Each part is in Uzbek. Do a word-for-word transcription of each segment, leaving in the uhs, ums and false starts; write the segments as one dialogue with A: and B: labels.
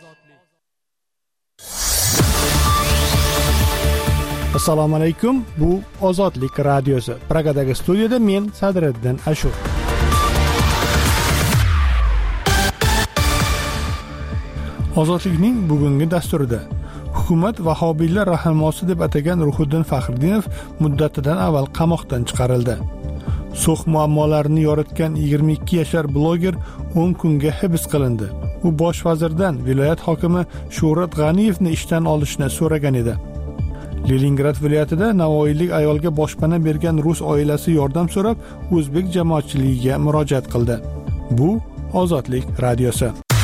A: Assalomu alaykum. Bu Ozodlik radiosi. Pragadagi studiyada men Sadriddin Ashur. Ozodlikning bugungi dasturida hukumat vahobiylar rahnamosi deb atagan Ruhiddin Faxriddinov muddatidan avval qamoqdan chiqarildi. So'x muammolarini yoritgan yigirma ikki yashar bloger o'n kunga hibs qilindi. U bosh vazirdan viloyat hokimi Shuhrat G'aniyevni ishdan olishni so'ragan edi. Leningrad viloyatida navoiylik ayolga boshpana bergan rus oilasi yordam so'rab o'zbek jamoatchiligiga murojaat qildi. Bu Ozodlik radiosi.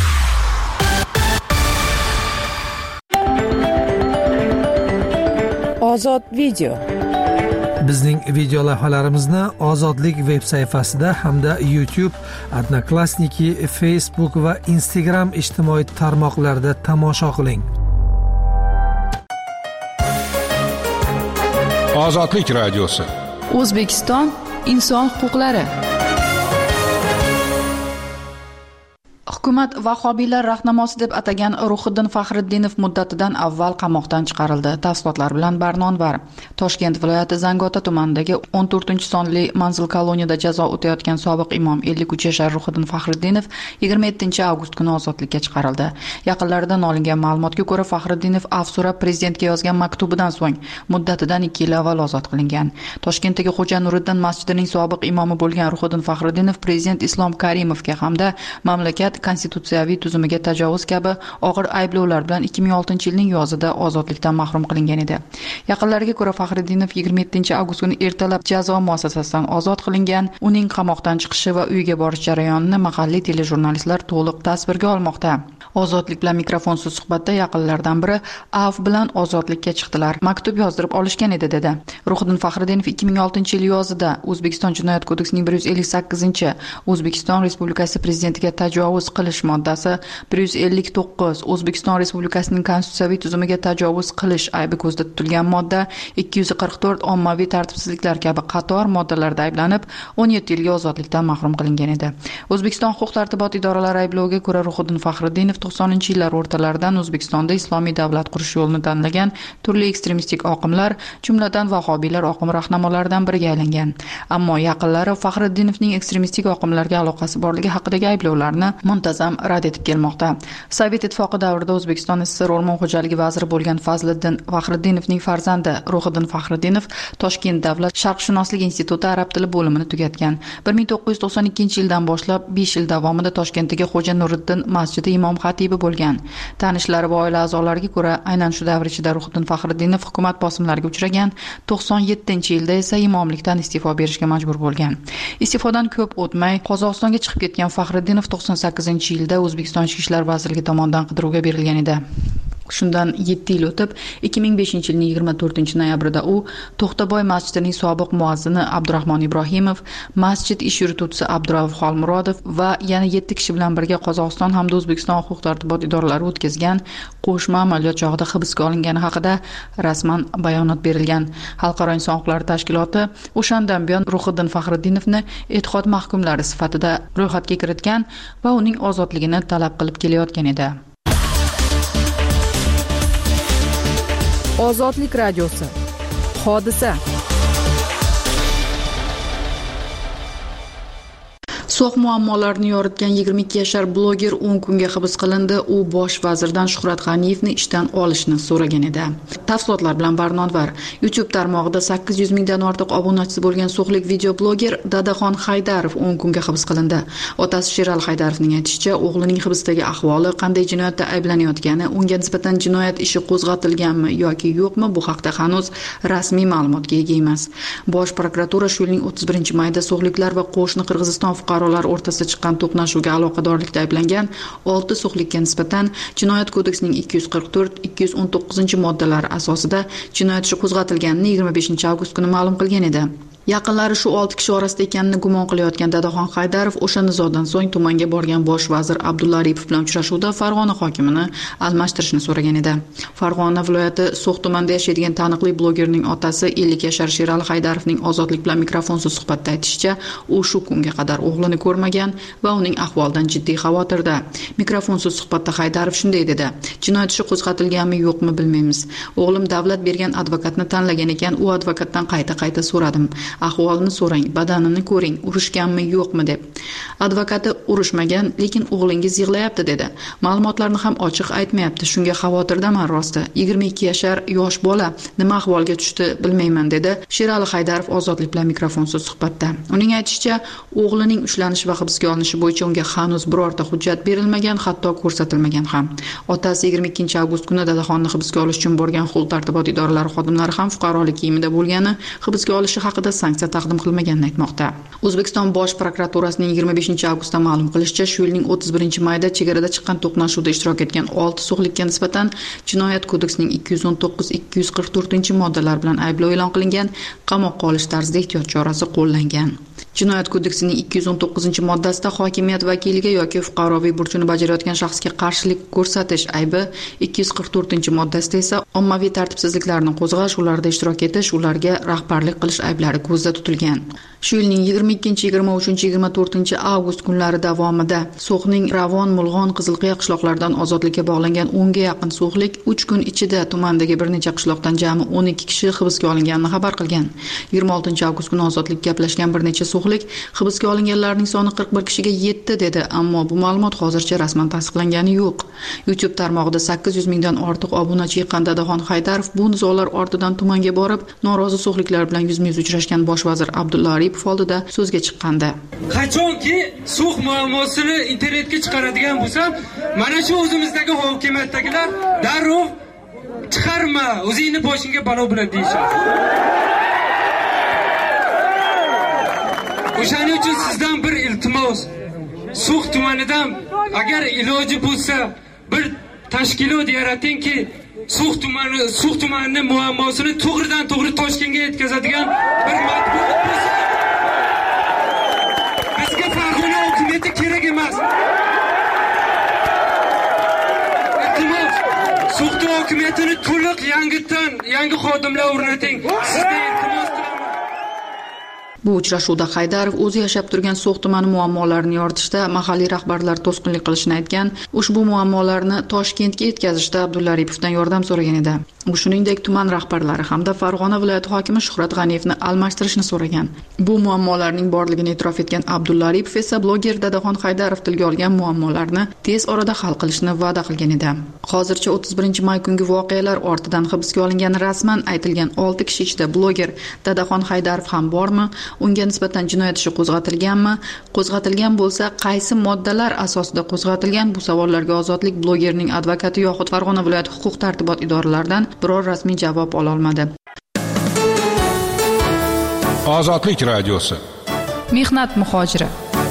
B: Ozod video.
C: Bizning video lavhalarimizni Ozodlik veb sayfasida hamda YouTube, Odnoklassniki, Facebook va Instagram ijtimoiy tarmoqlarida tomosha qiling.
D: Ozodlik radiosi.
B: O'zbekiston inson huquqlari. Hukumat vahobiylar rahnamosi deb atagan Ruhiddin Faxriddinov muddatidan avval qamoqdan chiqarildi. Tafsilotlar bilan Barnonvar. Toshkent viloyati Zangiota tumanidagi o'n to'rtinchi sonli manzil koloniyada jazo o'tayotgan sobiq imom ellik uch yashar Ruhiddin Faxriddinov yigirma yettinchi avgust kuni ozodlikka chiqarildi. Yaqinlaridan olingan ma'lumotga ko'ra, Faxriddinov afv so'rab prezidentga yozgan maktubidan so'ng muddatidan ikki yil avval ozod qilingan. Toshkentdagi Xo'ja Nuriddin masjidining sobiq imomi bo'lgan Ruhiddin Faxriddinov prezident Islom Karimovga hamda mamlakat konstitutsiyaviy tuzumiga tajovuz kabi og'ir ayblovlar bilan ikki ming oltinchi yilning yozida ozodlikdan mahrum qilingan edi. Yaqinlariga ko'ra, Faxriddinov yigirma yettinchi avgust kuni ertalab jazo muassasasidan ozod qilingan. Uning qamoqdan chiqishi va uyiga borish jarayonini mahalliy telejurnalistlar to'liq tasvirga olmoqda. Ozodlik bilan mikrofonsiz suhbatda yaqinlaridan biri avf bilan ozodlikka chiqdilar. Maktub yozdirib olishgan edi dedi. Ruhiddin Faxriddinov ikki ming oltinchi yil yozida O'zbekiston Jinoyat kodeksining bir yuz ellik sakkizinchi O'zbekiston Respublikasi prezidentiga tajovuz qilish moddasi, bir yuz ellik to'qqiz O'zbekiston Respublikasining konstitutsiyaviy tuzumiga tajovuz qilish aybi ko'zda tutilgan modda, ikki yuz qirq to'rt ommaviy tartibsizliklar kabi qator moddalarda ayblanib o'n yetti yilga ozodlikdan mahrum qilingan edi. O'zbekiston huquq-tartibot idoralari aybloviga ko'ra, Ruhiddin Faxriddinov to'qsoninchi yillar o'rtalaridan O'zbekistonda islomiy davlat qurish yo'lini tanlagan turli ekstremistik oqimlar, jumladan vahobiylar oqimi rahnamolaridan biriga aylangan. Ammo yaqinlari Faxriddinovning ekstremistik oqimlarga aloqasi borligi haqidagi ayblovlarni muntazam rad etib kelmoqda. Sovet ittifoqi davrida O'zbekiston S S R O'rmon xo'jaligi vaziri bo'lgan Fazliddin Faxriddinovning farzandi Ruhiddin Faxriddinov Toshkent davlat sharqshunoslik instituti arab tili bo'limini tugatgan. bir ming to'qqiz yuz to'qson ikkinchi yildan boshlab besh yil davomida Toshkentdagi Xo'ja Nuriddin masjidi imom xatibi bo'lgan. Tanishlari va oila a'zolariga ko'ra, aynan shu davr ichida Ruhiddin Faxriddinov hukumat bosimlariga uchragan. to'qson yettinchi yilda esa imomlikdan iste'fo berishga majbur bo'lgan. Iste'fodan ko'p o'tmay Qozog'istonga chiqib ketgan Faxriddinov to'qson sakkizinchi yilda O'zbekiston Ichki ishlar vazirligi tomonidan qidiruvga berilgan edi. Shundan yetti yil o'tib, ikki ming beshinchi yilning yigirma to'rtinchi noyabrida u To'xtaboy masjidining sobiq muazzini Abdurahmon Ibrohimov, masjid ish yurituvchisi Abdurauf Xolmurodov va yana yetti kishi bilan birga Qozog'iston hamda O'zbekiston huquq-tartibot idoralari o'tkazgan qo'shma amaliyot chog'ida hibsga olingani haqida rasman bayonot berilgan. Xalqaro inson huquqlari tashkiloti o'shandan buyon Ruhiddin Faxriddinovni e'tiqod mahkumlari sifatida ro'yxatga kiritgan va uning ozodligini talab qilib kelayotgan edi. Ozodlik radiosi. Hodisa.
E: So'x muammolarini yoritgan yigirma ikki yashar bloger o'n kunga hibs qilindi. U bosh vazirdan Shuhrat G'aniyevni ishdan olishni so'ragan edi. Tafsilotlar bilan Barnonvar. YouTube tarmog'ida sakkiz yuz mingdan ortiq obunachisi bo'lgan so'xlik video bloger Dadaxon Haydarov o'n kunga hibs qilindi. Otasi Sheral Haydarovning aytishicha, o'g'lining hibsdagi ahvoli, qanday jinoyatda ayblanayotgani, unga nisbatan jinoyat ishi qo'zg'atilganmi yoki yo'qmi, bu haqda hanuz rasmiy ma'lumotga ega emas. Bosh prokuratura shu yilning o'ttiz birinchi mayida so'xliklar va qo'shni Qirg'iziston fuqarolar o'rtasida chiqqan to'qnashuvga aloqadorlikda ayblangan olti so'xlikka nisbatan Jinoyat kodeksining ikki yuz qirq to'rt ikki yuz o'n to'qqizinchi moddalari asosida jinoyat ishi qo'zg'atilganini yigirma beshinchi avgust kuni ma'lum qilgan edi. Yaqinlari shu olti kishi orasida ekanini gumon qilayotgan Dadaxon Haydarov o'sha nizodan so'ng tumanga borgan bosh vazir Abdulla Aripov bilan uchrashuvda Farg'ona hokimini almashtirishni so'ragan edi. Farg'ona viloyati So'x tumanida yashaydigan taniqli blogerning otasi ellik yashar Sherali Haydarovning Ozodlik bilan mikrofonsiz suhbatda aytishicha, u shu kunga qadar o'g'lini ko'rmagan va uning ahvolidan jiddiy xavotirda. Mikrofonsiz suhbatda Haydarov shunday dedi: "Jinoyat ishi qo'zg'atilganmi, yo'qmi bilmaymiz. O'g'lim davlat bergan advokatni tanlagan ekan, u advokatdan qayta-qayta so'radim. Ahvolini so'rang, badanini ko'ring, urushganmi, yo'qmi deb. Advokati urushmagan, lekin o'g'lingiz yig'layapti dedi. Ma'lumotlarni ham ochiq aytmayapti. Shunga xavotirdaman rosti. yigirma ikki yashar yosh bola nima ahvolga tushdi bilmayman" dedi Sherali Haydarov Ozodlik bilan mikrofonsiz suhbatda. Uning aytishicha, o'g'lining ushlanish va hibsga olinishi bo'yicha unga hanuz birorta hujjat berilmagan, hatto ko'rsatilmagan ham. Otasi yigirma ikkinchi avgust kuni Dadaxonni hibsga olish uchun borgan huquq-tartibot idoralari xodimlari ham fuqarolik kiyimida bo'lgani, hibsga olishi haqida sanksiya taqdim qilmaganini aytmoqda. O'zbekiston Bosh prokuraturasining yigirma beshinchi avgustda ma'lum qilishicha, shu yilning o'ttiz birinchi mayida chegarada chiqqan to'qnashuvda ishtirok etgan olti so'xlikka nisbatan Jinoyat kodeksining ikki yuz o'n to'qqiz ikki yuz qirq to'rtinchi moddalar bilan ayblov e'lon qilingan, qamoqqa olish tarzida ehtiyot chorasi qo'llangan. Jinoyat kodeksining ikki yuz o'n to'qqizinchi moddasida hokimiyat vakiliga yoki fuqaroviy burchini bajarayotgan shaxsga qarshilik ko'rsatish aybi, ikki yuz qirq to'rtinchi moddasida esa ommaviy tartibsizliklarni qo'zg'ash, ularda ishtirok etish, ularga rahbarlik qilish ayblari ko'zda tutilgan. Shu yilning yigirma ikkinchi, yigirma uchinchi, yigirma to'rtinchi avgust kunlari davomida So'xning Ravon, Mulg'on, Qizilqiya qishloqlaridan ozodlikka bog'langan o'nga yaqin so'xlik uch kun ichida tumandagi bir necha qishloqdan jami o'n ikki kishi hibsga olinganini xabar qilgan. yigirma oltinchi avgust kuni ozodlikka gaplashgan bir necha so'xlik hibsga olinganlarning soni qirq bir kishiga yetdi dedi, ammo bu ma'lumot hozircha rasman tasdiqlangani yo'q. YouTube tarmog'ida sakkiz yuz mingdan ortiq obunachi yiqqan Dadaxon Haydarov bu nizolar ortidan tumanga borib, norozi so'xliklar bilan yuzma-yuz uchrashgan bosh vazir Abdulla Aripov oldida so'zga chiqqanda,
D: qachonki So'x muammosini internetga chiqaradigan bo'lsam, mana shu o'zimizdagi hokimiyatdagilar darrov chiqarma, o'zingni boshingga balo bilan deyishadi. O'shaning uchun sizdan bir iltimos, So'x tumanidan agar iloji bo'lsa bir tashkilot yaratingki, So'x tumani, So'x tumanining muammosini to'g'ridan to'g'ri Toshkentga yetkazadigan bir matbuot bo'lsa, bizga Farg'ona hokimiyati kerak emas. Iltimos, So'x hokimiyatini to'liq yangitdan, yangi xodimlar o'rnating. Sizga iltimos qilaman.
E: Bu uchrashuvda Haydarov o'zi yashab turgan So'x tumani muammolarini yoritishda mahalliy rahbarlar to'sqinlik qilishini aytgan, ushbu muammolarni Toshkentga yetkazishda Abdulla Aripovdan yordam so'ragan edi. U shuningdek tuman rahbarlari hamda Farg'ona viloyati hokimi Shuhrat G'aniyevni almashtirishni so'ragan. Bu muammolarning borligini e'tirof etgan Abdulla Aripov esa bloger Dadaxon Haydarov tilga olgan muammolarni tez orada hal qilishni va'da qilgan edi. Hozircha o'ttiz birinchi may kungi voqealar ortidan hibsga olingani rasman aytilgan olti kishi ichida bloger Dadaxon Haydarov ham bormi? Unga nisbatan jinoyat ishi qo'zg'atilganmi? Qo'zg'atilgan bo'lsa, qaysi moddalar asosida qo'zg'atilgan? Bu savollarga Ozodlik blogerning advokati yoxud Farg'ona viloyati huquq-tartibot idoralaridan biror rasmiy javob ola olmadi.
F: Ozodlik radiosi.
B: Mehnat muhojiri.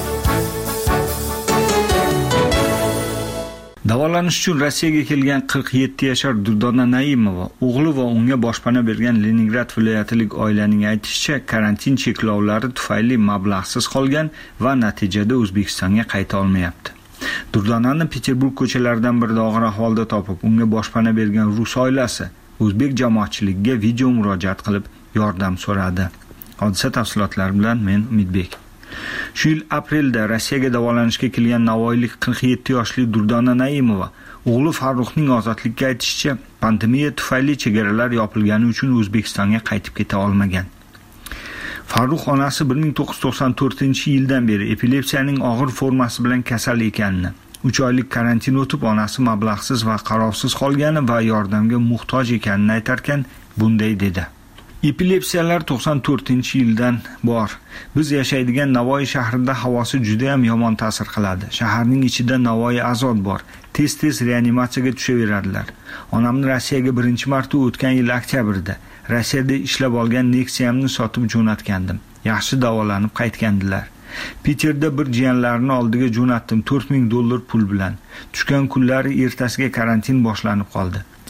G: Davolanish uchun Rossiyaga kelgan qirq yetti yashar Durdona Naimova, o'g'li va unga boshpana bergan Leningrad viloyatilik oilaning aytishicha, karantin cheklovlari tufayli mablag'siz qolgan va natijada O'zbekistonga qayta olmayapti. Durdonani Peterburg ko'chalaridan birida og'ir ahvolda topib, unga boshpana bergan rus oilasi o'zbek jamoatchiligiga video murojaat qilib yordam so'radi. Hodisa tafsilotlari bilan men Umidbek. Shu yil aprelda Rossiyaga davolanishga kelgan navoiylik qirq yetti yoshli Durdona Naimova o'g'li Farruxning Ozodlikka aytishicha, pandemiya tufayli chegaralar yopilgani uchun O'zbekistonga qaytib keta olmagan. Farruh onasi bir ming to'qqiz yuz to'qson to'rtinchi yildan beri epilepsiyaning og'ir formasi bilan kasal ekanini, uch oylik karantin o'tib onasi mablag'siz va qarovsiz qolgani va yordamga muhtoj ekanini aytarkan, bunday dedi. Epilepsiyalar to'qson to'rtinchi yildan bor. Biz yashaydigan Navoiy shahrida havosi juda ham yomon ta'sir qiladi. Shaharning ichida Navoiy azod bor. Tez-tez reanimatsiyaga tushaveradilar. Onamni Rossiyaga birinchi marta o'tgan yil oktyabrda Rossiyada ishlab olgan Nexia'mni sotib jo'natgandim. Yaxshi davolanib qaytgandilar. Peterda bir jiyanlarini oldiga jo'natdim to'rt ming dollar pul bilan. Tushgan kunlari ertasiga karantin boshlanib qoldi.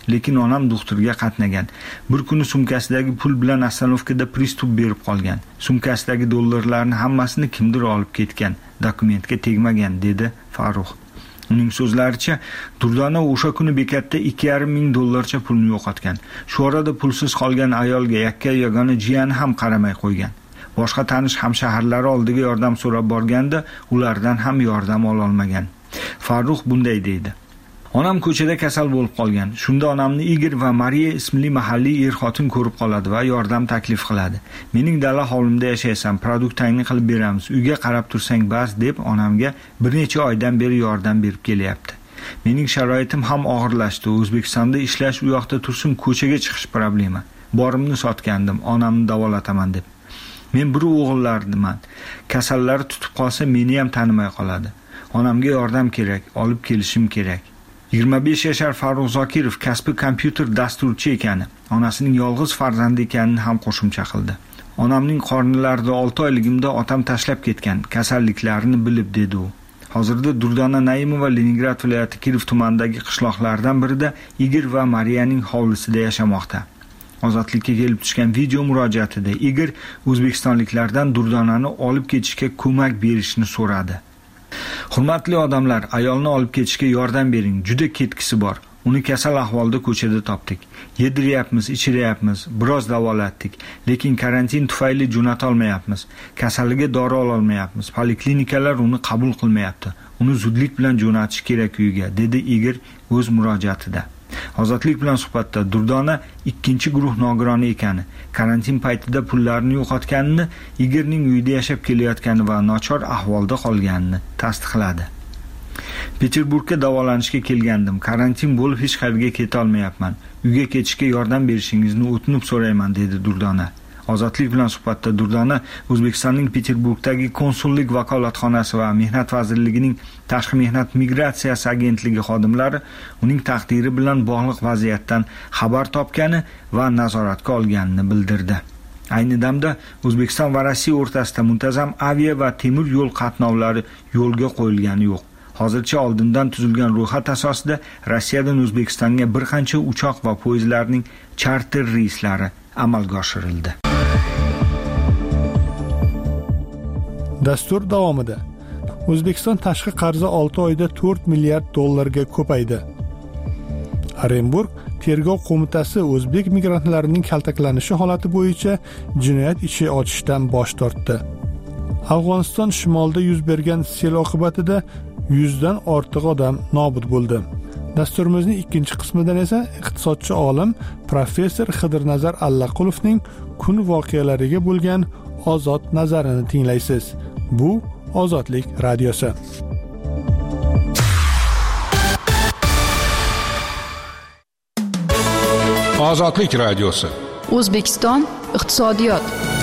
G: lekin onam doktorga qatnagan. Bir kuni sumkasidagi pul bilan ostanovkada pristup berib qolgan. Sumkasidagi dollarlarni hammasini kimdir olib ketgan, dokumentga tegmagan, dedi Farruh. Uning so'zlaricha, Durdona o'sha kuni bekatda ikki yarim ming dollarcha pulni yo'qotgan. Shu orada pulsiz qolgan ayolga yakka yagona jiyani ham qaramay qo'ygan. Boshqa tanish hamshaharlari oldiga yordam so'rab borganda, ulardan ham yordam ola olmagan. Farruh bunday deydi: Onam ko'chada kasal bo'lib qolgan. Shunda onamni Igor va Mariya ismli mahalliy er-xotin ko'rib qoladi va yordam taklif qiladi. Mening dala hovlimda yashaysan, produktangni qilib beramiz, uyga qarab tursang bas deb onamga bir necha oydan beri yordam berib kelyapti. Mening sharoitim ham og'irlashdi. O'zbekistonda ishlash, u yoqda tursin ko'chaga chiqish problema. Borimni sotgandim, onamni davolataman deb. Men bir o'g'illardiman. Kasallari tutib qolsa meni ham tanimay qoladi. Onamga yordam kerak, olib kelishim kerak. yigirma besh yashar Farruh Zokirov kasbi kompyuter dasturchi ekani, onasining yolg'iz farzandi ekanini ham qo'shimcha qildi. Onamning qornilarida olti oyligimda otam tashlab ketgan, kasalliklarini bilib, dedi u. Hozirda Durdona Naimova Leningrad viloyati Kirov tumanidagi qishloqlardan birida Igor va Mariyaning hovlisida yashamoqda. Ozodlikka kelib tushgan video murojaatida Igor o'zbekistonliklardan Durdonani olib ketishga ko'mak berishni so'radi. Hurmatli odamlar, ayolni olib ketishga yordam bering, juda ketkisi bor. Uni kasal ahvolda ko'chada topdik. Yediryapmiz, ichiryapmiz, biroz davolatdik, lekin karantin tufayli jo'nata olmayapmiz. Kasaliga dori ola olmayapmiz. Poliklinikalar uni qabul qilmayapti. Uni zudlik bilan jo'natish kerak uyga, dedi Igor o'z murojaatida. Ozodlik bilan suhbatda Durdona ikkinchi guruh nogironi ekani, karantin paytida pullarini yo'qotganini, Igorning uyida yashab kelayotgani va nochor ahvolda qolganini tasdiqladi. Peterburgga davolanishga kelgandim. Karantin bo'lib hech qayerga keta olmayapman. Uyga ketishga yordam berishingizni o'tinib so'rayman, dedi Durdona. Ozodlik bilan suhbatda Durdona O'zbekistonning Peterburgdagi konsullik vakolatxonasi va Mehnat vazirligining Tashqi mehnat migratsiyasi agentligi xodimlari uning taqdiri bilan bog'liq vaziyatdan xabar topgani va nazoratga olganini bildirdi. Ayni damda O'zbekiston va Rossiya o'rtasida muntazam avia va temir yo'l qatnovlari yo'lga qo'yilgani yo'q. Hozircha oldindan tuzilgan ro'yxat asosida Rossiyadan O'zbekistonga bir qancha uchoq va poyezdlarning charter reyslari amalga oshirildi.
A: Dastur davomida O'zbekiston tashqi qarzi olti oyda to'rt milliard dollarga ko'paydi. Orenburg tergov qo'mitasi o'zbek migrantlarining kaltaklanishi holati bo'yicha jinoyat ishi ochishdan bosh tortdi. Afg'oniston shimolida yuz bergan sel oqibatida yuzdan ortiq odam nobud bo'ldi. Dasturimizning ikkinchi qismidan esa iqtisodchi olim professor Xidirnazar Allaqulovning kun voqealariga bo'lgan ozod nazarini tinglaysiz. Bu Ozodlik radiosi.
F: Ozodlik radiosi.
B: O'zbekiston iqtisodiyot.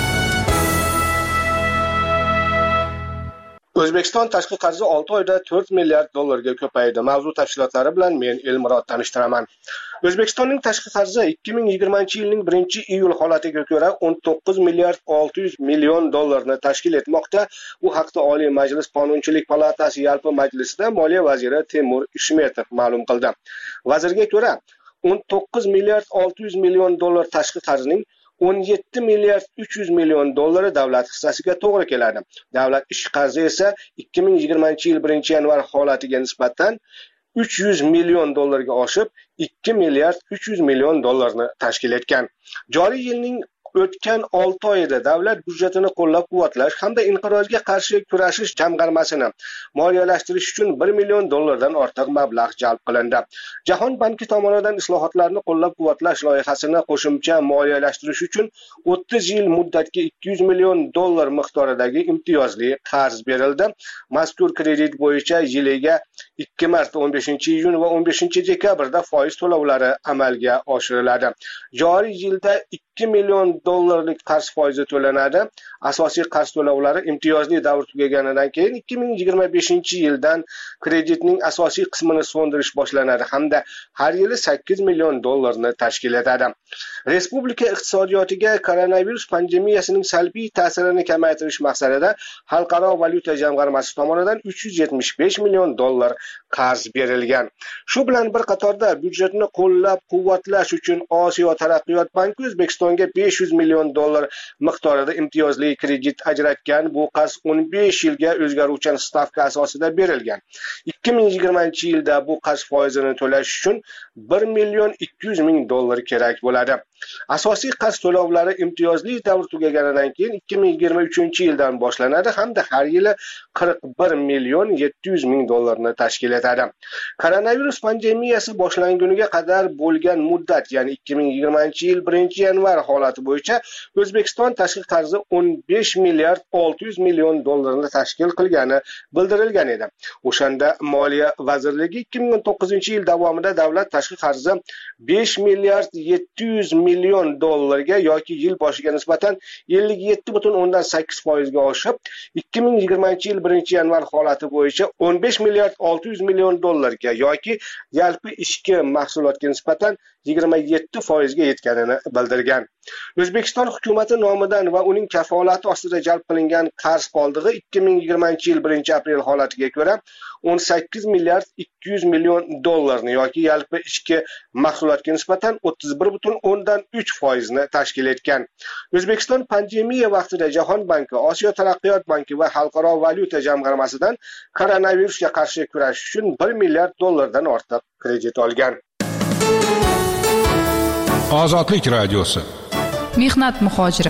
H: O'zbekiston tashqi qarzi olti oyda to'rt milliard dollarga ko'paydi. Mavzu tafsilotlari bilan men Elmurod tanishtiraman. O'zbekistonning tashqi qarzi ikki ming yigirmanchi yilning birinchi iyul holatiga ko'ra o'n to'qqiz milliard olti yuz million dollarni tashkil etmoqda. Bu haqda Oliy Majlis Qonunchilik palatasi yalpi majlisida Moliya vaziri Temur Ishmetov ma'lum qildi. Vazirga ko'ra, o'n to'qqiz milliard olti yuz million dollar tashqi qarzning o'n yetti milliard uch yuz million dollari davlat hissasiga to'g'ri keladi. Davlat ish qarzi esa ikki ming yigirmanchi yil birinchi yanvar holatiga nisbatan uch yuz million dollarga oshib, ikki milliard uch yuz million dollarni tashkil etgan. Joriy yilning o'tgan olti oyida davlat byudjetini qo'llab-quvvatlash hamda inqirozga qarshi kurashish jamg'armasini moliyalashtirish uchun bir million dollardan ortiq mablag' jalb qilindi. Jahon banki tomonidan islohotlarni qo'llab-quvvatlash loyihasini qo'shimcha moliyalashtirish uchun o'ttiz yil muddatga ikki yuz million dollar miqdoridagi imtiyozli qarz berildi. Mazkur kredit bo'yicha yiliga ikki mart, o'n beshinchi iyun va o'n beshinchi dekabrda foiz to'lovlari amalga oshiriladi. Joriy yilda ikki million dollarlik qarz foizi to'lanadi. Asosiy qarz to'lovlari imtiyozli davr tugaganidan keyin ikki ming yigirma beshinchi yildan kreditning asosiy qismini so'ndirish boshlanadi hamda har yili sakkiz million dollarni tashkil etadi. Respublika iqtisodiyotiga koronavirus pandemiyasining salbiy ta'sirini kamaytirish maqsadida Xalqaro valyuta jamg'armasi tomonidan uch yuz yetmish besh million dollar qarz berilgan. Shu bilan bir qatorda byudjetni qo'llab-quvvatlash uchun Osiyo taraqqiyot banki O'zbekistonga besh yuz million dollar miqdorida imtiyozli kredit ajratgan. Bu qarz o'n besh yilga o'zgaruvchan stavka asosida berilgan. ikki ming yigirmanchi yilda bu qarz foizini to'lash uchun bir million ikki yuz ming dollar kerak bo'ladi. Asosiy qarz to'lovlari imtiyozli davr tugaganidan keyin ikki ming yigirma uchinchi yildan boshlanadi hamda har yili qirq bir million yetti yuz ming dollarni tashkil etadi. Koronavirus pandemiyasi boshlanguniga qadar bo'lgan muddat, ya'ni ikki ming yigirmanchi yil birinchi yanvar holati bo'yicha O'zbekiston tashqi qarzi o'n besh milliard olti yuz million dollarni tashkil qilgani bildirilgan edi. O'shanda Moliya vazirligi ikki ming o'n to'qqizinchi yil davomida davlat tashqi qarzi besh milliard yetti yuz million dollarga yoki yil boshiga nisbatan ellik yetti butun o'ndan sakkiz foiz ga oshib, ikki ming yigirmanchi yil birinchi yanvar holati bo'yicha o'n besh milliard olti yuz million dollarga yoki yalpi ichki mahsulotga nisbatan yigirma yetti foiz ga yetganini bildirgan. O'zbekiston hukumati nomidan va uning kafolati ostida jalb qilingan qarz qoldig'i ikki ming yigirmanchi yil birinchi aprel holatiga ko'ra o'n sakkiz milliard ikki yuz million dollarni yoki yalpi ichki mahsulotga nisbatan o'ttiz bir butun o'ndan uch foiz ni tashkil etgan. O'zbekiston pandemiya vaqtida Jahon banki, Osiyo taraqqiyot banki va Xalqaro valyuta jamg'armasidan koronavirusga qarshi kurashish uchun bir milliard dollardan ortiq kredit olgan.
F: Ozodlik radiosi.
B: Mehnat muhojiri.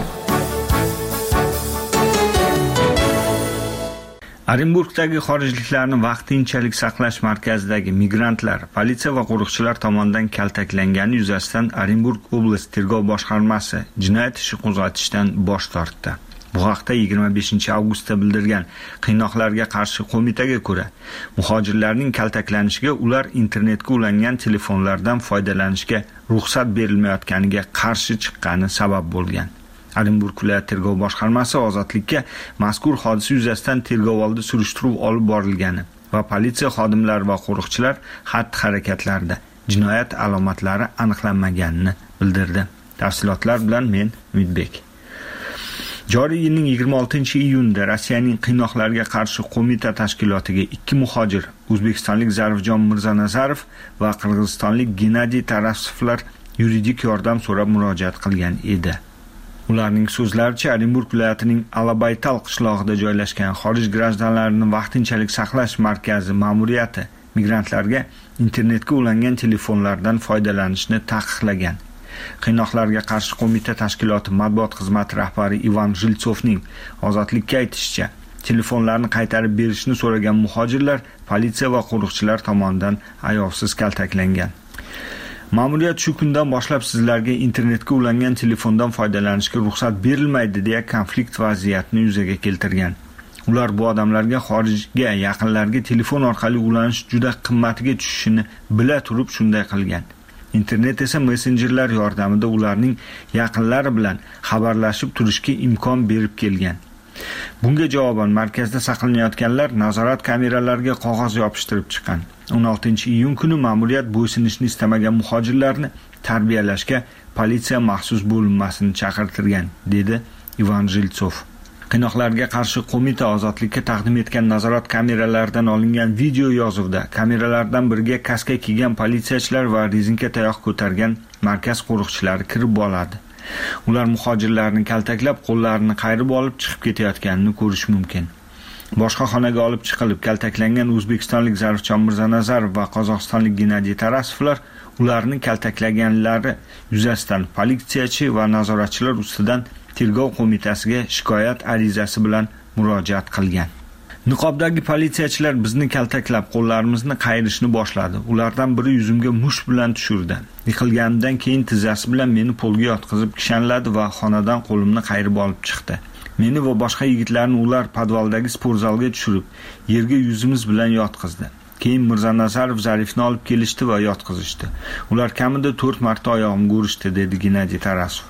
G: Orenburgdagi xorijliklarni vaqtinchalik saqlash markazidagi migrantlar politsiya va qo'riqchilar tomonidan kaltaklangani yuzasidan Orenburg oblast tergov boshqarmasi jinoyat ishi qo'zg'atishdan bosh tortdi. Bu haqda yigirma beshinchi avgustda bildirgan Qiynoqlarga qarshi qo'mitaga ko'ra, muhojirlarning kaltaklanishiga ular internetga ulangan telefonlardan foydalanishga ruxsat berilmayotganiga qarshi chiqqani sabab bo'lgan. Orenburg viloyat tergov boshqarmasi ozodlikka mazkur hodisa yuzasidan tergovoldi surishtiruv olib borilgani va politsiya xodimlari va qo'riqchilar xatti-harakatlarida jinoyat alomatlari aniqlanmaganini bildirdi. Tafsilotlar bilan men Umidbek. Joriy yilning yigirma oltinchi iyunida Rossiyaning Qiynoqlarga qarshi qo'mita tashkilotiga ikki muhojir, o'zbekistonlik Zarifjon Mirzanazarov va qirg'izistonlik Gennadiy Tarasovlar yuridik yordam so'rab murojaat qilgan edi. Ularning so'zlaricha, Orenburg viloyatining Alabaytal qishlog'ida joylashgan xorij grajdanlarini vaqtinchalik saqlash markazi ma'muriyati migrantlarga internetga ulangan telefonlardan foydalanishni taqiqlagan. Qiynoqlarga qarshi qo'mita tashkiloti matbuot xizmati rahbari Ivan Zhiltsovning ozodlikka aytishicha, telefonlarni qaytarib berishni so'ragan muhojirlar politsiya va qo'riqchilar tomonidan ayovsiz kaltaklangan. Ma'muriyat shu kundan boshlab sizlarga internetga ulangan telefondan foydalanishga ruxsat berilmaydi deya konflikt vaziyatini yuzaga keltirgan. Ular bu odamlarga xorijga yaqinlarga telefon orqali ulanish juda qimmatiga tushishini bila turib shunday qilgan. Internet esa messenjerlar yordamida ularning yaqinlari bilan xabarlashib turishga imkon berib kelgan. Bunga javoban markazda saqlanayotganlar nazorat kameralariga qog'oz yopishtirib chiqqan. o'n oltinchi iyun kuni ma'muriyat bo'ysunishni istamagan muhojirlarni tarbiyalashga politsiya maxsus bo'linmasini chaqirtirgan, dedi Ivan Zhiltsov. Qiynoqlarga qarshi qo'mita ozodlikka taqdim etgan nazorat kameralaridan olingan video yozuvda kameralardan biriga kaska kiygan politsiyachilar va rezinka tayoq ko'targan markaz qo'riqchilari kirib oladi. Ular muhojirlarni kaltaklab, qo'llarini qayrib olib chiqib ketayotganini ko'rish mumkin. Boshqa xonaga olib chiqilib kaltaklangan o'zbekistonlik Zarifjon Mirzanazarov va qozog'istonlik Gennadiy Tarasovlar ularni kaltaklaganlari yuzasidan politsiyachi va nazoratchilar ustidan tergov qo'mitasiga shikoyat arizasi bilan murojaat qilgan. Niqobdagi politsiyachilar bizni kaltaklab, qo'llarimizni qayrishni boshladi. Ulardan biri yuzimga mush bilan tushirdi. Yiqilganimdan keyin tizzasi bilan meni polga yotqizib kishanladi va xonadan qo'limni qayrib olib chiqdi. Meni va boshqa yigitlarni ular podvaldagi sportzalga tushirib, yerga yuzimiz bilan yotqizdi. Keyin Mirzanazarov Zarifni olib kelishdi va yotqizishdi. Ular kamida to'rt marta oyog'imga urishdi, dedi Gennadiy Tarasov.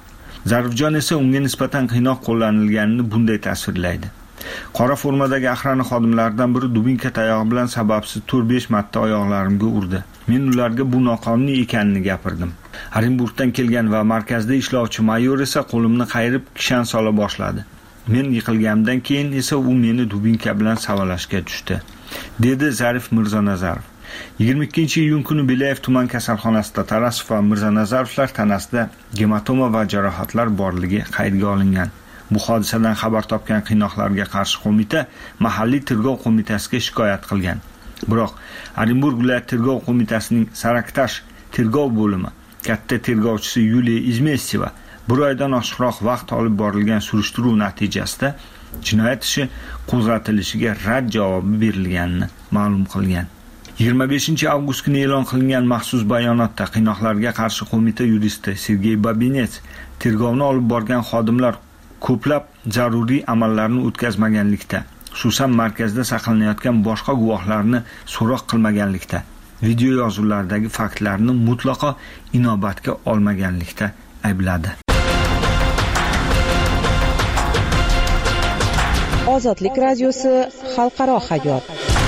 G: Zarifjon esa unga nisbatan qiynoq qo'llanilganini bunday tasvirlaydi. Qora formadagi axrani xodimlaridan biri dubinka tayog'i bilan sababsiz to'rt besh marta oyoqlarimga urdi. Men ularga bu noqonuniy ekanini gapirdim. Orenburgdan kelgan va markazda ishlovchi mayor esa qo'limni qayirib kishan sola boshladi. Men yiqilganimdan keyin esa u meni dubinka bilan savalashga tushdi, dedi Zarif Mirzonazarov. yigirma ikkinchi iyun kuni Belayev tuman kasalxonasida Tarasov va Mirzanazarovlar tanasida gematoma va jarohatlar borligi qaydga olingan. Bu hodisadan xabar topgan qiynoqlarga qarshi qo'mita mahalliy tergov qo'mitasiga shikoyat qilgan. Biroq Orenburg viloyat tergov qo'mitasining Saraktash tergov bo'limi katta tergovchisi Yuliya Izmestova bir oydan oshiqroq vaqt olib borilgan surishtiruv natijasida jinoyat ishi qo'zg'atilishiga rad javobi berilganini ma'lum qilgan. yigirma beshinchi avgust kuni e'lon qilingan maxsus bayonotda qiynoqlarga qarshi qo'mita yuristi Sergey Babinets tergovni olib borgan xodimlar ko'plab zaruriy amallarni o'tkazmaganlikda, xususan markazda saqlanayotgan boshqa guvohlarni so'roq qilmaganlikda, video yozuvlardagi faktlarni mutlaqo inobatga olmaganlikda aybladi.
I: Ozodlik radiosi xalqaro hayot.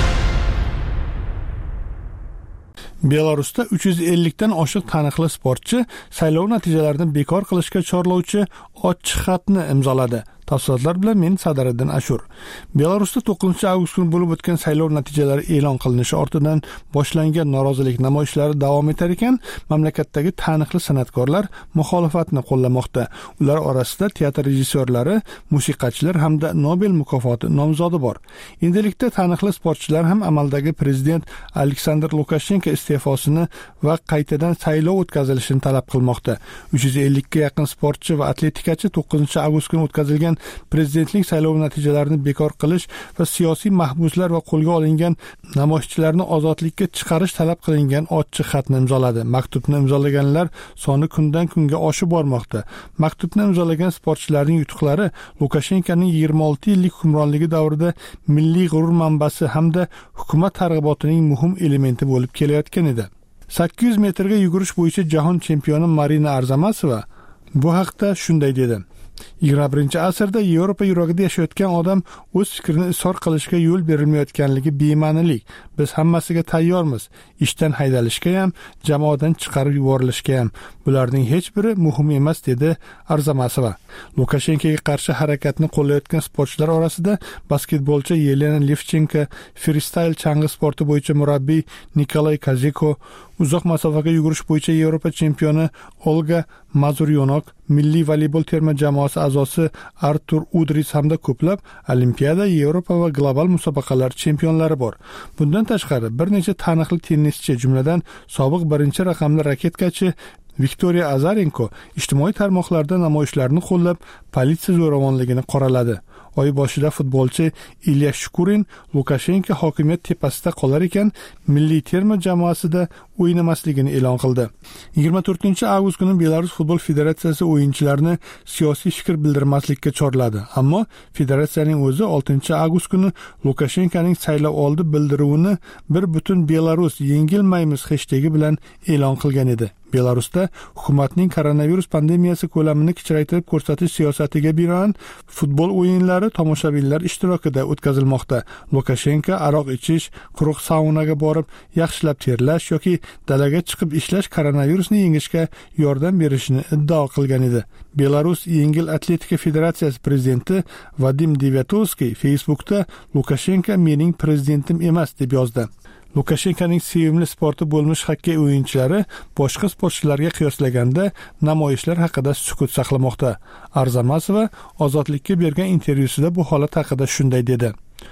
A: Belarusda uch yuz ellikdan oshiq taniqli sportchi saylov natijalarini bekor qilishga chorlovchi ochiq xatni imzoladi. Tafsilotlar bilan men Sadariddin Ashur. Belarusda to'qqizinchi avgust kuni bo'lib o'tgan saylov natijalari e'lon qilinishi ortidan boshlangan norozilik namoyishlari davom etar ekan, mamlakatdagi taniqli san'atkorlar muxolifatni qo'llamoqda. Ular orasida teatr rejissyorlari, musiqachilar hamda Nobel mukofoti nomzodi bor. Endilikda taniqli sportchilar ham amaldagi prezident Aleksandr Lukashenko iste'fosini va qaytadan saylov o'tkazilishini talab qilmoqda. uch yuz ellikka yaqin sportchi va atletikachi to'qqizinchi avgust kuni o'tkazilgan prezidentlik saylovi natijalarini bekor qilish va siyosiy mahbuslar va qo'lga olingan namoyishchilarni ozodlikka chiqarish talab qilingan ochiq xatni imzoladi. Maktubni imzolaganlar soni kundan kunga oshib bormoqda. Maktubni imzolagan sportchilarning yutuqlari Lukashenkoning yigirma olti yillik hukmronligi davrida milliy g'urur manbasi hamda hukumat targ'ibotining muhim elementi bo'lib kelayotgan edi. sakkiz yuz metrga yugurish bo'yicha jahon chempioni Marina Arzamasova bu haqda shunday dedi: yigirma birinchi asrda Yevropa yuragida yashayotgan odam o'z fikrini izhor qilishga yo'l berilmayotganligi bema'nilik. Biz hammasiga tayyormiz. Ishdan haydalishga ham, jamoadan chiqarib yuborilishga ham. Bularning hech biri muhim emas, dedi Arzamasova. Lukashenkoga qarshi harakatni qo'llayotgan sportchilar orasida basketbolchi Yelena Levchenko, freestyle chang'i sporti bo'yicha murabbiy Nikolay Kaziko, uzoq masofaga yugurish bo'yicha Yevropa chempioni Olga Mazuryonok, milliy voleybol terma jamoasi a'zosi Artur Udris hamda ko'plab Olimpiada, Yevropa va global musobaqalar chempionlari bor. Bundan tashqari bir necha taniqli tennischi, jumladan sobiq birinchi raqamli raketkachi Viktoriya Azarenko ijtimoiy tarmoqlarda namoyishlarni qo'llab, politsiya zo'ravonligini qoraladi. Oy boshida futbolchi Ilya Shukurin Lukashenko hokimiyat tepasida qolar ekan, milliy terma jamoasida o'ynamasligini e'lon qildi. yigirma to'rtinchi avgust kuni Belarus futbol federatsiyasi o'yinchilarni siyosiy fikr bildirmaslikka chorladi. Ammo federatsiyaning o'zi oltinchi avgust kuni Lukashenkoning saylov oldi bildiruvini bir butun Belarus yengilmaymiz hashtagi bilan e'lon qilgan edi. Belarusda hukumatning koronavirus pandemiyasi ko'lamini kichraytirib ko'rsatish siyosatiga binoan futbol o'yinlari tomoshabinlar ishtirokida o'tkazilmoqda. Lukashenko aroq ichish, quruq saunaga borib, yaxshilab terlash yoki dalaga chiqib ishlash koronavirusni yengishga yordam berishini iddao qilgan edi. Belarus yengil atletika federatsiyasi prezidenti Vadim Deviatovskiy Facebookda Lukashenko mening prezidentim emas deb yozdi. Lukashenkoning sevimli sporti bo'lmish xokkey o'yinchilari boshqa sportchilarga qiyoslaganda namoyishlar haqida sukut saqlamoqda. Arzamasova Ozodlikka bergan intervyusida bu holat haqida shunday dedi: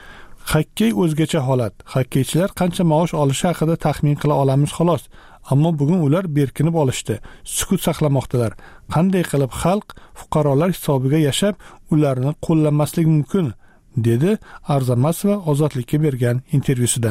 A: Xokkey o'zgacha holat. Xokkeychilar qancha maosh olishi haqida taxmin qila olamiz xolos. Ammo bugun ular berkinib olishdi, sukut saqlamoqdalar. Qanday qilib xalq, fuqarolar hisobiga yashab, ularni qo'llamaslik mumkin, dedi Arzamasova Ozodlikka bergan intervyusida.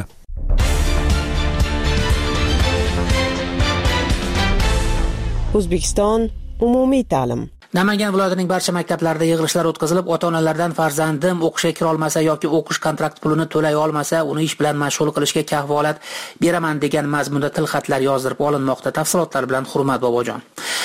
I: O'zbekiston umumiy ta'lim.
J: Namangan viloyatining barcha maktablarida yig'ilishlar o'tkazilib, ota-onalardan farzandim o'qishga kira olmasa yoki o'qish kontrakt pulini to'lay olmasa, uni ish bilan mashg'ul qilishga kaffolat beraman degan mazmunda tilxatlar yozdirib olinmoqda. Tafsilotlar bilan Hurmat Bobojon.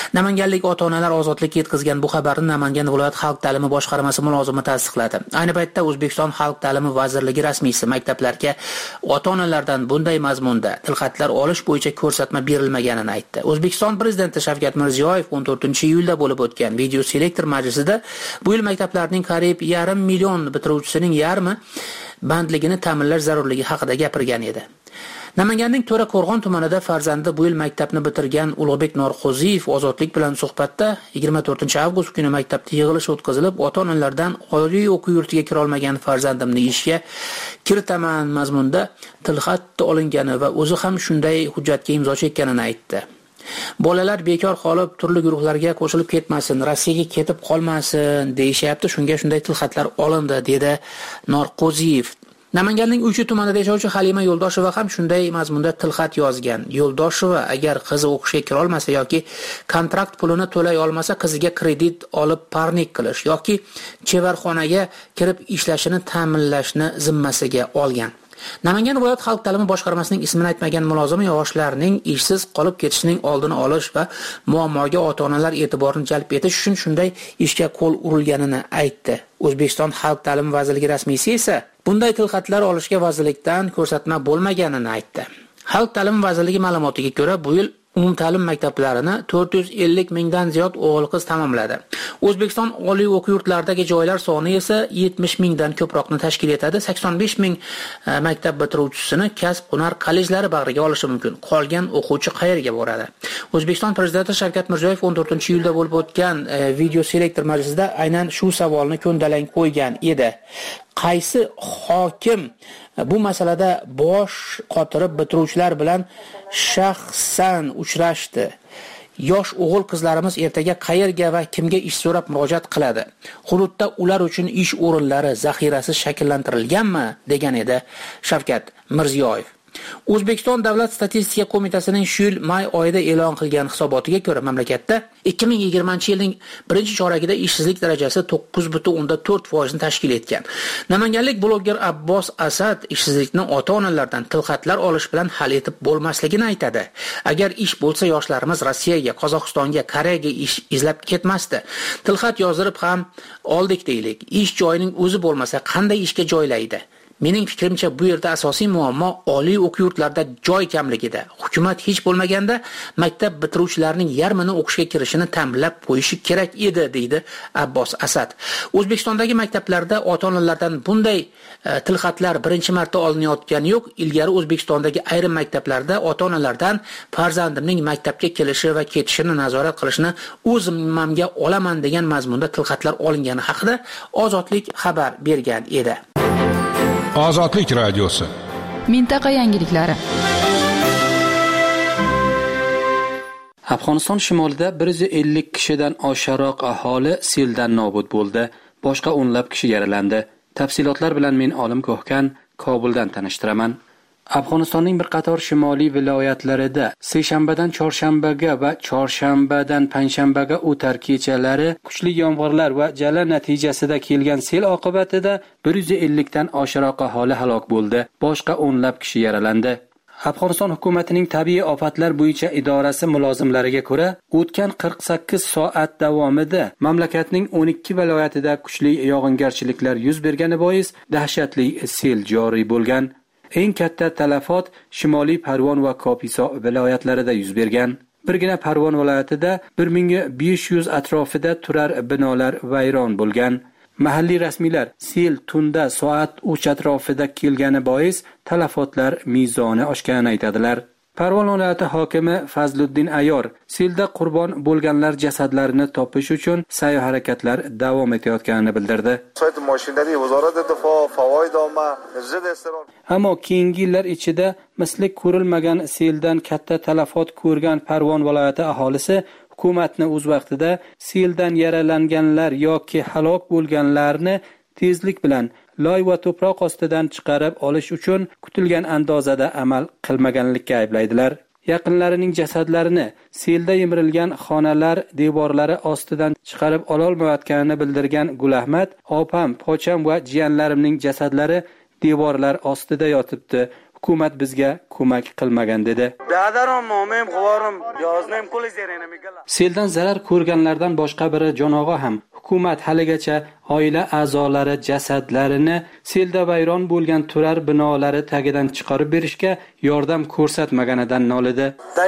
J: Namanganlik ota-onalar ozodlikka yetkazgan bu xabarni Namangan viloyat xalq ta'limi boshqarmasi mulozimi tasdiqladi. Ayni paytda O'zbekiston Xalq ta'limi vazirligi rasmiysi maktablarga ota-onalardan bunday mazmunda tilxatlar olish bo'yicha ko'rsatma berilmaganini aytdi. O'zbekiston prezidenti Shavkat Mirziyoyev o'n to'rtinchi iyulda bo'lib o'tgan video selektor majlisida bu yil maktablarning qariyb yarim million bitiruvchisining yarmi bandligini ta'minlash zarurligi haqida gapirgan edi. Namanganning To'raqo'rg'on tumanida farzandi bu yil maktabni bitirgan Ulug'bek Norqo'ziyev ozodlik bilan suhbatda yigirma to'rtinchi avgust kuni maktabda yig'ilish o'tkazilib, ota-onalardan oliy o'quv yurtiga kira olmagan farzandimni ishga kiritaman mazmunda tilxat olingani va o'zi ham shunday hujjatga imzo chekkanini aytdi. Bolalar bekor qolib, turli guruhlarga qo'shilib ketmasin, Rossiyaga ketib qolmasin deyishyapti. Shunga shunday tilxatlar olindi, dedi Norqo'ziyev. Namanganning Uychi tumanida yashovchi Halima Yo'ldosheva ham shunday mazmunda tilxat yozgan. Yo'ldosheva agar qizi o'qishga kira olmasa yoki kontrakt pulini to'lay olmasa, qiziga kredit olib parnik qilish yoki chevarxonaga kirib ishlashini ta'minlashni zimmasiga olgan. Namangan viloyat xalq ta'limi boshqarmasining ismini aytmagan mulozim yoshlarning ishsiz qolib ketishining oldini olish va muammoga ota-onalar e'tiborini jalb etish uchun shunday ishga qo'l urilganini aytdi. O'zbekiston Xalq ta'limi vazirligi rasmiysi esa bunday tilxatlar olishga vazirlikdan ko'rsatma bo'lmaganini aytdi. Xalq ta'limi vazirligi ma'lumotiga ko'ra, bu yil umumta'lim maktablarini to'rt yuz ellik mingdan ziyod o'g'il-qiz tamomladi. O'zbekiston oliy o'quv yurtlaridagi joylar soni esa yetmish mingdan ko'proqni tashkil etadi. sakson besh ming maktab bitiruvchisini kasb-hunar kollejlari bag'riga olishi mumkin. Qolgan o'quvchi qayerga boradi? O'zbekiston prezidenti Shavkat Mirziyoyev o'n to'rtinchi iyulda bo'lib o'tgan video selektor majlisida aynan shu savolni ko'ndalang qo'ygan edi. Qaysi hokim bu masalada bosh qotirib bitiruvchilar bilan shaxsan uchrashdi? Yosh o'g'il qizlarimiz ertaga qayerga va kimga ish so'rab murojaat qiladi? Hududda ular uchun ish o'rinlari zaxirasi shakllantirilganmi? degan edi Shavkat Mirziyoyev. O'zbekiston Davlat statistika qo'mitasining shu yil may oyida e'lon qilgan hisobotiga ko'ra, mamlakatda ikki ming yigirmanchi yilning birinchi choragida ishsizlik darajasi to'qqiz butun o'ndan to'rt foiz ni tashkil etgan. Namanganlik bloger Abbos Asad ishsizlikni ota-onalardan tilxatlar olish bilan hal etib bo'lmasligini aytadi. Agar ish bo'lsa, yoshlarimiz Rossiyaga, Qozog'istonga, Koreyaga ish izlab ketmasdi. Tilxat yozdirib ham oldik deylik. Ish joyining o'zi bo'lmasa, qanday ishga joylaydi? Mening fikrimcha bu yerda asosiy muammo oliy o'quv yurtlarida joy kamligida. Hukumat hech bo'lmaganda maktab bitiruvchilarining yarmini o'qishga kirishini ta'minlab qo'yishi kerak edi, deydi Abbos Asad. O'zbekistondagi maktablarda ota-onalardan bunday e, tilxatlar birinchi marta olinayotgani yo'q. Ilgari O'zbekistondagi ayrim maktablarda ota-onalardan farzandimning maktabga kelishi va ketishini nazorat qilishni o'z zimmamga olaman degan mazmunda tilxatlar olingani haqida Ozodlik xabar bergan edi.
F: Ozodlik radiosi.
B: Mintaqa yangiliklari.
K: Afg'oniston shimolida bir yuz ellik kishidan oshiqroq aholi seldan nobud bo'ldi. Boshqa o'nlab kishi yaralandi. Tafsilotlar bilan men Olim Ko'hkan Kobuldan tanishtiraman. Afg'onistonning bir qator shimoliy viloyatlarida seshanbadan chorshanbaga va chorshanbadan payshanbaga o'tar kechalari kuchli yomg'irlar va jala natijasida kelgan sel oqibatida bir yuz ellik dan oshiqroq aholi halok bo'ldi. Boshqa o'nlab kishi yaralandi. Afg'oniston hukumatining tabiiy ofatlar bo'yicha idorasi mulozimlariga ko'ra, o'tgan qirq sakkiz soat davomida mamlakatning o'n ikki viloyatida kuchli yog'ingarchiliklar yuz bergani bois dahshatli sel joriy bo'lgan. Eng katta talafot Shimoliy Parvon va Kopiso viloyatlarida yuz bergan. Birgina Parvon viloyatida bir ming besh yuz atrofida turar binolar vayron bo'lgan. Mahalliy rasmiylar sel tunda soat uch atrofida kelgani bois talafotlar mezoni oshganini aytadilar. Parvon viloyati hokimi Fazluddin Ayor selda qurbon bo'lganlar jasadlarini topish uchun sa'y-harakatlar davom etayotganini bildirdi. Ammo keyingi yillar ichida misli ko'rilmagan seldan katta talafot ko'rgan Parvon viloyati aholisi hukumatni o'z vaqtida seldan yaralanganlar yoki halok bo'lganlarni tezlik bilan loy va to'proq ostidan chiqarib olish uchun kutilgan andozada amal qilmaganlikka ayblaydilar. Yaqinlarining jasadlarini selda yemirilgan xonalar devorlari ostidan chiqarib ola olmayotganini bildirgan Gulahmat, opam, pocham va jiyanlarimning jasadlari devorlar ostida yotibdi. hukumat bizga ko'mak qilmagan dedi. Seldan zarar ko'rganlardan boshqa biri Jonog'a ham hukumat haligacha oila a'zolari jasadlarini selda vayron bo'lgan turar binolari tagidan chiqarib berishga yordam ko'rsatmaganidan nolidi.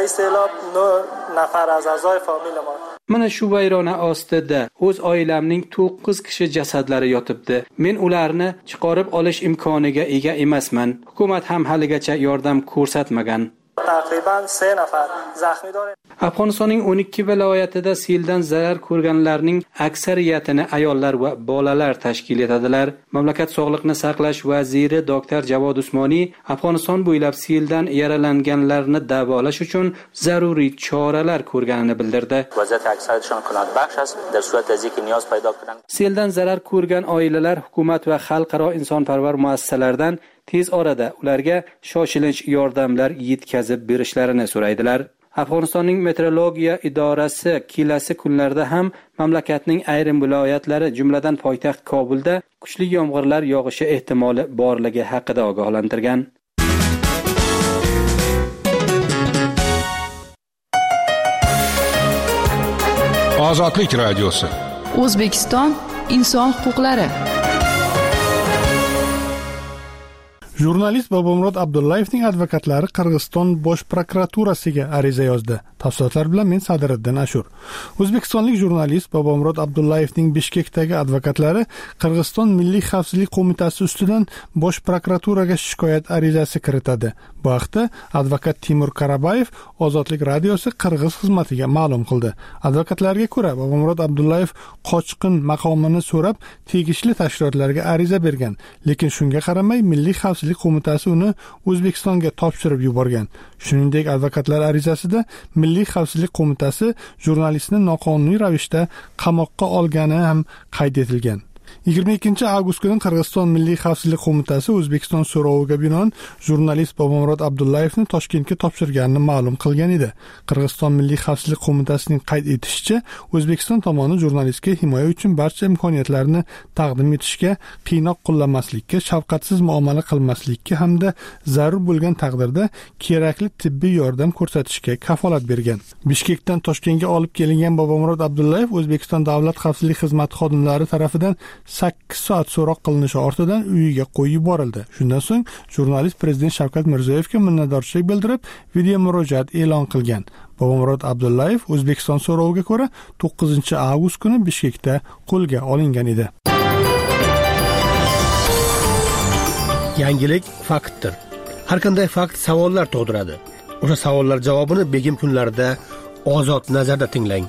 K: Mana shu vayrona ostida o'z oilamning to'qqiz kishi jasadlari yotibdi. Men ularni chiqarib olish imkoniga ega emasman. Hukumat ham haligacha yordam ko'rsatmagan. Taqriban uch nafar zaxmidor. Afg'onistonning o'n ikki viloyatida seldan zarar ko'rganlarning aksariyatini ayollar va bolalar tashkil etadilar. Mamlakat sog'liqni saqlash vaziri doktor Javod Usmoniy Afg'oniston bo'ylab seldan yaralanganlarni davolash uchun zaruriy choralar ko'rganini bildirdi. Seldan zarar ko'rgan oilalar hukumat va xalqaro insonparvar muassasalardan tez orada ularga shoshilinch yordamlar yetkazib berishlarini so'raydilar. Afg'onistonning meteorologiya idorasi kelasi kunlarda ham mamlakatning ayrim viloyatlari, jumladan poytaxt Kobulda kuchli yomg'irlar yog'ishi ehtimoli borligi haqida ogohlantirgan.
F: Ozodlik radiosi.
E: O'zbekiston inson huquqlari.
A: Jurnalist Bobomurod Abdullayevning advokatlari Qirg'iziston bosh prokuraturasiga ariza yozdi. Tafsilotlar bilan men Sadiriddin Ashur. O'zbekistonlik jurnalist Bobomurod Abdullayevning Bishkekdagi advokatlari Qirg'iziston Milliy xavfsizlik qo'mitasi ustidan bosh prokuraturaga shikoyat arizasi kiritadi. Bu haqda advokat Timur Karabayev Ozodlik radiosi Qirg'iz xizmatiga ma'lum qildi. Advokatlarga ko'ra, Bobomurod Abdullayev qochqin maqomini so'rab tegishli tashkilotlarga ariza bergan, lekin shunga qaramay Milliy xavfsizlik qo'mitasi uni O'zbekistonga topshirib yuborgan. Shuningdek, advokatlar arizasida Milliy xavfsizlik qo'mitasi jurnalistni noqonuniy ravishda qamoqqa olgani ham qayd etilgan. yigirma ikkinchi avgust kuni Qirg'iziston Milliy xavfsizlik qo'mitasi O'zbekiston so'roviga binoan jurnalist Bobomurod Abdullayevni Toshkentga topshirganini ma'lum qilgan edi. Qirg'iziston Milliy xavfsizlik qo'mitasining qayd etishicha, O'zbekiston tomoni jurnalistga himoya uchun barcha imkoniyatlarni taqdim etishga, qiynoq qo'llamaslikka, shafqatsiz muomala qilmaslikka hamda zarur bo'lgan taqdirda kerakli tibbiy yordam ko'rsatishga kafolat bergan. Bishkekdan Toshkentga olib kelingan Bobomurod Abdullayev O'zbekiston Davlat xavfsizlik xizmati xodimlari tomonidan sakkiz soat so'roq qilinishi ortidan uyiga qo'yib yuborildi. Shundan so'ng jurnalist Prezident Shavkat Mirziyoyevga minnatdorchilik bildirib, video murojaat e'lon qilgan. Bobomurod Abdullayev O'zbekiston so'roviga ko'ra to'qqizinchi avgust kuni Bishkekda qo'lga olingan edi.
L: Yangilik faktdir. Har qanday fakt savollar tug'diradi. O'sha savollar javobini begim kunlarida Ozod nazarda tinglang.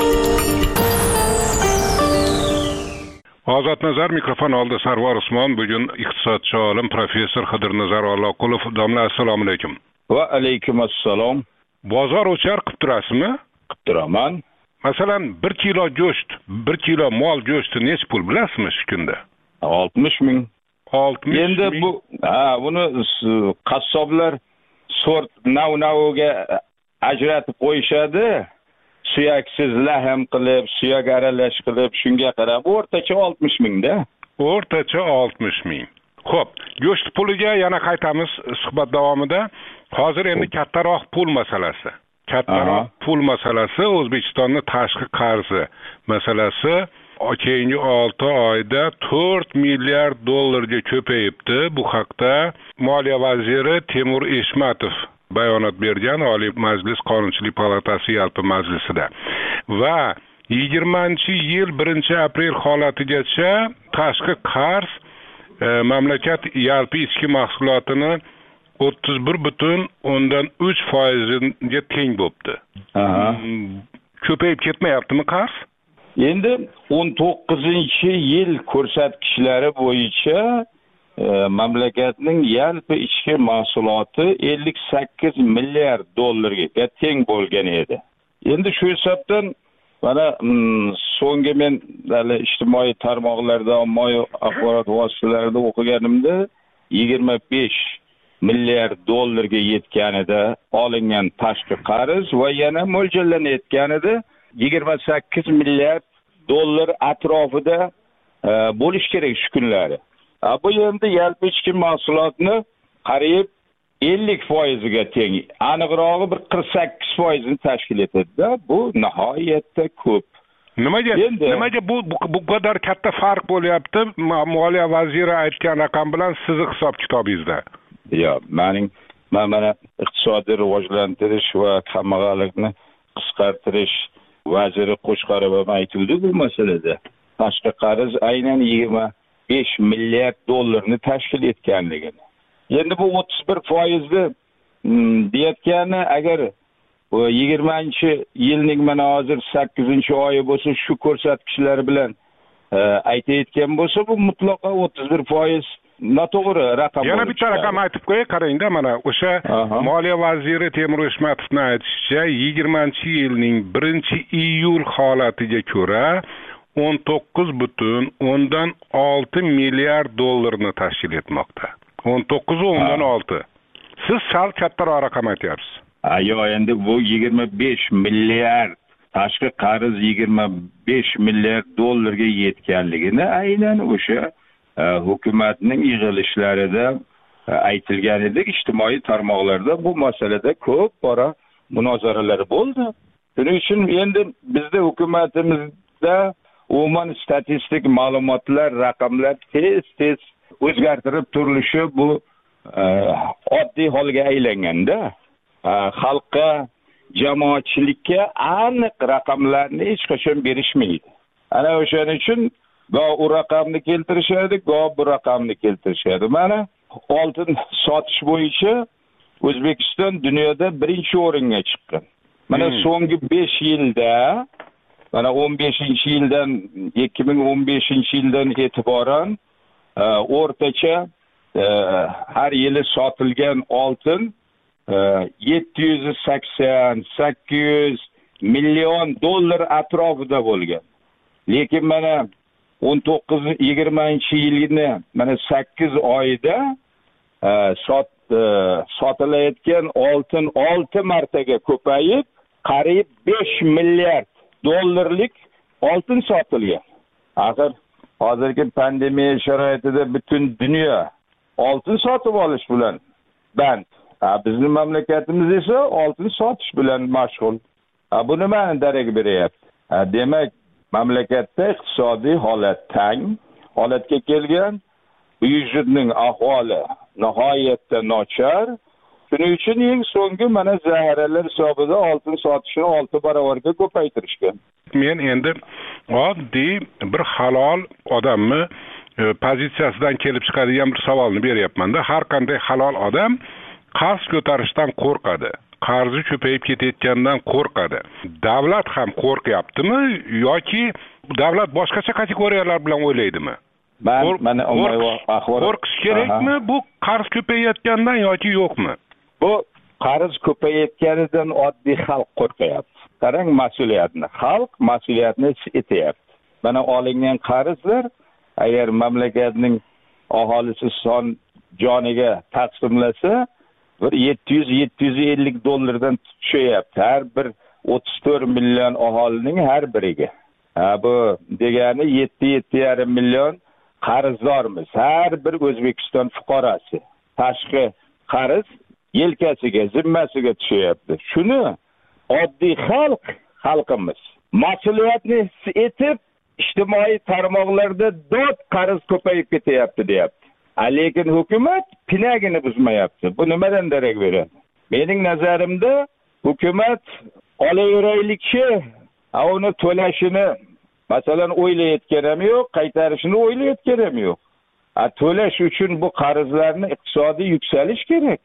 F: Ozod nazar mikrofon oldi Sarvar Usmon. Bugun iqtisodchi olim professor Xidirnazar Alloqulov. Domla, assalomu alaykum.
M: Va alaykum assalom.
F: Bozor o'char qilib turasizmi?
M: Qilib turaman.
F: Masalan, bir kilo go'sht, bir kilo mol go'shti nech pul bilasizmi shu kunda?
M: oltmish ming.
F: oltmish ming.
M: Endi bu, ha, buni qassoblar sort nav-naviga ajratib qo'yishadi. Suyaksiz lahm qilib, suyak aralash qilib, shunga qarab o'rtacha oltmish mingda.
F: O'rtacha oltmish ming. Xo'p, go'sht puliga yana qaytamiz suhbat davomida. Hozir endi kattaroq pul masalasi. Kattaroq pul masalasi O'zbekistonning tashqi qarzi masalasi keyingi olti oyda to'rt milliard dollarga ko'payibdi. Bu haqda Moliya vaziri Temur Eshmatov bayonot bergan Oliy Majlis Qonunchilik palatasi yalpi majlisida. Va yigirmanchi yil birinchi aprel holatigacha tashqi qarz e, mamlakat yalpi ichki mahsulotini o'ttiz bir butun o'ndan uch foiziga teng bo'libdi. Ko'payib ketmayaptimi qarz?
M: Endi o'n to'qqizinchi yil ko'rsatkichlari bo'yicha e, mamlakatning yalpi ichki mahsuloti ellik sakkiz milliard dollarga teng bo'lgan edi. Endi shu hisobdan mana so'nggi men hali ijtimoiy tarmoqlarda, ommaviy axborot vositalarida o'qiganimda yigirma besh milliard dollarga yetganida olingan tashqi qarz va yana mo'ljallanayotganida yigirma sakkiz milliard dollar atrofida e, bo'lish kerak shu kunlari. Bu endi yalpi ichki mahsulotni qariyb ellik foiziga teng. Aniqrog'i bir qirq sakkiz foizini tashkil etadi-da. Bu nihoyatda ko'p.
F: Nimaga nimaga bu bu qadar katta farq bo'lyapti? Moliya vaziri aytgan raqam bilan sizni hisob kitobingizda.
M: Yo'q, mening men mana iqtisodiy rivojlantirish va kambag'allikni qisqartirish vaziri Qo'shqarov aytuvdi bu masalada. Tashqi qarz aynan yigirma besh milliard dollarni tashkil etganligini. Endi bu o'ttiz bir foizni deyotgani agar yigirmanchi yilning mana hozir sakkizinchi oyi bo'lsa shu ko'rsatkichlar bilan aytayotgan bo'lsa bu mutlaqo o'ttiz bir foiz noto'g'ri raqam.
F: Yana bitta raqam aytib qo'yay, qarangda mana o'sha Moliya vaziri Temur Ishmatovning aytishicha yigirmanchi yilning birinchi iyul holatiga ko'ra o'n to'qqiz butun o'ndan olti milliard dollarni tashkil etmoqda. o'n to'qqiz o'ndan olti. Siz sal kattaroq raqam aytyapsiz.
M: Yo'q, endi bu yigirma besh milliard tashqi qarz yigirma besh milliard dollarga yetganligini aynan o'sha hukumatning yig'ilishlarida aytilgan edi. Ijtimoiy tarmoqlarda bu masalada ko'p bora munozaralar bo'ldi. Shuning uchun endi bizda hukumatimizda umuman statistik ma'lumotlar, raqamlar tez-tez o'zgartirib turilishi bu oddiy holga aylanganda, xalqqa, jamoatchilikka aniq raqamlarni hech qachon berishmaydi. Ana o'shaning uchun go u raqamni keltirishadi, go bu raqamni keltirishadi. Mana oltin sotish bo'yicha O'zbekiston dunyoda birinchi o'ringa chiqqan. Mana so'nggi besh yilda, mana o'n beshinchi yildan ikki ming o'n beshinchi yildan e'tiboran o'rtacha har yili sotilgan oltin yetti yuz sakson sakkiz yuz million dollar atrofida bo'lgan. Lekin mana o'n to'qqiz yigirmanchi yilni mana sakkiz oyda sot sotilayotgan oltin olti martaga ko'payib, qariyb besh milliard dollarlik oltin sotilgan. Axir hozirgi pandemiya sharoitida butun dunyo oltin sotib olish bilan band. Bizning mamlakatimiz esa oltin sotish bilan mashg'ul. Bu nimani darak beryapti? Demak, mamlakatda iqtisodiy holat tang holatga kelgan, byudjetning ahvoli nihoyatda nochar. Shuning uchun eng so'nggi mana zaxiralar hisobida oltin sotishni olti barobarga ko'paytirishgan.
F: Men endi oddiy bir halol odamni pozitsiyasidan kelib chiqadigan bir savolni beryapman-da. Har qanday halol odam qarz ko'tarishdan qo'rqadi. Qarzi ko'payib ketayotgandan qo'rqadi. Davlat ham qo'rqyaptimi yoki davlat boshqacha kategoriyalar bilan o'ylaydimi?
M: Men mana
F: qo'rqish kerakmi bu qarz ko'payayotgandan yoki yo'qmi?
M: Bu qarz ko'payayotganidan oddiy xalq qo'rqyapti. Qarang, mas'uliyatni xalq mas'uliyatni etyapti. Mana olingan qarzlar agar mamlakatning aholisi son joniga taqsimlasa bir yetti yuz yetti yuz ellik dollardan tushyapti har bir o'ttiz to'rt million aholining har biriga. Ha, bu degani yetti yetti yarim million qarzdormiz. Har bir O'zbekiston fuqarosi tashqi qarz yelkasiga, zimmasiga tushyapti. Shuni oddiy xalq, xalqimiz mas'uliyatni his etib ijtimoiy tarmoqlarda dod qarz ko'payib ketyapti deyapti. Lekin hukumat pinagini buzmayapti. Bu nimadan darak beradi? Mening nazarimda hukumat olaveraylikchi, uni to'lashini masalan o'ylayotgan ham yo'q, qaytarishini o'ylayotgan ham yo'q. To'lash uchun bu qarzlarni iqtisodiy yuksalish kerak.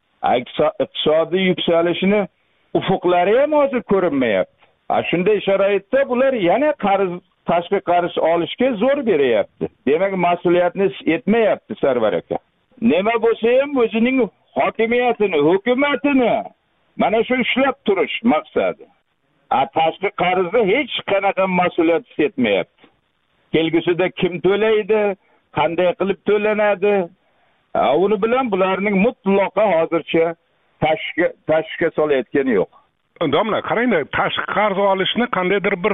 M: Iqtisodiy yuksalishini ufuqlari ham hozir ko'rinmayapti. Shunday sharoitda bular yana qarz tashqi qarz olishga zo'r beryapti. Demak, mas'uliyatni etmayapti Sarvar aka. Nima bo'lsa ham o'zining hokimiyatini, hukumatini mana shu ushlab turish maqsadi. A tashqi qarzni hech qanaqa mas'uliyat etmayapti. Kelgusida kim to'laydi, qanday qilib to'lanadi? Uni bilan bularning mutlaqo hozircha tashqi tashqi solayotgani yo'q.
F: Domla, qarangda, tashqi qarz olishni qandaydir bir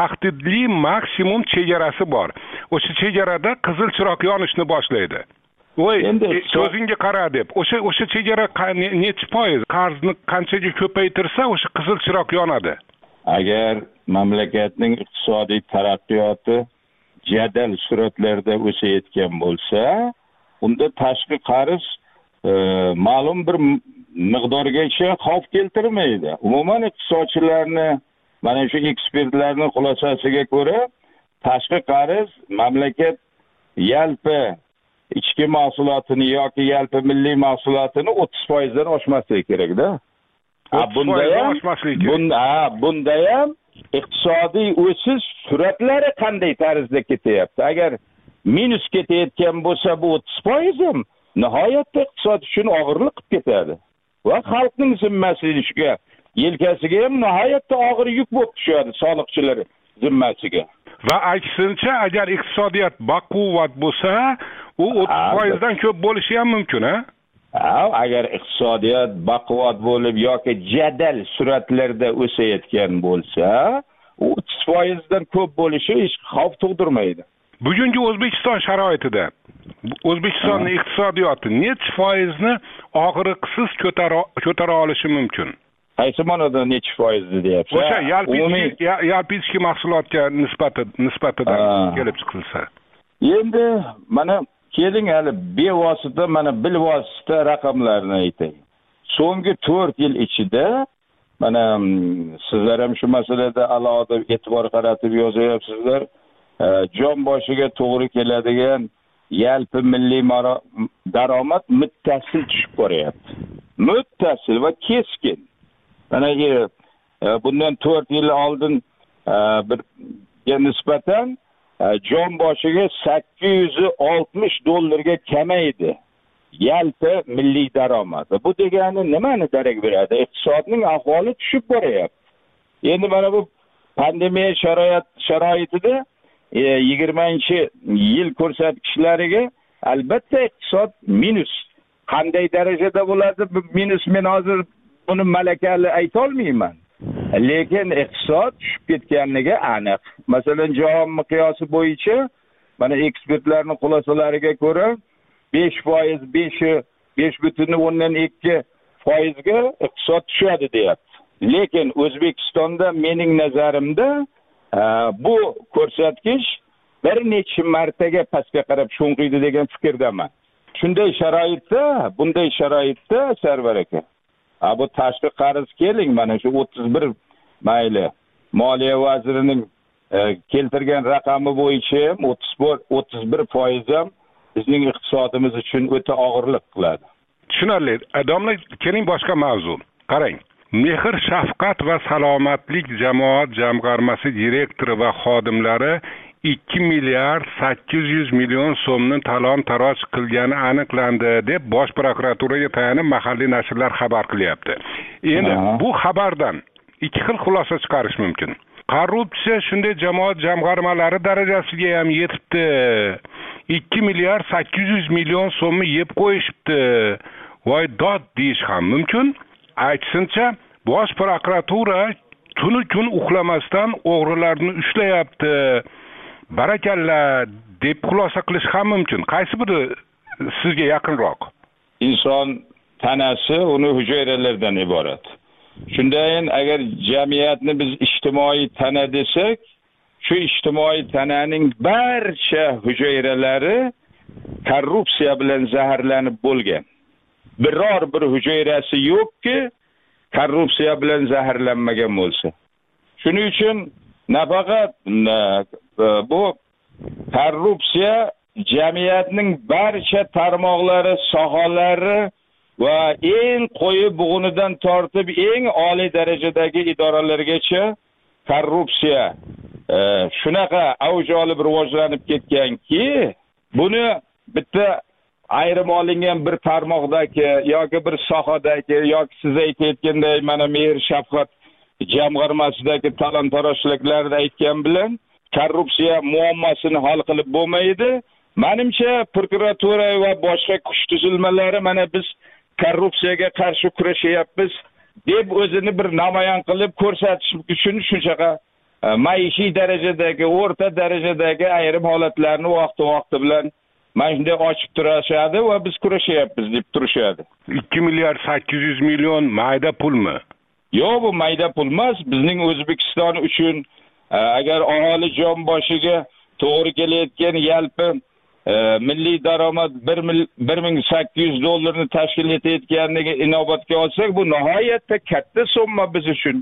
F: tahdidli maksimum chegarasi bor. O'sha chegarada qizil chiroq yonishni boshlaydi. voy ko'zingga qara deb o'sha o'sha chegara nechi foiz qarzni qanchaga ko'paytirsa o'sha qizil chiroq yonadi.
M: Agar mamlakatning iqtisodiy taraqqiyoti jadal sur'atlarda o'sayotgan bo'lsa, unda tashqi qarz e, ma'lum bir miqdorgacha xavf keltirmaydi. Umuman iqtisodchilarni, mana shu ekspertlarning xulosasiga ko'ra, tashqi qarz mamlakat yalpi ichki mahsulotini yoki yalpi milliy mahsulotini o'ttiz foizdan oshmasligi kerak-da. Bunda ham bunda bunda ham iqtisodiy o'sish sur'atlari qanday tarzda ketyapti? Agar minus ketayotgan bo'lsa, bu o'ttiz foiz ham nihoyatda iqtisod uchun og'irlik qilib ketadi. Va xalqning zimmasiga, yelkasiga ham nihoyatda og'ir yuk bo'lib tushadi soliqchilar zimmasiga.
F: Va aksincha, agar iqtisodiyot baquvvat bo'lsa, u o'ttiz foizdan ko'p bo'lishi ham mumkin, ha? Ha,
M: agar iqtisodiyot baquvvat bo'lib yoki jadal sur'atlarda o'sayotgan bo'lsa, u o'ttiz foizdan ko'p bo'lishi hech xavf tug'dirmaydi.
F: Bugungi O'zbekiston sharoitida O'zbekistonning iqtisodiyoti necha foizni og'riqsiz ko'tara ko'tara olishi mumkin?
M: Qaysi ma'noda necha foizni deyapsiz?
F: O'sha yalpi ichki mahsulotga nisbati nisbatidan kelib chiqilsa.
M: Endi mana keling hali bevosita, mana bilvosita raqamlarni aytay. So'nggi to'rt yil ichida mana sizlar ham shu masalada alohida e'tibor qaratib yozyapsizlar. Jon boshiga to'g'ri keladigan yalpi milliy daromad muttasil tushib boryapti. Muttasil va keskin. Mana bundan to'rt yil oldin birga nisbatan jon boshiga sakkiz yuz oltmish dollarga kamaydi yalpi milliy daromad. Bu degani nimani darak beradi? Iqtisodning ahvoli tushib boryapti. Endi mana bu pandemiya sharoit sharoitida yigirmanchi yil ko'rsatkichlariga albatta iqtisod minus. Qanday darajada bo'ladi bu minus, men hozir buni malakali ayta olmayman. Lekin iqtisod tushib ketganligi aniq. Masalan, jahon miqyosi bo'yicha mana ekspertlarning xulosalariga ko'ra besh foiz, besh butun o'ndan ikki foizga iqtisod tushadi deyapti. Lekin O'zbekistonda mening nazarimda bu ko'rsatkich bir necha martaga pastga qarab sho'ng'iydi degan fikrdaman. Shunday sharoitda, bunday sharoitda Sarvar aka, bu tashqi qarz keling, mana shu o'ttiz bir mayli Moliya vazirining keltirgan raqami bo'yicha o'ttiz bir foiz ham bizning iqtisodimiz uchun o'ta og'irlik qiladi.
F: Tushunarli. Domla, keling boshqa mavzu. Qarang. Mehr shafqat va salomatlik jamoat jamg'armasi direktori va xodimlari ikki milliard sakkiz yuz million so'mni talon-taroj qilgani aniqlandi deb Bosh prokuraturaga tayanib mahalliy nashrlar xabar qilyapti. Endi bu xabardan ikki xil xulosa chiqarish mumkin. Korrupsiya shunday jamoat jamg'armalari darajasiga ham yetibdi. ikki milliard sakkiz yuz million so'mni yeb qo'yishibdi. Voy dod deyish ham mumkin. Aytsincha, Bosh prokuratura tuni kun uxlamasdan o'g'rilarni ushlayapti. Barakalla deb xulosa qilish ham mumkin. Qaysi biri sizga yaqinroq?
M: Inson tanasi uni hujayralardan iborat. Shundayin agar jamiyatni biz ijtimoiy tana desak, shu ijtimoiy tananing barcha hujayralari korrupsiya bilan zaharlanib bo'lgan. Biror bir hujayrasi yo'qki korrupsiya bilan zaharlanmagan bo'lsa. Shuning uchun nafaqat bu korrupsiya jamiyatning barcha tarmoqlari, sohalari va eng qo'yi bug'unidan tortib eng oliy darajadagi idoralargacha korrupsiya shunaqa avj olib rivojlanib ketganki, buni bitta ayrim olingan bir tarmoqdagi yoki bir sohadagi yoki siz aytayotganday mana mehr shafqat jamg'armasidagi talon-torojliklarda aytgan bilan korrupsiya muammosini hal qilib bo'lmaydi. Menimcha prokuratura va boshqa kuch tuzilmalari mana biz korrupsiyaga qarshi kurashyapmiz deb o'zini bir namoyon qilib ko'rsatish uchun shunchaqa maishiy darajadagi, o'rta darajadagi ayrim holatlarni vaqti-vaqti bilan mana shunday ochib turishadi va biz kurashyapmiz deb turishadi.
F: ikki milliard sakkiz yuz million mayda pulmi?
M: Yo'q, bu mayda pul emas. Bizning O'zbekiston uchun agar aholi jon boshiga to'g'ri kelayotgan yalpi milliy daromad bir ming sakkiz yuz dollarni tashkil etayotganligiga inobatga olsak, bu nihoyatda katta summa biz uchun.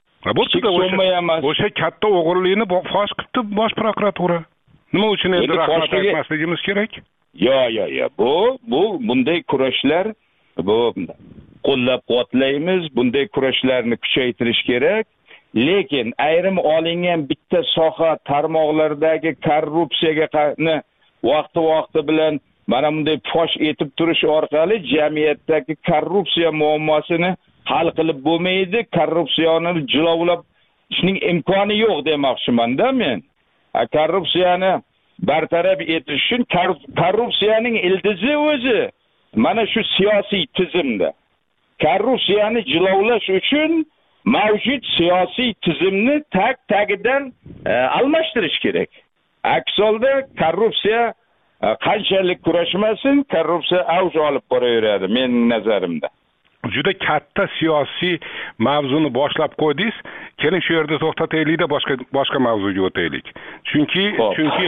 F: O'sha katta o'g'irlikni fosh qildi bosh prokuratura. Nima uchun endi rahmat aytmasligimiz kerak?
M: Yo'q, yo'q, yo'q. Bu bu bunday kurashlar, bu qo'llab-quvvatlaymiz, bunday kurashlarni kuchaytirish kerak. Lekin ayrim olingan bitta soha tarmoqlardagi korrupsiyaga qarshi vaqti-vaqti bilan mana bunday fosh etib turish orqali jamiyatdagi korrupsiya muammosini hal qilib bo'lmaydi, korrupsiyani jilovlab ishning imkoni yo'q demoqchiman-da men. Korrupsiyani bartaraf etish uchun korrupsiyaning ildizi o'zi mana shu siyosiy tizimda. Korrupsiyani jilovlash uchun mavjud siyosiy tizimni tag-tagidan almashtirish kerak. Aks holda korrupsiya qanchalik kurashmasin, korrupsiya avj olib boraveradi mening nazarimda.
F: Juda katta siyosiy mavzuni boshlab qo'ydingiz. Keling shu yerda to'xtataylik-da, boshqa boshqa mavzuga o'taylik. Chunki chunki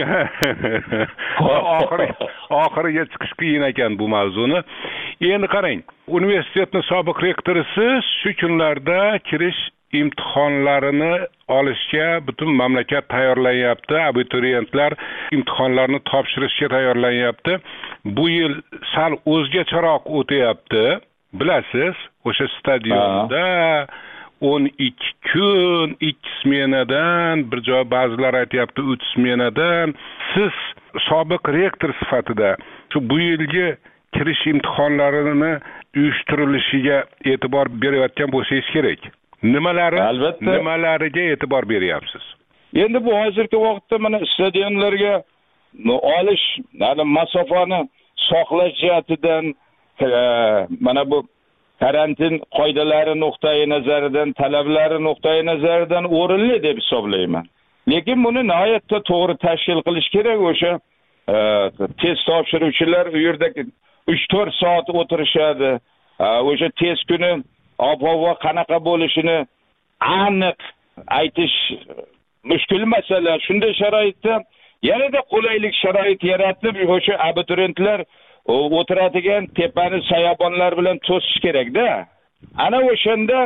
F: oxiri oxiriga chiqish qiyin ekan bu mavzuni. Endi qarang, universitetning sobiq rektorisiz shu kunlarda kirish imtihonlarini olishga butun mamlakat tayyorlanyapti. Abituriyentlar imtihonlarni topshirishga tayyorlanyapti. Bu yil sal o'zgacharoq o'tyapti. Bilasiz, o'sha stadionda o'n ikki kun, ikki smenadan, bir joy ba'zilar aytayapti uch smenadan. Siz sobiq rektor sifatida shu bu yilgi kirish imtihonlarini uyushtirilishiga e'tibor berayotgan bo'lsangiz kerak. Nimalari, nimalariga e'tibor beryapsiz?
M: Endi bu hozirgi vaqtda mana stadionlarga olish, hali masofani saqlash jihatidan mana bu karantin qoidalari nuqtai nazaridan, talablari nuqtai nazaridan o'rinli deb hisoblayman. Lekin buni nihoyatda to'g'ri tashkil qilish kerak. O'sha test topshiruvchilar u yerda uch to'rt soat o'tirishadi. O'sha test kuni ob-havo qanaqa bo'lishini aniq aytish mushkul masala. Shunday sharoitda yanada qulaylik sharoit yaratib, o'sha abituriyentlar o'tiradigan tepani sayabonlar bilan to'sish kerak-da. Ana o'shanda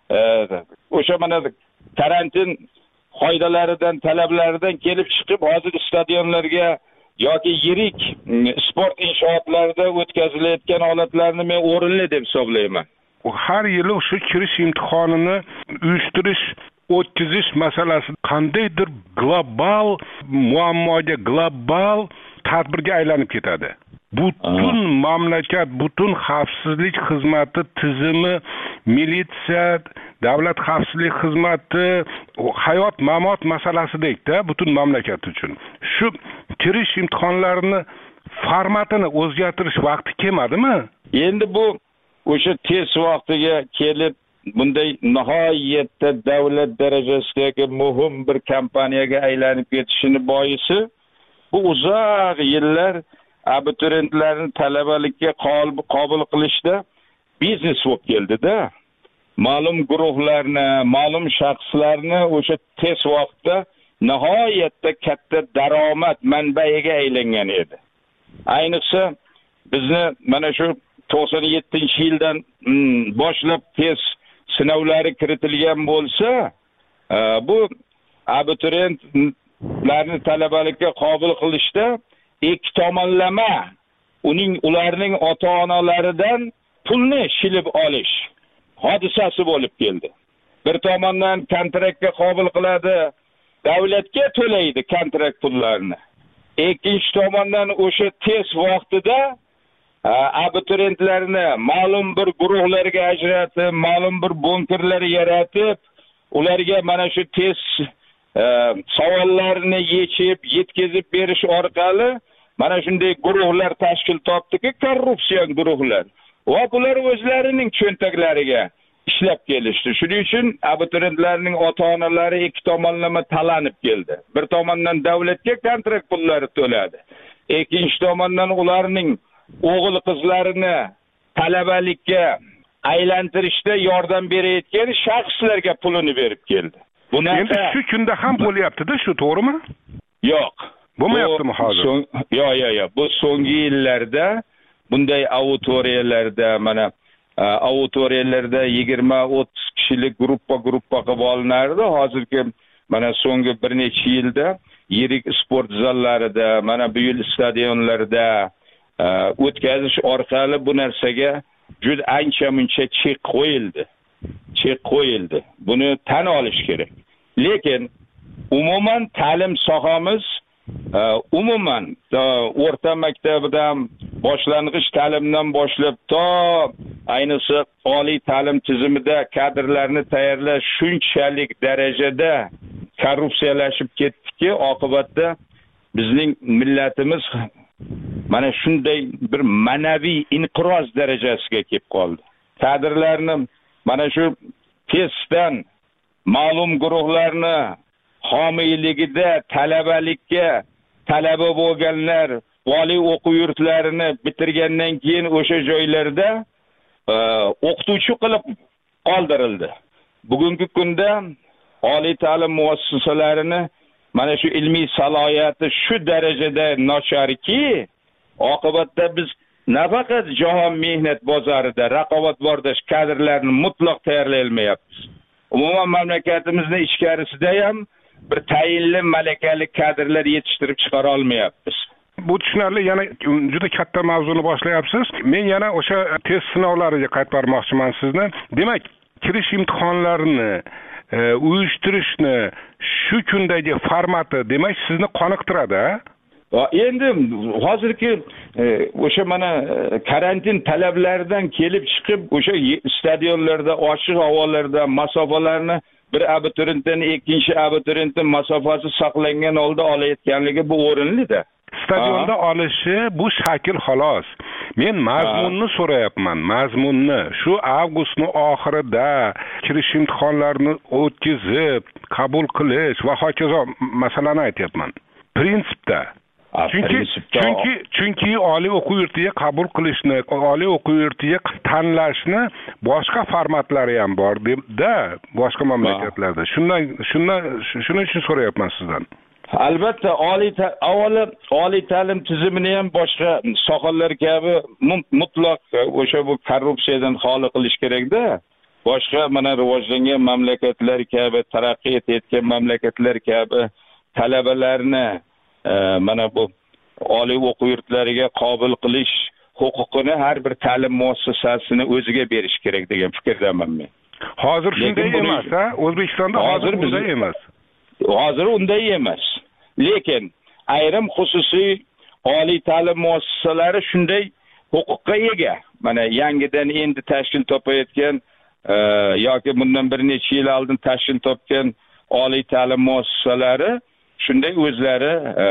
M: o'sha mana karantin qoidalaridan, talablaridan kelib chiqib, hozir stadionlarga yoki yirik sport inshootlarida o'tkazilayotgan holatlarni men o'rinli deb hisoblayman.
F: Har yili shu kirish imtihonini uyushtirish, o'tkazish masalasi qandaydir global muammoga, global tadbirga aylanib ketadi. Butun mamlakat, butun xavfsizlik xizmati tizimi, militsiya, davlat xavfsizlik xizmati, hayot mamot masalasida butun mamlakat uchun. Shu kirish imtihonlarini formatini o'zgartirish vaqti kelmadimi?
M: Endi bu o'sha test vaqtiga kelib bunday nihoyatda davlat darajasidagi muhim bir kompaniyaga aylanib ketishini boisi bu uzoq yillar abituriyentlarni talabalikka qabul qilishda biznes bo'lib keldi-da. Ma'lum guruhlarni, ma'lum shaxslarni o'sha test vaqtida nihoyatda katta daromad manbaiga aylangan edi. Ayniqsa bizni mana shu to'qson yettinchi yildan boshlab test sinovlari kiritilgan bo'lsa, bu abituriyentlarni talabalikka qabul qilishda ikki tomonlama uning ularning ota-onalaridan pulni shilib olish hodisasi bo'lib keldi. Bir tomondan kontraktga qabul qiladi, davlatga to'laydi kontrakt pullarini. Ikkinchi tomondan o'sha test vaqtida abituriyentlarni ma'lum bir guruhlarga ajratib, ma'lum bir bunkerlar yaratib, ularga mana shu test savollarni yechib, yetkazib berish orqali mana shunday guruhlar tashkil topdiki, korrupsiyon guruhlar. Va bular o'zlarining cho'ntaklariga ishlab kelishdi. Shuning uchun abituriyentlarning ota-onalari ikki tomonlama talanib keldi. Bir tomondan davlatga kontrakt pullari to'ladi. ikkinchi tomondan ularning o'g'il qizlarini talabalikka aylantirishda yordam berayotgan shaxslarga pulini berib keldi. Bunaqa
F: endi shu kunda ham bo'lyapti-da, shu to'g'rimi?
M: Yo'q.
F: Bo'lmayaptimi hozir?
M: Yo'q, yo'q, yo'q. Bu so'nggi yillarda bunday auditoriyalarda, mana auditoriyalarda yigirma o'ttiz kishilik gruppa-gruppa qilib olinardi. Hozirgi mana so'nggi bir necha yilda yirik sport zallarida, mana bu yil stadionlarda o'tkazish orqali bu narsaga juda ancha-muncha chek qo'yildi. Chek qo'yildi. Buni tan olish kerak. Lekin umuman ta'lim sohamiz umuman o'rta maktabdan, boshlang'ich ta'limdan boshlab to ayniqsa oliy ta'lim tizimida kadrlarni tayyorlash shunchalik darajada korrupsiyalashib ketdiki, oqibatda bizning millatimiz mana shunday bir ma'naviy inqiroz darajasiga kelib qoldi. Kadrlarni mana shu testdan ma'lum guruhlarni homiyligida talabalikka talaba bo'lganlar oliy o'quv yurtlarini bitirgandan keyin o'sha joylarda o'qituvchi qilib qoldirildi. Bugungi kunda oliy ta'lim muassasalarini mana shu ilmiy salohiyati shu darajada nacharki, oqibatda biz nafaqat jahon mehnat bozorida raqobatbardosh kadrlarni mutlaq tayyorlay olmayapmiz. Umuman mamlakatimizning ichkarisida ham bir tayinli malakali kadrlar yetishtirib chiqara olmayapmiz.
F: Bu tushunarli, yana juda katta mavzuni boshlayapsiz. Men yana o'sha test sinovlariga qaytarmoqchiman sizni. Demak, kirish imtihonlarini e, uyushtirishni shu kundagi formati, demak, sizni qoniqtiradi.
M: Endi hozirgi o'sha mana karantin talablaridan kelib chiqib, o'sha stadionlarda, ochiq havolarda masofalarni bir abituriyentdan ikkinchi abituriyentning masofasi saqlangan holda olayotganligi bu o'rinli-da.
F: Stadionda olishi bu shakl xolos. Men mazmunni so'rayapman, mazmunni. Shu avgustning oxirida kirish imtihonlarini o'tkazib, qabul qilish va hokazo masalani aytyapman. Prinsipda. Chunki chunki chunki oliy o'quv yurtiga qabul qilishni, oliy o'quv yurtiga tanlashni boshqa formatlari ham bor deb-da, boshqa mamlakatlarda. Shundan shundan shuning uchun so'rayapman sizdan.
M: Albatta, oliy avvalo oliy ta'lim tizimini ham boshqa sohalar kabi mutlaq o'sha bu korrupsiyadan xoli qilish kerak-da. Boshqa mana rivojlangan mamlakatlar kabi, taraqqiy etayotgan mamlakatlar kabi talabalarni mana bu oliy o'quv yurtlariga qabul qilish huquqini har bir ta'lim muassasasini o'ziga berish kerak degan fikrdaman men.
F: Hozir shunday emas, ha? O'zbekistonda hozir bunday emas.
M: Hozir unday emas. Lekin ayrim xususiy oliy ta'lim muassasalari shunday huquqqa ega. Mana yangidan endi tashkil topayotgan yoki bundan bir necha yil oldin tashkil topgan oliy ta'lim muassasalari shunday o'zlari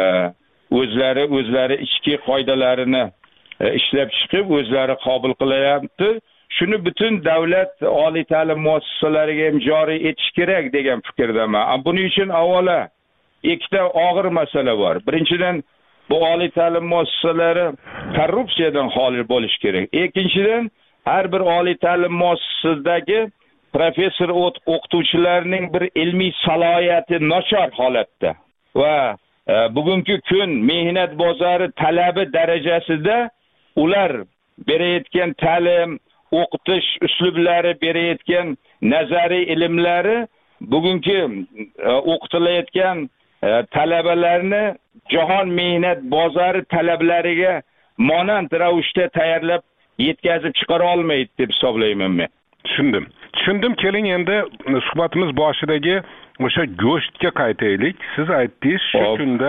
M: o'zlari o'zlari ichki qoidalarini ishlab chiqib, o'zlari qabul qilyapti. Shuni butun davlat oliy ta'lim muassasalariga ham joriy etish kerak degan fikrdaman. Buning uchun avvalo ikkita og'ir masala bor. Birinchidan, bu oliy ta'lim muassasalari korrupsiyadan xoli bo'lish kerak. Ikkinchidan, har bir oliy ta'lim muassasasidagi professor o'qituvchilarning bir ilmiy salohiyati nachar holatda va e, bugungi kun mehnat bozori talabi darajasida ular berayotgan ta'lim, o'qitish uslublari, berayotgan nazariy ilmlari bugungi e, o'qitilayotgan e, talabalarni jahon mehnat bozori talablariga monand ravishda tayyorlab yetkazib chiqara olmaydi deb hisoblayman men.
F: Tushundim. Tushundim. Keling endi suhbatimiz boshidagi o'sha go'shtga qaytaylik. Siz aytdingiz, shu kunda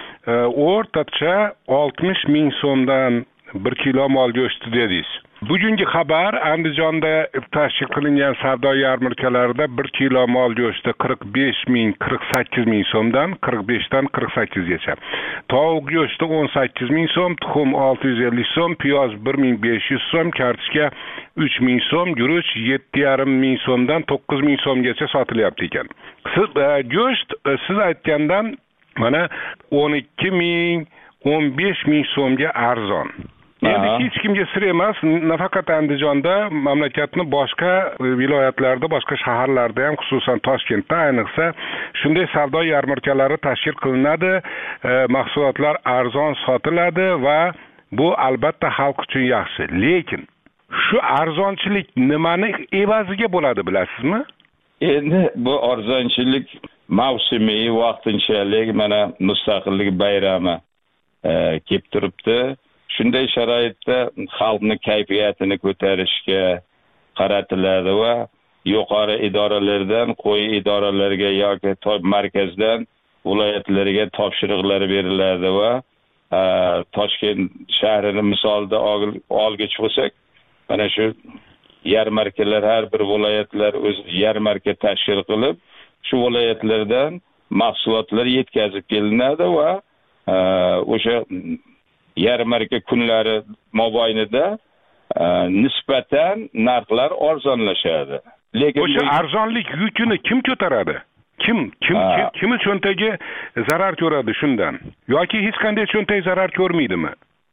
F: o'rtacha oltmish ming so'mdan bir kilo mol go'shti dedingiz. Bugungi xabar, Andijonda tashkil qilingan savdo yarmarkalarida bir kilo mol go'shti qirq besh ming, qirq sakkiz ming so'mdan qirq besh dan qirq sakkiz gacha. Tovuq go'shti o'n sakkiz ming so'm, tuxum olti yuz ellik so'm, piyoz bir ming besh yuz so'm, kartoshka uch ming so'm, guruch yetti yarim ming so'mdan to'qqiz ming so'mgacha sotilyapti ekan. Siz go'sht siz aytgandan mana o'n ikki ming, o'n besh ming so'mga arzon. Endi hech kimga sir emas, nafaqat Andijonda, mamlakatning boshqa viloyatlarida, boshqa shaharlarda ham, xususan Toshkentda ayniqsa shunday savdo yarmarkalari tashkil qilinadi, mahsulotlar arzon sotiladi va bu albatta xalq uchun yaxshi. Lekin shu arzonchilik nimani evaziga bo'ladi bilasizmi?
M: Endi bu arzonchilik mavsumiy, vaqtinchalik, mana mustaqillik bayrami kelib turibdi. Shunday sharoitda xalqning kayfiyatini ko'tarishga qaratiladi va yuqori idoralardan quyi idoralarga yoki markazdan viloyatlarga topshiriqlar beriladi va Toshkent shahrini misolida olgich bo'lsak, mana shu yarmarkalar, har bir viloyatlar o'z yarmarka tashkil qilib, shu viloyatlardan mahsulotlar yetkazib kelinadi va o'sha yarmarka kunlari mobaynida nisbatan narxlar arzonlashadi. Lekin
F: o'sha arzonlik yukini kim ko'taradi? Kim kim kimi cho'ntagi zarar ko'radi shundan? Yoki hech qanday cho'ntak zarar ko'rmaydimi?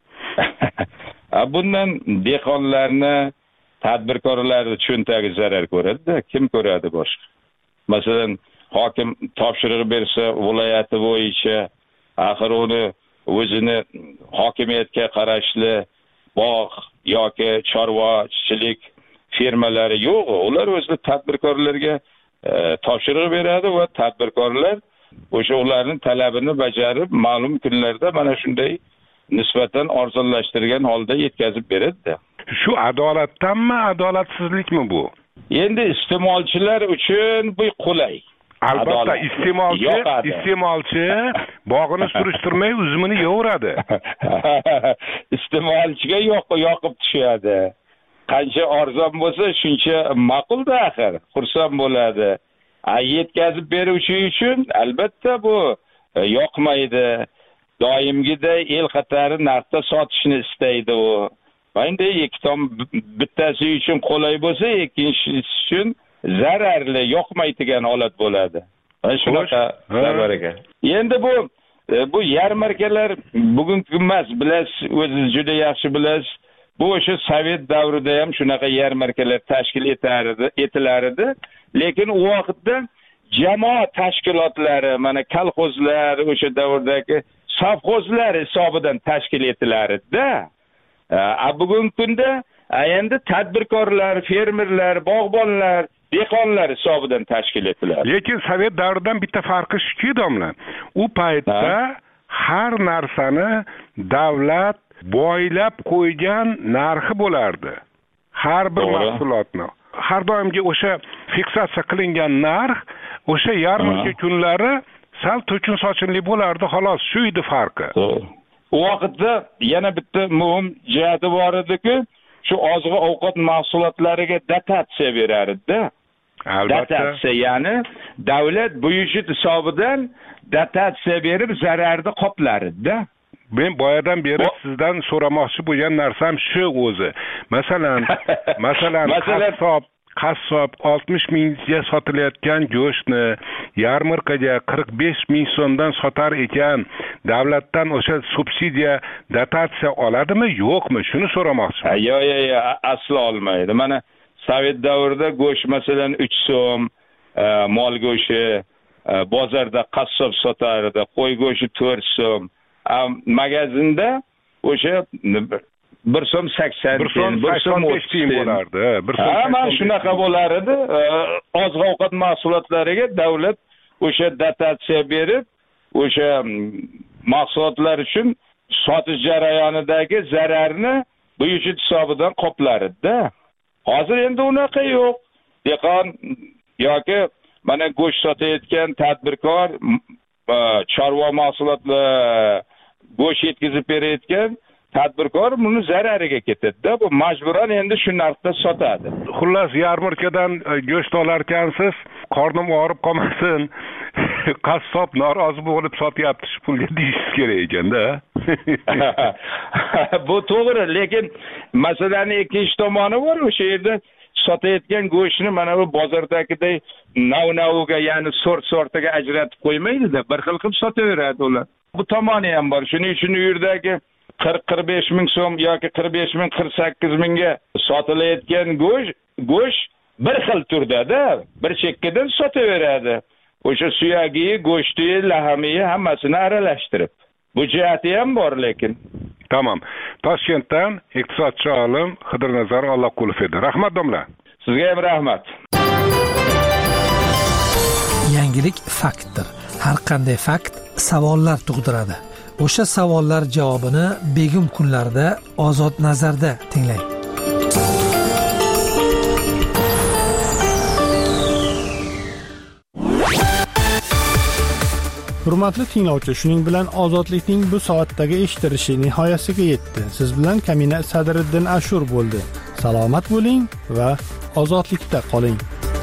M: Bundan dehqonlarni, tadbirkorlarning cho'ntagi zarar ko'radi-da, kim ko'radi boshqa? Masalan, hokim topshiriq bersa viloyati bo'yicha axir uni o'zini hokimiyatga qarashli bog' yoki chorvachilik firmalari yo'q, ular o'zi tadbirkorlarga topshiriq beradi va tadbirkorlar o'sha ularning talabini bajarib, ma'lum kunlarda mana shunday nisbatan arzonlashtirgan holda yetkazib beradi.
F: Shu adolatdanmi, adolatsizlikmi bu?
M: Endi iste'molchilar uchun bu qulay.
F: Albatta iste'molchi, iste'molchi bog'ini surishtirmay uzumini yo'radi.
M: Iste'molchiga yoqib tushadi. Qancha arzon bo'lsa, shuncha ma'qul-da axir, xursand bo'ladi. Yetkazib beruvchi uchun albatta bu yoqmaydi. Doimgidek el qatari narxda sotishni istaydi u. Endi ikki tom bittasi uchun qulay bo'lsa, ikkinchisi uchun zararli, yoqmaydigan holat bo'ladi. Mana shunaqa xabar ekan. Endi bu bu yarmarkalar bugungi emas, bilasiz, o'zingiz juda yaxshi bilasiz. Bu o'sha Sovet davrida ham shunaqa yarmarkalar tashkil etardi, etilardi. Lekin u vaqtda jamoat tashkilotlari, mana kolxozlar, o'sha davrdagi sovxozlar hisobidan tashkil etilardi-da. A bugungi kunda endi tadbirkorlar, fermerlar, bog'bonlar, dehqonlar hisobidan tashkil etiladi.
F: Lekin Sovet davridan bitta farqi shuki, domla. U paytda har narsani davlat boylab qo'ygan narxi bo'lardi. Har bir mahsulotni. Har doimgi o'sha fiksatsiya qilingan narx o'sha yarmarka kunlari sal to'kin sochinli bo'lardi, xolos, shu edi farqi.
M: U vaqtda yana bitta muhim jihati bor ediki, shu oziq ovqat mahsulotlariga dotatsiya berardi-da.
F: Albatta.
M: Dotatsiya, ya'ni davlat byudjet hisobidan dotatsiya berib zararni qoplardi-da.
F: Men boyadan beri sizdan so'ramoqchi bo'lgan narsam shu o'zi. Masalan, masalan, qassob, qassob oltmish mingga sotilayotgan go'shtni yarmarkaga qirq besh ming so'mdan sotar ekan, davlatdan o'sha subsidiya, dotatsiya oladimi, yo'qmi? Shuni so'ramoqchiman.
M: Yo'q, yo'q, yo'q, aslo olmaydi. Mana Sovet davrida go'sht masalan uch so'm, mol go'shti bozorda qassob sotardi, qo'y go'shti to'rt so'm. Magazinda o'sha bir so'm sakson tiyun, bir so'm o'ttiz tiyun
F: bo'lardi.
M: Mana shunaqa bo'lar edi. Oziq ovqat mahsulotlariga davlat o'sha dotatsiya berib, o'sha mahsulotlar uchun sotish jarayonidagi zararni byudjet hisobidan qoplar edi-da. Hozir endi unaqa yo'q. Dehqon yoki mana go'sht sotayotgan tadbirkor, chorva mahsulotlar go'sht yetkazib berayotgan tadbirkor buni zarariga ketadi-da. Bu majburan endi shu narxda sotadi.
F: Xullas, yarmarkadan go'sht olarkansiz, qornim og'rib qolmasin, qassob norozi bo'lib sotyapti shu pulga deyish kerak ekanda.
M: Bu to'g'ri, lekin masalaning ikkinchi tomoni bor. O'sha yerda sotayotgan go'shtni mana bu bozordagidek nav-naviga, ya'ni sort-sortiga ajratib qo'ymaydi-da, bir xil qilib sotaveradi ular. bu tomoni ham bor. Shuning uchun u yerdagi qirq qirq besh ming so'm yoki qirq besh ming qirq sakkiz mingga sotilayotgan go'sht go'sht bir xil turdada bir chekkadan sotaveradi. O'sha suyagi, go'shti, lahmi hammasini aralashtirib. Bu jihati ham bor lekin.
F: Tamam. Toshkentdan iqtisodchi olim Xidirnazar Alloqulov edi. Rahmat domla.
M: Sizga ham rahmat.
C: Yangilik faktdir. Har qanday fakt savollar tug'diradi. O'sha savollar javobini begim kunlarda Ozod nazarda tinglang.
A: Hurmatli tinglovchi, shuning bilan ozodlikning bu soatdagi eshittirishi nihoyasiga yetdi. Siz bilan Kamina Sadriddin Ashur bo'ldi. Salomat bo'ling va ozodlikda qoling.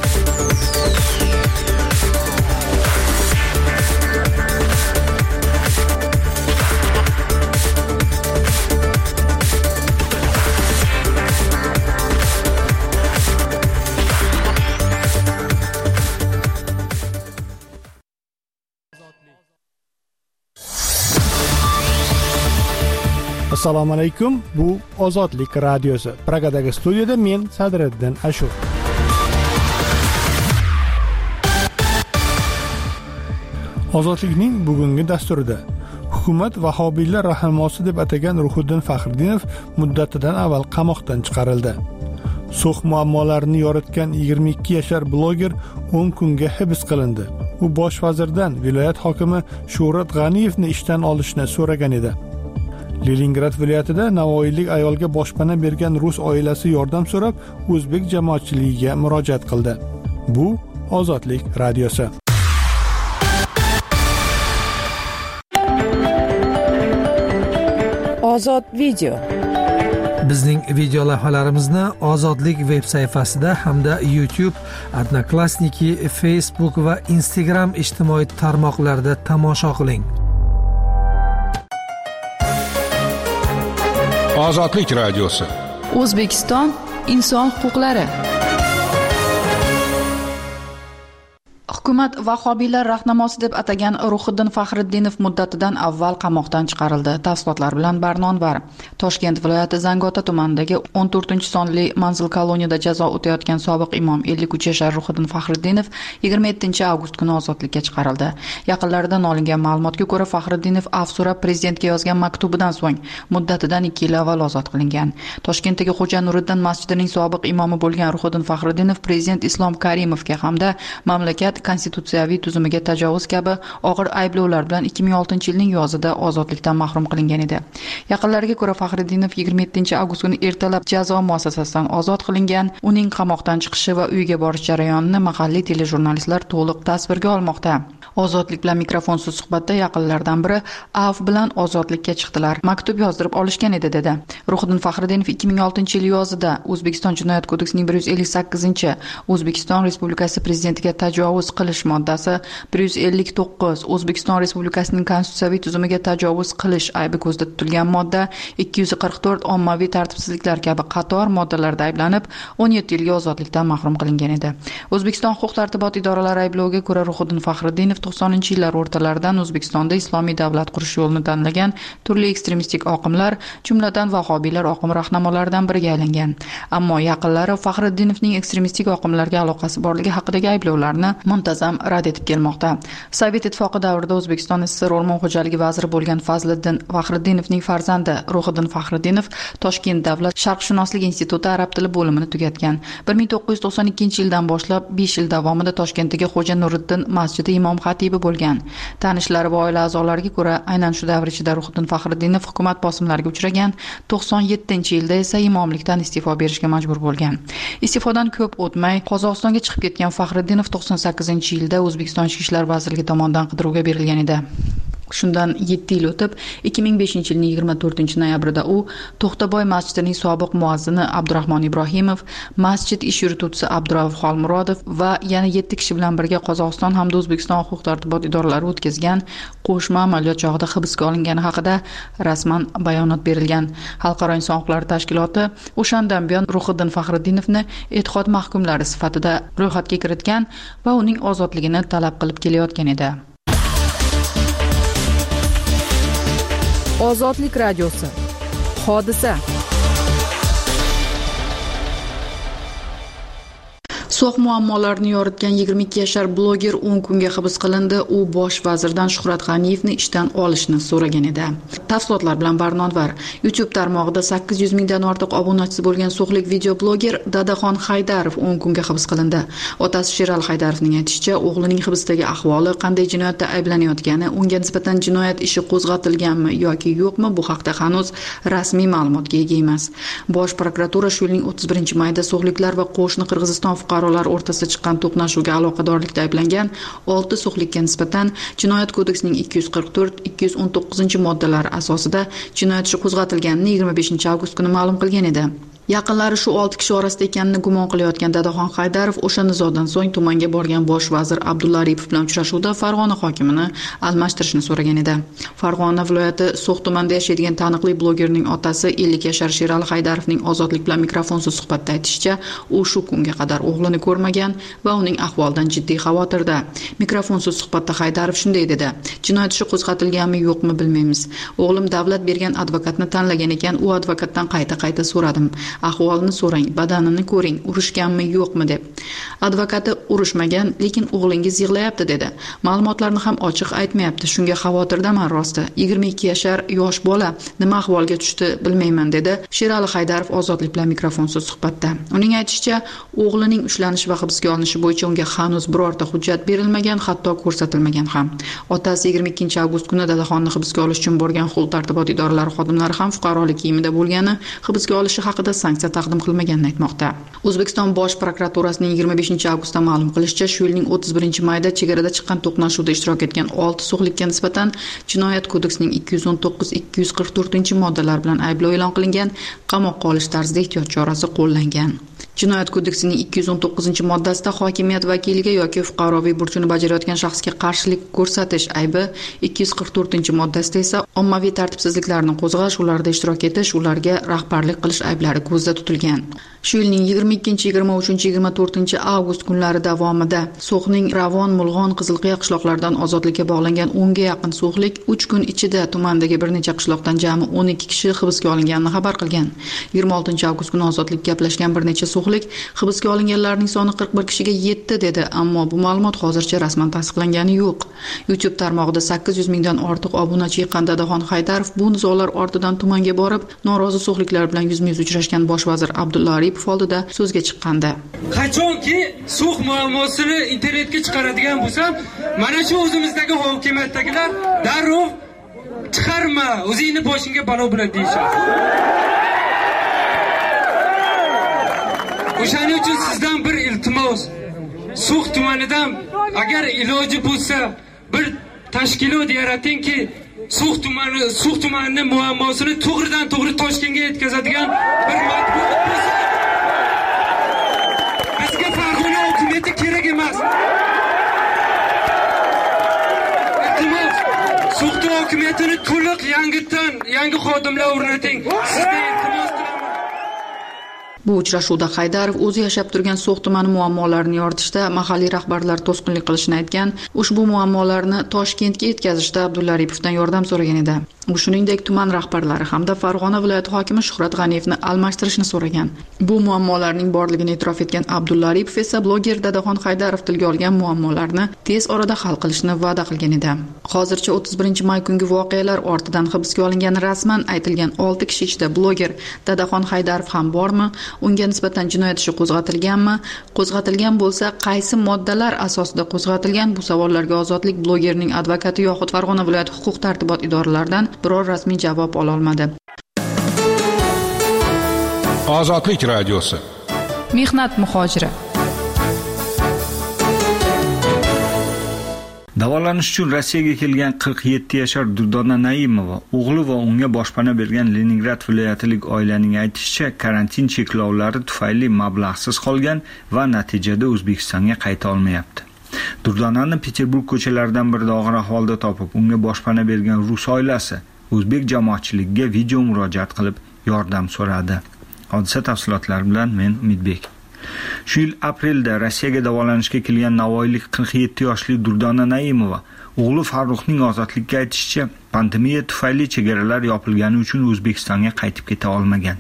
A: Assalomu alaykum. Bu Ozodlik radiosi. Pragadagi studiyada men Sadriddin Ashur. Ozodlikning bugungi dasturida hukumat vahobiylar rahnamosi deb atagan Ruhiddin Faxriddinov muddatidan avval qamoqdan chiqarildi. So'x muammolarini yoritgan yigirma ikki yashar bloger o'n kunga hibs qilindi. U bosh vazirdan viloyat hokimi Shuhrat G'aniyevni ishdan olishni so'ragan edi. Leningrad viloyatida navoiylik ayolga boshpana bergan rus oilasi yordam so'rab o'zbek jamoatchiligiga murojaat qildi. Bu Ozodlik radiosi.
I: Ozod video.
C: Bizning video lavhalarimizni Ozodlik veb sayfasida hamda YouTube, Odnoklassniki, Facebook va Instagram ijtimoiy tarmoqlarida tomosha qiling.
F: Ozodlik radiosi.
E: O'zbekiston inson huquqlari. Hukumat vahobiylar rahnamosi deb atagan Ruhiddin Faxriddinov muddatidan avval qamoqdan chiqarildi. Tafsilotlar bilan Barnonvar. Toshkent viloyati Zangota tumanidagi o'n to'rtinchi sonli manzil koloniyada jazo o'tayotgan sobiq imom ellik uch yashar Ruhiddin Faxriddinov yigirma yettinchi avgust kuni ozodlikka chiqarildi. Yaqinlaridan olingan ma'lumotga ko'ra, Faxriddinov afv so'rab prezidentga yozgan maktubidan so'ng muddatidan ikki yil avval ozod qilingan. Toshkentdagi Xo'ja Nuriddin masjidining sobiq imomi bo'lgan Ruhiddin Faxriddinov prezident Islom Karimovga hamda mamlakat konstitutsiyaviy tuzumiga tajovuz kabi og'ir ayblovlar bilan ikki ming oltinchi yilning yozida ozodlikdan mahrum qilingan edi. Yaqinlariga ko'ra, Faxriddinov yigirma yettinchi avgust kuni ertalab jazo muassasasidan ozod qilingan. Uning qamoqdan chiqishi va uyiga borish jarayonini mahalliy telejurnalistlar to'liq tasvirga olmoqda. Ozodlik bilan mikrofonsiz suhbatda yaqinlaridan biri afv bilan ozodlikka chiqdilar. Maktub yozdirib olishgan edi dedi. Ruhiddin Faxriddinov ikki ming oltinchi yil yozida O'zbekiston Jinoyat kodeksining bir yuz ellik sakkizinchi O'zbekiston Respublikasi prezidentiga tajovuz qilish moddasi, bir yuz ellik to'qqiz O'zbekiston Respublikasining konstitutsiyaviy tuzumiga tajovuz qilish aybi ko'zda tutilgan modda, ikki yuz qirq to'rt ommaviy tartibsizliklar kabi qator moddalarda ayblanib o'n yetti yilga ozodlikdan mahrum qilingan edi. O'zbekiston huquq-tartibot idoralari aybloviga ko'ra, Ruhiddin Faxriddinov to'qsoninchi yillar o'rtalaridan O'zbekistonda islomiy davlat qurish yo'lini tanlagan turli ekstremistik oqimlar, jumladan vahobiylar oqimi rahnamolaridan biriga aylangan. Ammo yaqinlari Faxriddinovning ekstremistik oqimlarga aloqasi borligi haqidagi ayblovlarni muntazam rad etib kelmoqda. Sovet ittifoqi davrida O'zbekiston S S R O'rmon xo'jaligi vaziri bo'lgan Fazliddin Faxriddinovning farzandi Ruhiddin Faxriddinov Toshkent davlat sharqshunoslik instituti arab tili bo'limini tugatgan. bir ming to'qqiz yuz to'qson ikkinchi yildan boshlab besh yil davomida Toshkentdagi Xo'ja Nuriddin masjidi imom xatibi bo'lgan. Tanishlari va oila a'zolariga ko'ra, aynan shu davr ichida Ruhiddin Faxriddinov hukumat bosimlariga uchragan. to'qson yettinchi yilda esa imomlikdan iste'fo berishga majbur bo'lgan. Iste'fodan ko'p o'tmay Qozog'istonga chiqib ketgan Faxriddinov to'qson sakkizinchi yilda O'zbekiston Ichki ishlar vazirligi tomonidan qidiruvga berilgan edi. Shundan yetti yil o'tib, ikki ming beshinchi yilning yigirma to'rtinchi noyabrida u To'xtaboy masjidining sobiq muazzini Abdurahmon Ibrohimov, masjid ish yurituvchisi Abdurauf Xolmurodov va yana yetti kishi bilan birga Qozog'iston hamda O'zbekiston huquq-tartibot idoralari o'tkazgan qo'shma amaliyot chog'ida hibsga olingani haqida rasman bayonot berilgan. Xalqaro inson huquqlari tashkiloti o'shandan buyon Ruhiddin Faxriddinovni e'tiqod mahkumlari sifatida ro'yxatga kiritgan va uning ozodligini talab qilib kelayotgan edi.
I: Ozodlik radiosi. Hodisa.
E: So'x muammolarini yoritgan yigirma ikki yashar bloger o'n kunga hibs qilindi. U bosh vazirdan Shuhrat G'aniyevni ishdan olishni so'ragan edi. Tafsilotlar bilan Barnodvar. YouTube tarmog'ida sakkiz yuz mingdan ortiq obunachisi bo'lgan so'xlik video bloger Dadaxon Haydarov o'n kunga hibs qilindi. Otasi Sherali Haydarovning aytishicha, o'g'lining hibsdagi ahvoli, qanday jinoyatda ayblanayotgani, unga nisbatan jinoyat ishi qo'zg'atilganmi yoki yo'qmi, bu haqda hanuz rasmiy ma'lumotga ega emas. Bosh prokuratura shu yilning o'ttiz birinchi mayida so'xliklar va qo'shni Qirg'iziston fuqarolar o'rtasida chiqqan to'qnashuvga aloqadorlikda ayblangan olti so'xlikka nisbatan Jinoyat kodeksining ikki yuz qirq to'rt ikki yuz o'n to'qqizinchi moddalari asosida jinoyat ishi qo'zg'atilganini yigirma beshinchi avgust kuni ma'lum qilgan edi. Yaqinlari shu olti kishi orasida ekanini gumon qilayotgan Dadaxon Haydarov o'sha nizodan so'ng tumanga borgan bosh vazir Abdulla Aripov bilan uchrashuvda Farg'ona hokimini almashtirishni so'ragan edi. Farg'ona viloyati So'x tumanida yashaydigan taniqli blogerning otasi ellik yashar Sherali Haydarovning Ozodlik bilan mikrofonsiz suhbatda aytishicha, u shu kunga qadar o'g'lini ko'rmagan va uning ahvolidan jiddiy xavotirda. Mikrofonsiz suhbatda Haydarov shunday dedi: "Jinoyat ishi qo'zg'atilganmi yo'qmi bilmaymiz. O'g'lim davlat bergan advokatni tanlagan ekan, u advokatdan qayta-qayta so'radim. Ahvolini so'rang, badanini ko'ring, urishganmi yo'qmi deb. Advokati urishmagan, lekin o'g'lingiz yig'layapti dedi. Ma'lumotlarni ham ochiq aytmayapti. Shunga xavotirdaman rosti. yigirma ikki yashar yosh bola nima ahvolga tushdi bilmayman dedi Sherali Haydarov Ozodlik bilan mikrofonsiz suhbatda. Uning aytishicha, o'g'lining ushlanishi va hibsga olinishi bo'yicha unga hanuz birorta hujjat berilmagan, hatto ko'rsatilmagan ham. Otasi yigirma ikkinchi avgust kuni Dadaxonni hibsga olish uchun borgan huquq-tartibot idoralari xodimlari ham fuqarolik kiyimida bo'lgani, hibsga olishi haqida sanksiya taqdim qilmaganini aytmoqda. O'zbekiston Bosh prokuraturasining yigirma beshinchi avgustda ma'lum qilishicha, shu yilning o'ttiz birinchi mayida chegarada chiqqan to'qnashuvda ishtirok etgan olti so'xlikka nisbatan Jinoyat kodeksining ikki yuz o'n to'qqiz ikki yuz qirq to'rtinchi moddalar bilan ayblov e'lon qilingan, qamoqqa olish tarzida ehtiyot chorasi qo'llangan. Jinoyat kodeksining ikki yuz o'n to'qqizinchi moddasida hokimiyat vakiliga yoki fuqaroviy burchini bajarayotgan shaxsga qarshilik ko'rsatish aybi, ikki yuz qirq to'rtinchi moddasida esa ommaviy tartibsizliklarni qo'zg'ash, ularda ishtirok etish, ularga rahbarlik qilish ayblari ko'zda tutilgan. Shu yilning yigirma ikkinchi, yigirma uchinchi, yigirma to'rtinchi avgust kunlari davomida So'xning Ravon, Mulg'on, Qizilqiya qishloqlaridan ozodlikka bog'langan o'nga yaqin so'xlik uch kun ichida tumandagi bir necha qishloqdan jami o'n ikki kishi hibsga olinganini xabar qilgan. yigirma oltinchi avgust kuni ozodlikka gaplashgan bir necha so'xlik hibsga olinganlarning soni qirq bir kishiga yetdi dedi, ammo bu ma'lumot hozircha rasman tasdiqlangani yo'q. YouTube tarmog'ida sakkiz yuz mingdan ortiq obunachi yiqqan Dadaxon Haydarov bu nizolar ortidan tumanga borib, norozi so'xliklar bilan yuzma-yuz uchrashgan bosh vazir Abdulla Aripov oldida so'zga chiqqanda,
D: qachonki So'x muammosini internetga chiqaradigan bo'lsam, mana shu o'zimizdagi hokimiyatdagilar darrov chiqarma, o'zingni boshingga balo bo'ladi deyishadi. O'shaning uchun sizdan bir iltimos, So'x tumanidan agar iloji bo'lsa bir tashkilot yaratingki, So'x tumani, So'x tumanining muammosini to'g'ridan to'g'ri Toshkentga yetkazadigan bir matbuot bo'lsa, bizga Farg'ona hokimiyati kerak emas. Iltimos, So'x hokimiyatini to'liq yangitdan, yangi xodimlar o'rnating. Sizdan iltimos qilaman.
E: Bu uchrashuvda Haydarov o'zi yashab turgan So'x tumani muammolarini yoritishda mahalliy rahbarlar to'sqinlik qilishini aytgan, ushbu muammolarni Toshkentga yetkazishda Abdulla Aripovdan yordam so'ragan edi. U shuningdek tuman rahbarlari hamda Farg'ona viloyati hokimi Shuhrat G'aniyevni almashtirishni so'ragan. Bu muammolarning borligini e'tirof etgan Abdulla Aripov esa bloger Dadaxon Haydarov tilga olgan muammolarni tez orada hal qilishni va'da qilgan edi. Hozircha o'ttiz birinchi may kungi voqealar ortidan hibsga olingani rasman aytilgan olti kishi ichida bloger Dadaxon Haydarov ham bormi? Unga nisbatan jinoyat ishi qo'zg'atilganmi? Qo'zg'atilgan bo'lsa, qaysi moddalar asosida qo'zg'atilgan? Bu savollarga Ozodlik blogerning advokati yoxud Farg'ona viloyati huquq-tartibot idoralaridan biror rasmiy javob ola olmadi.
F: Ozodlik radiosi.
B: Mehnat muhojiri.
G: Davolanish uchun Rossiyaga kelgan qirq yetti yashar Durdona Naimova o'g'li va unga boshpana bergan Leningrad viloyatilik oilaning aytishicha, karantin cheklovlari tufayli mablag'siz qolgan va natijada O'zbekistonga qayta olmayapti. Durdonani Peterburg ko'chalaridan birida og'ir ahvolda topib, unga boshpana bergan rus oilasi o'zbek jamoatchiligiga video murojaat qilib yordam so'radi. Hodisa tafsilotlari bilan men Umidbek. Shu yil aprelda Rossiyaga davolanishga kelgan navoiylik qirq yetti yoshli Durdona Naimova o'g'li Farruxning ozodlikka aytishicha, pandemiya tufayli chegaralar yopilgani uchun O'zbekistonga qaytib keta olmagan.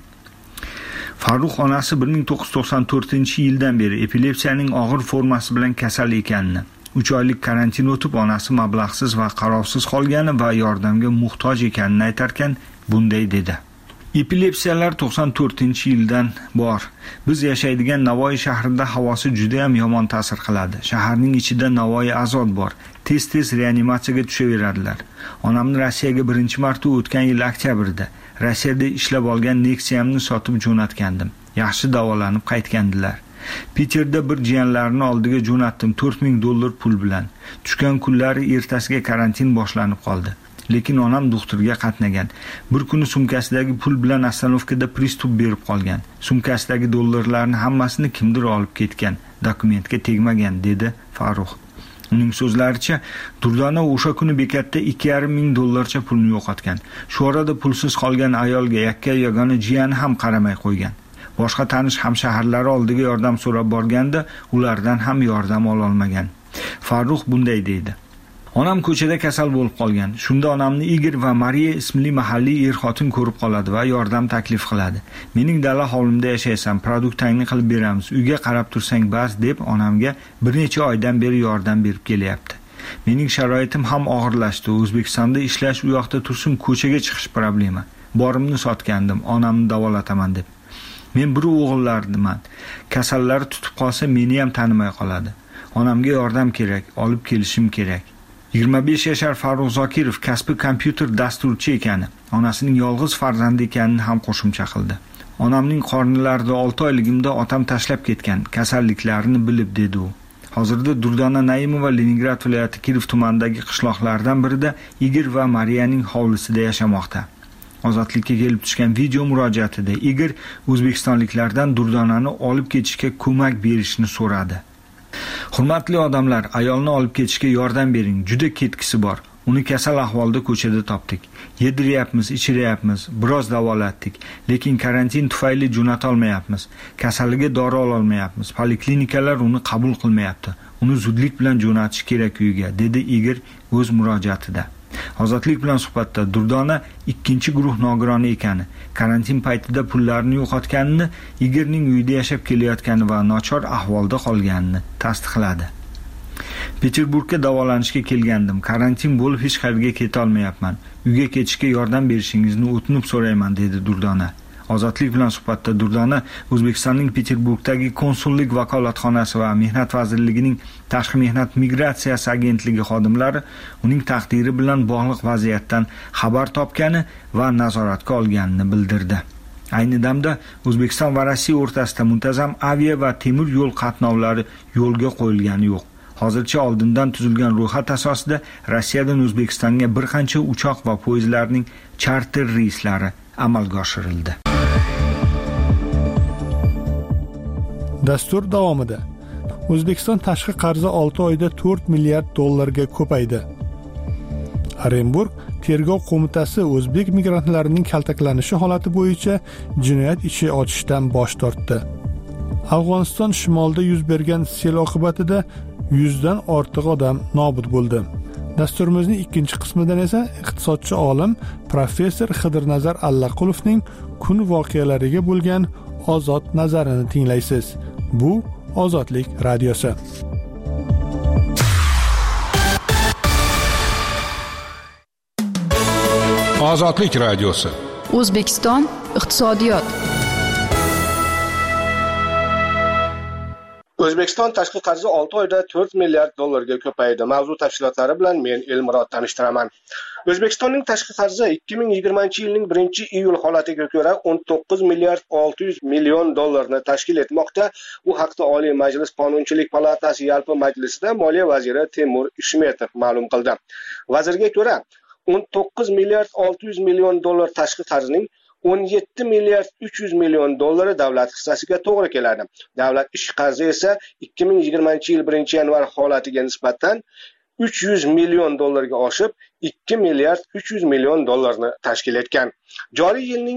G: Farruh onasi bir ming to'qqiz yuz to'qson to'rtinchi yildan beri epilepsiyaning og'ir formasi bilan kasal ekanini, uch oylik karantin o'tib onasi mablag'siz va qarovsiz qolgani va yordamga muhtoj ekanini aytarkan, bunday dedi. Epilepsiyalar to'qson to'rtinchi yildan bor. Biz yashaydigan Navoiy shahrida havosi juda ham yomon ta'sir qiladi. Shaharning ichida Navoiy azod bor. Tez-tez reanimatsiyaga tushaveradilar. Onamni Rossiyaga birinchi marta o'tgan yil oktyabrda Rossiyada ishlab olgan Nexia'mni sotib jo'natgandim. Yaxshi davolanib qaytgandilar. Peterda bir jiyanlarini oldiga jo'natdim to'rt ming dollar pul bilan. Tushgan kunlari ertasiga karantin boshlanib qoldi. Lekin onam doktorga qatnagan. Bir kuni sumkasidagi pul bilan ostanovkada pristup berib qolgan. Sumkasidagi dollarlarni hammasini kimdir olib ketgan, dokumentga tegmagan, dedi Farruh. Uning so'zlaricha, Durdona o'sha kuni bekatda ikki yarim ming dollarcha pulni yo'qotgan. Shu orada pulsiz qolgan ayolga yakka yagona jiyani ham qaramay qo'ygan. Boshqa tanish hamshaharlari oldiga yordam so'rab borganda, ulardan ham yordam ola olmagan. Farruh bunday deydi: Onam ko'chada kasal bo'lib qolgan. Shunda onamni Igor va Mariya ismli mahalliy er-xotin ko'rib qoladi va yordam taklif qiladi. Mening dala hovlimda yashaysan, produktangni qilib beramiz, uyga qarab tursang bas deb onamga bir necha oydan beri yordam berib kelyapti. Mening sharoitim ham og'irlashdi. O'zbekistonda ishlash, u yoqda tursin ko'chaga chiqish problema. Borimni sotgandim, onamni davolataman deb. Men bir o'g'illardiman. Kasallar tutib qolsa meni ham tanimay qoladi. Onamga yordam kerak, olib kelishim kerak. yigirma besh yashar Farruh Zokirov kasbi kompyuter dasturchi ekani, onasining yolg'iz farzandi ekanini ham qo'shimcha qildi. Onamning qornilarida olti oyligimda otam tashlab ketgan, kasalliklarini bilib, dedi u. Hozirda Durdona Naimova Leningrad viloyati Kirov tumanidagi qishloqlardan birida Igor va Mariyaning hovlisida yashamoqda. Ozodlikka kelib tushgan video murojaatida Igor o'zbekistonliklardan Durdonani olib ketishga ko'mak berishni so'radi. Hurmatli odamlar, ayolni olib ketishga yordam bering, juda ketkisi bor. Uni kasal ahvolda ko'chada topdik. Yediryapmiz, ichiryapmiz, biroz davolatdik, lekin karantin tufayli jo'nata olmayapmiz. Kasaliga dori ola olmayapmiz. Poliklinikalar uni qabul qilmayapti. Uni zudlik bilan jo'natish kerak uyga, dedi Igor o'z murojaatida. Ozodlik bilan suhbatda Durdona ikkinchi guruh nogironi ekani, karantin paytida pullarini yo'qotganini, Igorning uyida yashab kelayotgani va nochor ahvolda qolganini tasdiqladi. Peterburgga davolanishga kelgandim. Karantin bo'lib hech qayerga keta olmayapman. Uyga ketishga yordam berishingizni o'tinib so'rayman, dedi Durdona. Ozodlik bilan suhbatda Durdona O'zbekistonning Peterburgdagi konsullik vakolatxonasi va Mehnat vazirligining Tashqi mehnat migratsiyasi agentligi xodimlari uning taqdiri bilan bog'liq vaziyatdan xabar topgani va nazoratga olganini bildirdi. Ayni damda O'zbekiston va Rossiya o'rtasida muntazam avia va temir yo'l qatnovlari yo'lga qo'yilgani yo'q. Hozircha oldindan tuzilgan ro'yxat asosida Rossiyadan O'zbekistonga bir qancha uchoq va poyezdlarning charter reyslari amalga oshirildi.
A: Dastur davomida O'zbekiston tashqi qarzi olti oyda to'rt milliard dollarga ko'paydi. Orenburg tergov qo'mitasi o'zbek migrantlarining kaltaklanishi holati bo'yicha jinoyat ishi ochishdan bosh tortdi. Afg'oniston shimolida yuz bergan sel oqibatida yuzdan ortiq odam nobud bo'ldi. Dasturimizning ikkinchi qismidan esa iqtisodchi olim professor Xidirnazar Allaqulovning kun voqealariga bo'lgan ozod nazarini tinglaysiz. Bu Ozodlik radiosi.
F: Ozodlik radiosi.
I: O'zbekiston iqtisodiyot.
H: O'zbekiston tashqi qarzi olti oyda to'rt milliard dollarga ko'paydi. Mavzu tafsilotlari bilan men Elmurod tanishtiraman. O'zbekistonning tashqi qarzi ikki ming yigirmanchi yilning birinchi iyul holatiga ko'ra o'n to'qqiz milliard olti yuz million dollarni tashkil etmoqda. Bu haqda Oliy Majlis Qonunchilik palatasi yalpi majlisida Moliya vaziri Temur Ishmetov ma'lum qildi. Vazirga ko'ra, o'n to'qqiz milliard olti yuz million dollar tashqi qarzning o'n yetti milliard uch yuz million dollari davlat hissasiga to'g'ri keladi. Davlat ish qarzi esa ikki ming yigirmanchi yil birinchi yanvar holatiga nisbatan uch yuz million dollarga oshib, ikki milliard uch yuz million dollarni tashkil etgan. Joriy yilning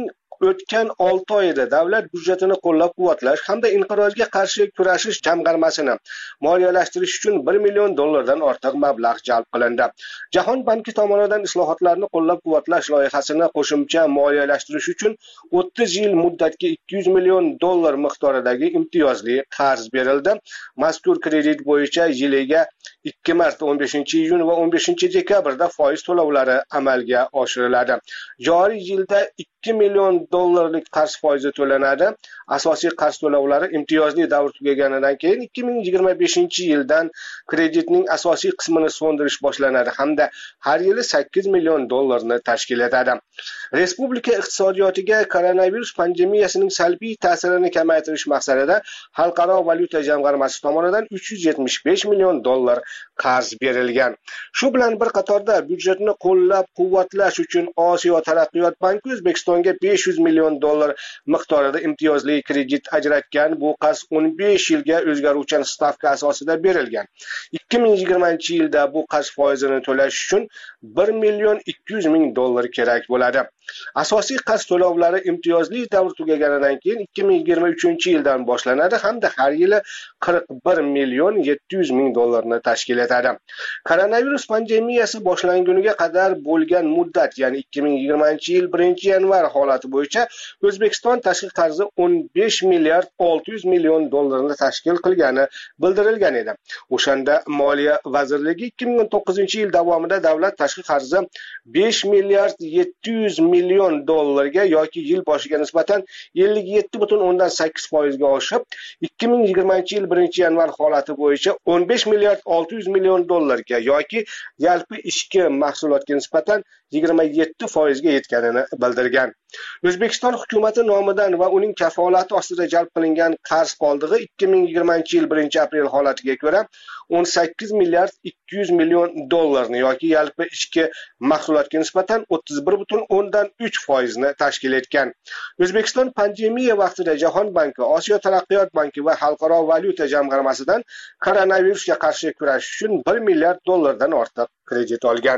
H: o'tgan olti oyda davlat byudjetini qo'llab-quvvatlash hamda inqirozga qarshi kurashish jamg'armasini moliyalashtirish uchun bir million dollardan ortiq mablag' jalb qilindi. Jahon banki tomonidan islohotlarni qo'llab-quvvatlash loyihasini qo'shimcha moliyalashtirish uchun o'ttiz yil muddatga ikki yuz million dollar miqdoridagi imtiyozli qarz berildi. Mazkur kredit bo'yicha yiliga ikki marta o'n beshinchi iyun va o'n beshinchi dekabrda foiz to'lovlari amalga oshiriladi. Joriy yilda ikki million dollarlik qarz foizi to'lanadi. Asosiy qarz to'lovlari imtiyozli davr tugaganidan keyin ikki ming yigirma beshinchi yildan kreditning asosiy qismini so'ndirish boshlanadi hamda har yili sakkiz million dollarni tashkil etadi. Respublika iqtisodiyotiga koronavirus pandemiyasining salbiy ta'sirini kamaytirish maqsadida Xalqaro valyuta jamg'armasi tomonidan uch yuz yetmish besh million dollar qarz berilgan. Shu bilan bir qatorda byudjetni qo'llab-quvvatlash uchun Osiyo taraqqiyot banki O'zbekistonga besh yuz million dollar miqdorida imtiyozli kredit ajratgan. Bu qarz o'n besh yilga o'zgaruvchan stavka asosida berilgan. ikki ming yigirmanchi yilda bu qarz foizini to'lash uchun bir million ikki yuz ming dollar kerak bo'ladi. Asosiy qarz to'lovlari imtiyozli davr tugaganidan keyin ikki ming yigirma uchinchi yildan boshlanadi hamda har yili qirq bir million yetti yuz ming dollarni tashkil etadi. Koronavirus pandemiyasi boshlanguniga qadar bo'lgan muddat, ya'ni ikki ming yigirmanchi yil birinchi yanvar holati bo'yicha O'zbekiston tashqi qarzi o'n besh milliard olti yuz million dollarni tashkil qilgani bildirilgan edi. O'shanda Moliya vazirligi ikki ming o'n to'qqizinchi yil davomida davlat tashqi qarzi besh milliard yetti yuz million dollarga yoki yil boshiga nisbatan ellik yetti butun o'ndan sakkiz foiz ga oshib, ikki ming yigirmanchi yil birinchi yanvar holati bo'yicha o'n besh milliard olti yuz million dollarga yoki yalpi ichki mahsulotga nisbatan yigirma yetti foiz ga yetganini bildirgan. O'zbekiston hukumati nomidan va uning kafolati ostida jalb qilingan qarz qoldig'i ikki ming yigirmanchi yil birinchi aprel holatiga ko'ra o'n sakkiz milliard ikki yuz million dollarni yoki yalpi ichki mahsulotga nisbatan o'ttiz bir butun o'ndan uch foiz ni tashkil etgan. O'zbekiston pandemiya vaqtida Jahon banki, Osiyo taraqqiyot banki va Xalqaro valyuta jamg'armasidan koronavirusga qarshi kurashish uchun bir milliard dollardan ortiq kredit olgan.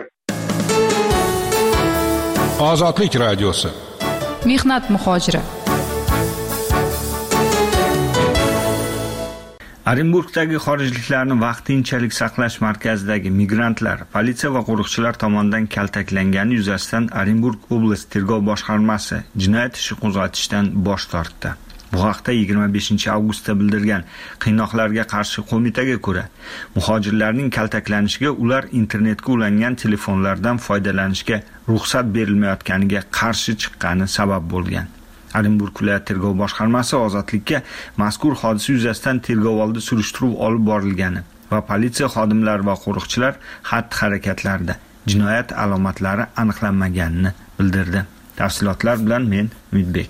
F: Ozodlik radiosi.
I: Mehnat muhojiri.
G: Orenburgdagi xorijliklarni vaqtinchalik saqlash markazidagi migrantlar politsiya va qo'riqchilar tomonidan kaltaklangani yuzasidan Orenburg oblast tergov boshqarmasi jinoyat ishi qo'zg'atishdan bosh tortdi. Bu haqda yigirma beshinchi avgustda bildirgan Qiynoqlarga qarshi qo'mitaga ko'ra, muhojirlarning kaltaklanishiga ular internetga ulangan telefonlardan foydalanishga ruxsat berilmayotganiga qarshi chiqqani sabab bo'lgan. Orenburg viloyat tergov boshqarmasi ozodlikka mazkur hodisa yuzasidan tergovoldi surishtiruv olib borilgani va politsiya xodimlari va qo'riqchilar xatti-harakatlarida jinoyat alomatlari aniqlanmaganini bildirdi. Tafsilotlar bilan men Umidbek.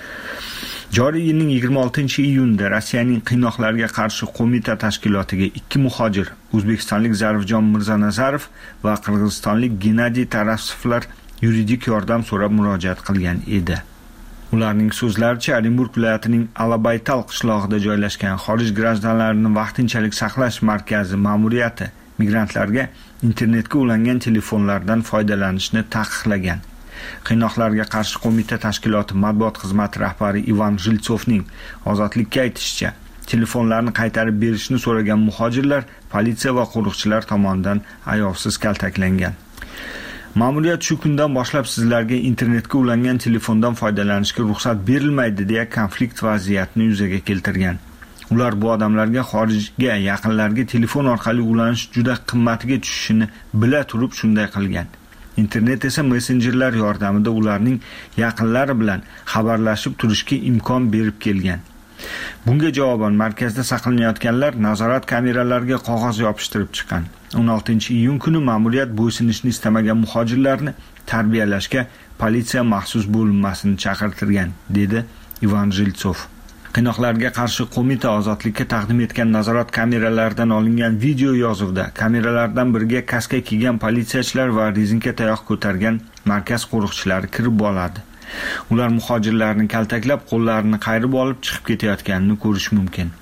G: Joriy yilning yigirma oltinchi iyunida Rossiyaning Qiynoqlarga qarshi qo'mita tashkilotiga ikki muhojir, o'zbekistonlik Zarifjon Mirzanazarov va qirg'izistonlik Gennadiy Tarasovlar yuridik yordam so'rab murojaat qilgan edi. Ularning so'zlaricha, Orenburg viloyatining Alabaytal qishlog'ida joylashgan xorij grajdanlarini vaqtinchalik saqlash markazi ma'muriyati migrantlarga internetga ulangan telefonlardan foydalanishni taqiqlagan. Qiynoqlarga qarshi qo'mita tashkiloti matbuot xizmati rahbari Ivan Jiltsovning ozodlikka aytishicha, telefonlarni qaytarib berishni so'ragan muhojirlar politsiya va qo'riqchilar tomonidan ayovsiz kaltaklangan. Ma'muriyat shu kundan boshlab sizlarga internetga ulangan telefondan foydalanishga ruxsat berilmaydi deya konflikt vaziyatini yuzaga keltirgan. Ular bu odamlarga xorijga yaqinlarga telefon orqali ulanish juda qimmatiga tushishini bila turib shunday qilgan. Internet esa messenjerlar yordamida ularning yaqinlari bilan xabarlashib turishga imkon berib kelgan. Bunga javoban markazda saqlanayotganlar nazorat kameralariga qog'oz yopishtirib chiqqan. o'n oltinchi iyun kuni ma'muriyat bo'ysunishni istamagan muhojirlarni tarbiyalashga politsiya maxsus bo'linmasini chaqirtirgan, dedi Ivan Jiltsov. Qiynoqlarga qarshi qo'mita ozodlikka taqdim etgan nazorat kameralaridan olingan video yozuvda kameralardan biriga kaska kiygan politsiyachilar va rezinka tayoq ko'targan markaz qo'riqchilari kirib oladi. Ular muhojirlarni kaltaklab, qo'llarini qayrib olib chiqib ketayotganini ko'rish mumkin.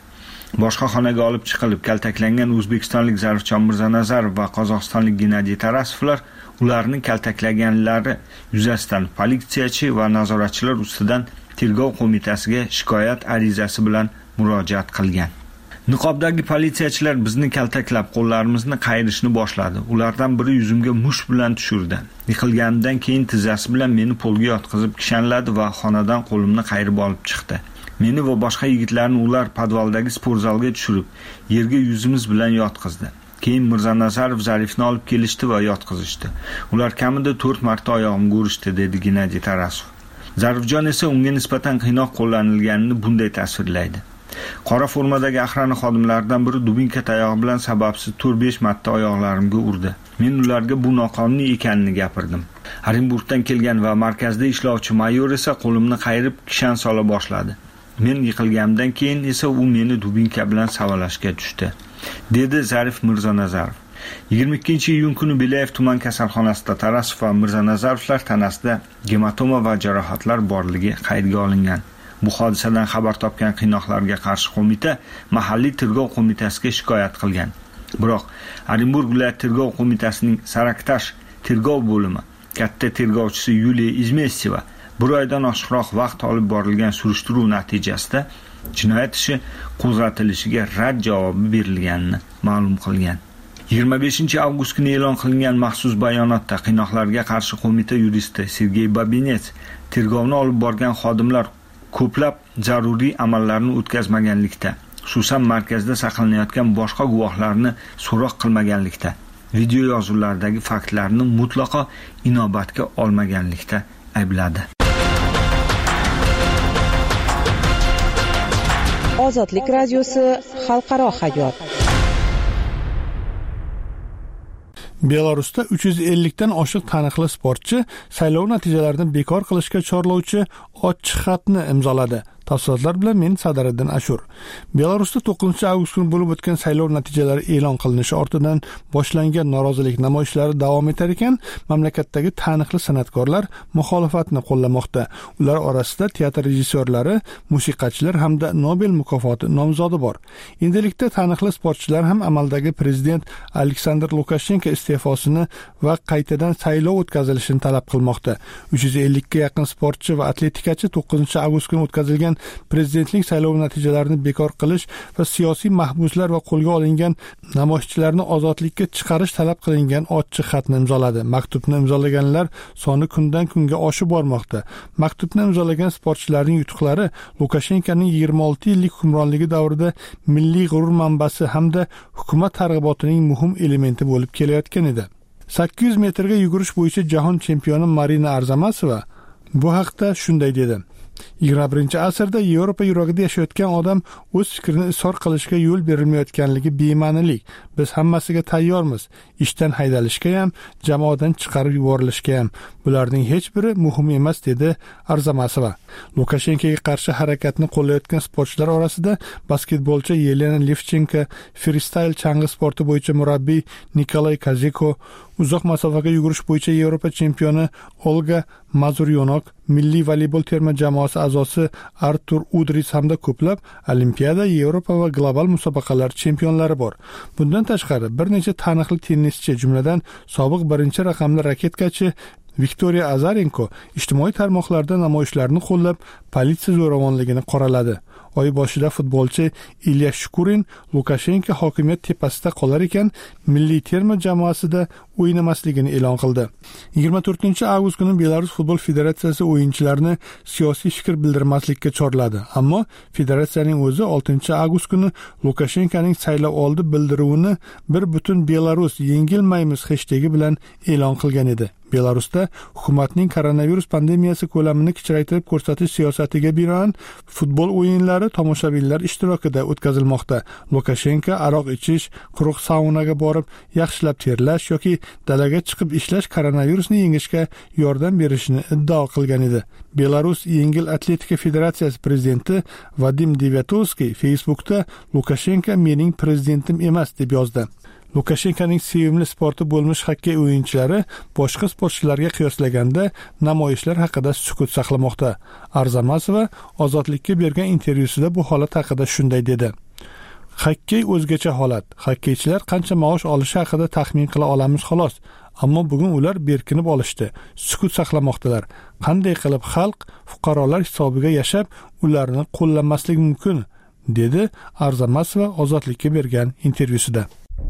G: boshqa xonaga olib chiqilib kaltaklangan o'zbekistonlik Zarifjon Mirzanazarov va qozog'istonlik Gennadiy Tarasovlar ularni kaltaklaganlari yuzasidan politsiyachi va nazoratchilar ustidan tergov qo'mitasiga shikoyat arizasi bilan murojaat qilgan. Niqobdagi politsiyachilar bizni kaltaklab qo'llarimizni qayirishni boshladi. Ulardan biri yuzimga mush bilan tushirdi. Yiqilganimdan keyin tizzasi bilan meni polga yotqizib kishanladi va xonadan qo'limni qayirib olib chiqdi. Meni va boshqa yigitlarni ular podvaldagi sport zalga tushirib, yerga yuzimiz bilan yotqizdi. Keyin Mirzanazarov Zarifni olib kelishdi va yotqizishdi. Ular kamida to'rt marta oyog'imga urishdi, dedi Gennadiy Tarasov. Zarifjon esa unga nisbatan qiynoq qo'llanilganini bunday tasvirlaydi. Qora formadagi охрана xodimlaridan biri dubinka tayog'i bilan sababsiz to'rt besh marta oyoqlarimga urdi. Men ularga bu noqonuniy ekanini gapirdim. Orenburgdan kelgan va markazda ishlovchi mayor esa qo'limni qayirib kishan sola boshladi. Men yiqilganimdan keyin esa u meni dubinka bilan savalashga tushdi, dedi Zarif Mirzanazarov. yigirma ikkinchi iyun kuni Belayev tuman kasalxonasida Tarasov va Mirzanazarovlar tanasida gematoma va jarohatlar borligi qaydga olingan. Bu hodisadan xabar topgan qiynoqlarga qarshi qo'mita mahalliy tergov qo'mitasiga shikoyat qilgan. Biroq Orenburg viloyat tergov qo'mitasining Saraktash tergov bo'limi katta tergovchisi Yuliya Izmesova bir oydan oshiqroq vaqt olib borilgan surishtiruv natijasida jinoyat ishi qo'zg'atilishiga rad javobi berilganini ma'lum qilgan. yigirma beshinchi avgust kuni e'lon qilingan maxsus bayonotda qiynoqlarga qarshi qo'mita yuristi Sergey Babinets tergovni olib borgan xodimlar ko'plab zaruriy amallarni o'tkazmaganlikda, xususan markazda saqlanayotgan boshqa guvohlarni so'roq qilmaganlikda, video yozuvlardagi faktlarni mutlaqo inobatga olmaganlikda aybladi.
N: Ozodlik radiosi xalqaro hayot.
A: Belarusda uch yuz ellikdan oshiq taniqli sportchi saylov natijalarini bekor qilishga chorlovchi ochiq xatni imzoladi. Tafsilotlar bilan men Sadariddin Ashur. Belarusda to'qqizinchi avgust kuni bo'lib o'tgan saylov natijalari e'lon qilinishi ortidan boshlangan norozilik namoyishlari davom etar ekan, mamlakatdagi taniqli san'atkorlar muxolifatni qo'llamoqda. Ular orasida teatr rejissyorlari, musiqachilar hamda Nobel mukofoti nomzodi bor. Endilikda taniqli sportchilar ham amaldagi prezident Aleksandr Lukashenko iste'fosini va qaytadan saylov o'tkazilishini talab qilmoqda. uch yuz ellikka yaqin sportchi va atletikachi to'qqizinchi avgust kuni o'tkazilgan prezidentlik saylovi natijalarini bekor qilish va siyosiy mahbuslar va qo'lga olingan namoyishchilarni ozodlikka chiqarish talab qilingan ochiq xatni imzoladi. Maktubni imzolaganlar soni kundan kunga oshib bormoqda. Maktubni imzolagan sportchilarning yutuqlari Lukashenkoning yigirma olti yillik hukmronligi davrida milliy g'urur manbasi hamda hukumat targ'ibotining muhim elementi bo'lib kelayotgan edi. sakkiz yuz metrga yugurish bo'yicha jahon chempioni Marina Arzamasova bu haqda shunday dedi: yigirma birinchi asrda Yevropa yuragida yashayotgan odam o'z fikrini izhor qilishga yo'l berilmayotganligi bema'nilik. Biz hammasiga tayyormiz. Ishdan haydalishga ham, jamoadan chiqarib yuborilishga ham. Bularning hech biri muhim emas, dedi Arzamasova. Lukashenkoga qarshi harakatni qo'llayotgan sportchilar orasida basketbolchi Yelena Levchenko, freestyle chang'i sporti bo'yicha murabbiy Nikolay Kaziko, uzoq masofaga yugurish bo'yicha Yevropa chempioni Olga Mazuryonok, milliy voleybol terma jamoasi a'zosi Artur Udris hamda ko'plab Olimpiada, Yevropa va global musobaqalar chempionlari bor. Bundan tashqari bir necha taniqli tennischi, jumladan sobiq birinchi raqamli raketkachi Viktoriya Azarenko ijtimoiy tarmoqlarda namoyishlarni qo'llab, politsiya zo'ravonligini qoraladi. Oy boshida futbolchi Ilya Shukurin Lukashenko hokimiyat tepasida qolar ekan, milliy terma jamoasida o'ynamasligini e'lon qildi. yigirma to'rtinchi avgust kuni Belarus futbol federatsiyasi o'yinchilarni siyosiy fikr bildirmaslikka chorladi. Ammo federatsiyaning o'zi oltinchi avgust kuni Lukashenkoning saylov oldi bildiruvini bir butun Belarus yengilmaymiz hashtagi bilan e'lon qilgan edi. Belarusda hukumatning koronavirus pandemiyasi ko'lamini kichraytirib ko'rsatish siyosatiga binoan futbol o'yinlari tomoshabinlar ishtirokida o'tkazilmoqda. Lukashenko aroq ichish, quruq saunaga borib, yaxshilab terlash yoki dalaga chiqib ishlash koronavirusni yengishga yordam berishini iddao qilgan edi. Belarus yengil atletika federatsiyasi prezidenti Vadim Devyatowskiy Facebookda Lukashenko mening prezidentim emas deb yozdi. Lukashenkoning sevimli sporti bo'lmish xokkey o'yinchilari boshqa sportchilarga qiyoslaganda namoyishlar haqida sukut saqlamoqda. Arzamasova Ozodlikka bergan intervyusida bu holat haqida shunday dedi: Xokkey o'zgacha holat. Xokkeychilar qancha maosh olishi haqida taxmin qila olamiz xolos. Ammo bugun ular berkinib olishdi, sukut saqlamoqdalar. Qanday qilib xalq fuqarolar hisobiga yashab, ularni qo'llamaslik mumkin, dedi Arzamasova Ozodlikka bergan intervyusida.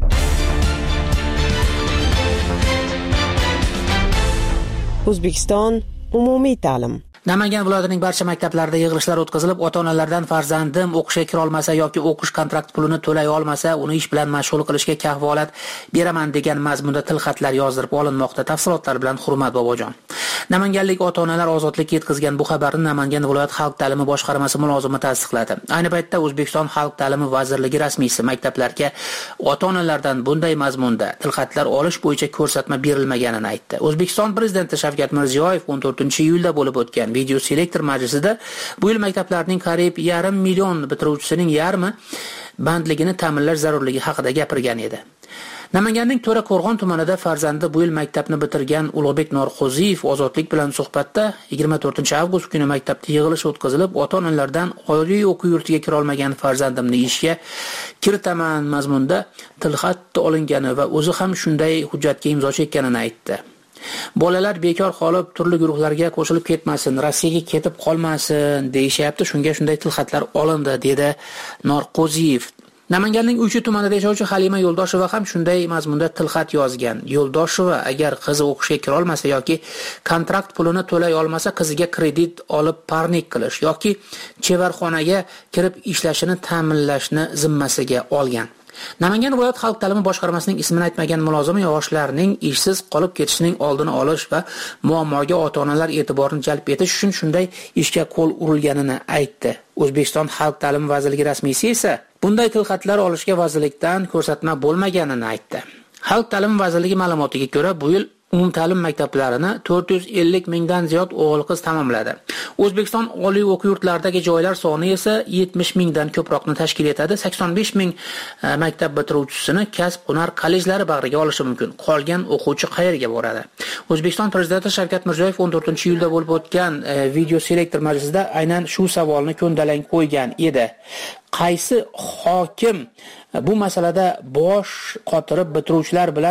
N: O'zbekiston umumiy ta'lim.
J: Namangan viloyatining barcha maktablarida yig'ilishlar o'tkazilib, ota-onalardan farzandim o'qishga kira olmasa yoki o'qish kontrakt pulini to'lay olmasa, uni ish bilan mashg'ul qilishga kafolat beraman degan mazmunda tilxatlar yozdirib olinmoqda. Tafsilotlar bilan Hurmat Bobojon. Namanganlik ota-onalar Ozodlikka yetkazgan bu xabarni Namangan viloyat xalq ta'limi boshqarmasi mulozimi tasdiqladi. Ayni paytda O'zbekiston xalq ta'limi vazirligi rasmiysi maktablarga ota-onalardan bunday mazmunda tilxatlar olish bo'yicha ko'rsatma berilmaganini aytdi. O'zbekiston prezidenti Shavkat Mirziyoyev o'n to'rtinchi iyulda bo'lib o'tgan video selektor majlisida bu yil maktablarning qariyb yarim million bitiruvchisining yarmi bandligini ta'minlash zarurligi haqida gapirgan edi. Namanganning To'raqo'rg'on tumanida farzandi bu yil maktabni bitirgan Ulug'bek Norqo'ziyev Ozodlik bilan suhbatda yigirma to'rtinchi avgust kuni maktabda yig'ilish o'tkazilib, ota-onalardan oliy o'quv yurtiga kira olmagan farzandimni ishga kiritaman mazmunda tilxat olingani va o'zi ham shunday hujjatga imzo chekkanini aytdi. Bolalar bekor qolib, turli guruhlarga qo'shilib ketmasin, Rossiyaga ketib qolmasin deyishyapti. Shunga shunday tilxatlar olindi, dedi Norqo'ziyev. Namanganning Uychi tumanida yashovchi Halima Yo'ldosheva ham shunday mazmunda tilxat yozgan. Yo'ldosheva agar qizi o'qishga kira olmasa yoki kontrakt pulini to'lay olmasa, qiziga kredit olib parnik qilish yoki chevarxonaga kirib ishlashini ta'minlashni zimmasiga olgan. Namangan viloyat xalq ta'limi boshqarmasining ismini aytmagan mulozim yoshlarning ishsiz qolib ketishining oldini olish va muammoga ota-onalar e'tiborini jalb etish uchun shunday ishga qo'l urilganini aytdi. O'zbekiston xalq ta'limi vazirligi rasmiysi esa bunday tilxatlar olishga vazirlikdan ko'rsatma bo'lmaganini aytdi. Xalq ta'limi vazirligi ma'lumotiga ko'ra, bu yil umumta'lim maktablarini to'rt yuz ellik mingdan ziyod o'g'il-qiz tamomladi. O'zbekiston oliy o'quv yurtlaridagi joylar soni esa yetmish mingdan ko'proqni tashkil etadi. sakson besh ming maktab bitiruvchisini kasb hunar kollejlari bag'riga olishi mumkin. Qolgan o'quvchi qayerga boradi? O'zbekiston prezidenti Shavkat Mirziyoyev o'n to'rtinchi iyulda bo'lib o'tgan video selektor majlisida aynan shu savolni ko'ndalang qo'ygan edi. Qaysi hokim bu masalada bosh qotirib bitiruvchilar bilan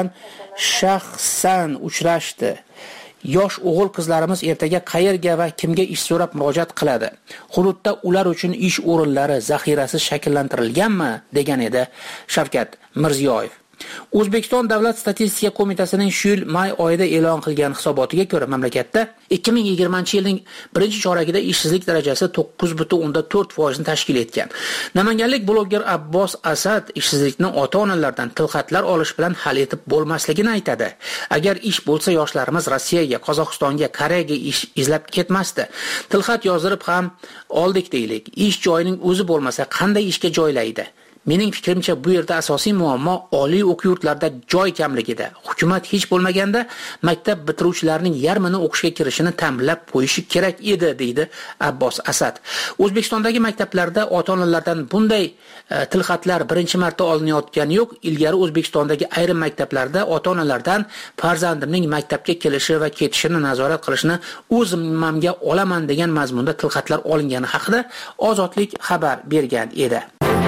J: shaxsan uchrashdi? Yosh o'g'il qizlarimiz ertaga qayerga va kimga ish so'rab murojaat qiladi? Hududda ular uchun ish o'rinlari zaxirasi shakllantirilganmi? degan edi Shavkat Mirziyoyev. O'zbekiston Davlat statistika qo'mitasining shu yil may oyida e'lon qilgan hisobotiga ko'ra, mamlakatda ikki ming yigirmanchi yilning birinchi choragida ishsizlik darajasi to'qqiz butun o'ndan to'rt foiz ni tashkil etgan. Namanganlik bloger Abbos Asad ishsizlikni ota-onalardan tilxatlar olish bilan hal etib bo'lmasligini aytadi. Agar ish bo'lsa, yoshlarimiz Rossiyaga, Qozog'istonga, Koreyaga ish izlab ketmasdi. Tilxat yozdirib ham oldik deylik. Ish joyining o'zi bo'lmasa, qanday ishga joylaydi? Mening fikrimcha, bu yerda asosiy muammo oliy o'quv yurtlarida joy kamligida. Hukumat hech bo'lmaganda maktab bitiruvchilarining yarmini o'qishga kirishini ta'minlab qo'yishi kerak edi, deydi Abbos Asad. O'zbekistondagi maktablarda ota-onalardan bunday e, tilxatlar birinchi marta olinayotgani yo'q. Ilgari O'zbekistondagi ayrim maktablarda ota-onalardan farzandimning maktabga kelishi va ketishini nazorat qilishni o'z zimmamga olaman degan mazmunda tilxatlar olingani haqida Ozodlik xabar bergan edi.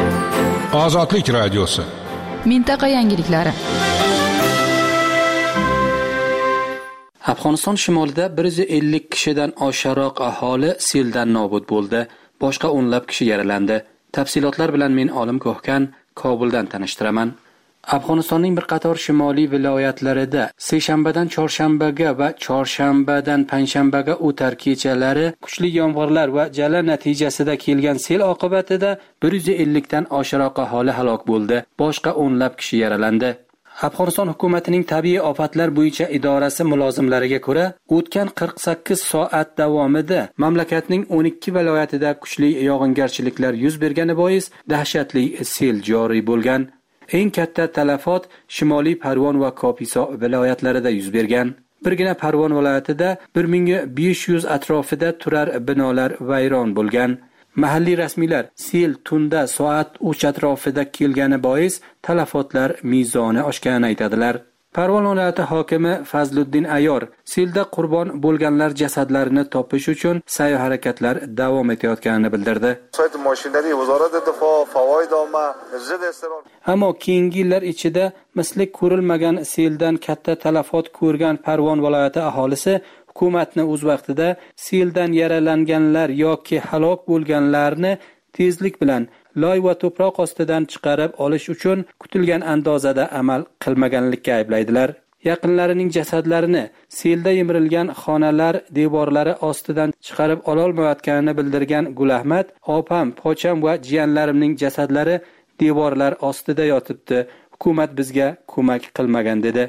O: Ozodlik radiosi.
I: Mintaqa yangiliklari.
K: Afg'oniston shimolida bir yuz ellik kishidan oshiqroq aholi seldan nobud bo'ldi. Boshqa o'nlab kishi yaralandi. Tafsilotlar bilan men Olim Ko'hkan Kobuldan tanishtiraman. Afg'onistonning bir qator shimoliy viloyatlarida seshanbadan chorshanbaga va chorshanbadan payshanbaga o'tar kechalari kuchli yomg'irlar va jala natijasida kelgan sel oqibatida bir yuz ellik dan oshiqroq aholi halok bo'ldi. Boshqa o'nlab kishi yaralandi. Afg'oniston hukumatining tabiiy ofatlar bo'yicha idorasi mulozimlariga ko'ra, o'tgan qirq sakkiz soat davomida mamlakatning o'n ikki viloyatida kuchli yog'ingarchiliklar yuz bergani bois dahshatli sel joriy bo'lgan. Eng katta talafot Shimoliy Parvon va Kopiso viloyatlarida yuz bergan. Birgina Parvon viloyatida bir ming besh yuz atrofida turar binolar vayron bo'lgan. Mahalliy rasmiylar sel tunda soat uch atrofida kelgani bois talafotlar mezoni oshganini aytadilar. Farg'ona viloyati hokimi Fazliddin Ayor selda qurbon bo'lganlar jasadlarini topish uchun sa'y harakatlar davom etayotganini bildirdi. Ammo keyingi yillar ichida misli ko'rilmagan seldan katta talafot ko'rgan Farg'ona viloyati aholisi hukumatni o'z vaqtida seldan yaralanganlar yoki halok bo'lganlarni tezlik bilan loy va to'proq ostidan chiqarib olish uchun kutilgan andozada amal qilmaganlikka ayblaydilar. Yaqinlarining jasadlarini selda yemirilgan xonalar devorlari ostidan chiqarib ololmayotganini bildirgan Gulahmat, opam, pocham va jiyanlarimning jasadlari devorlar ostida yotibdi. Hukumat bizga ko'mak qilmagan dedi.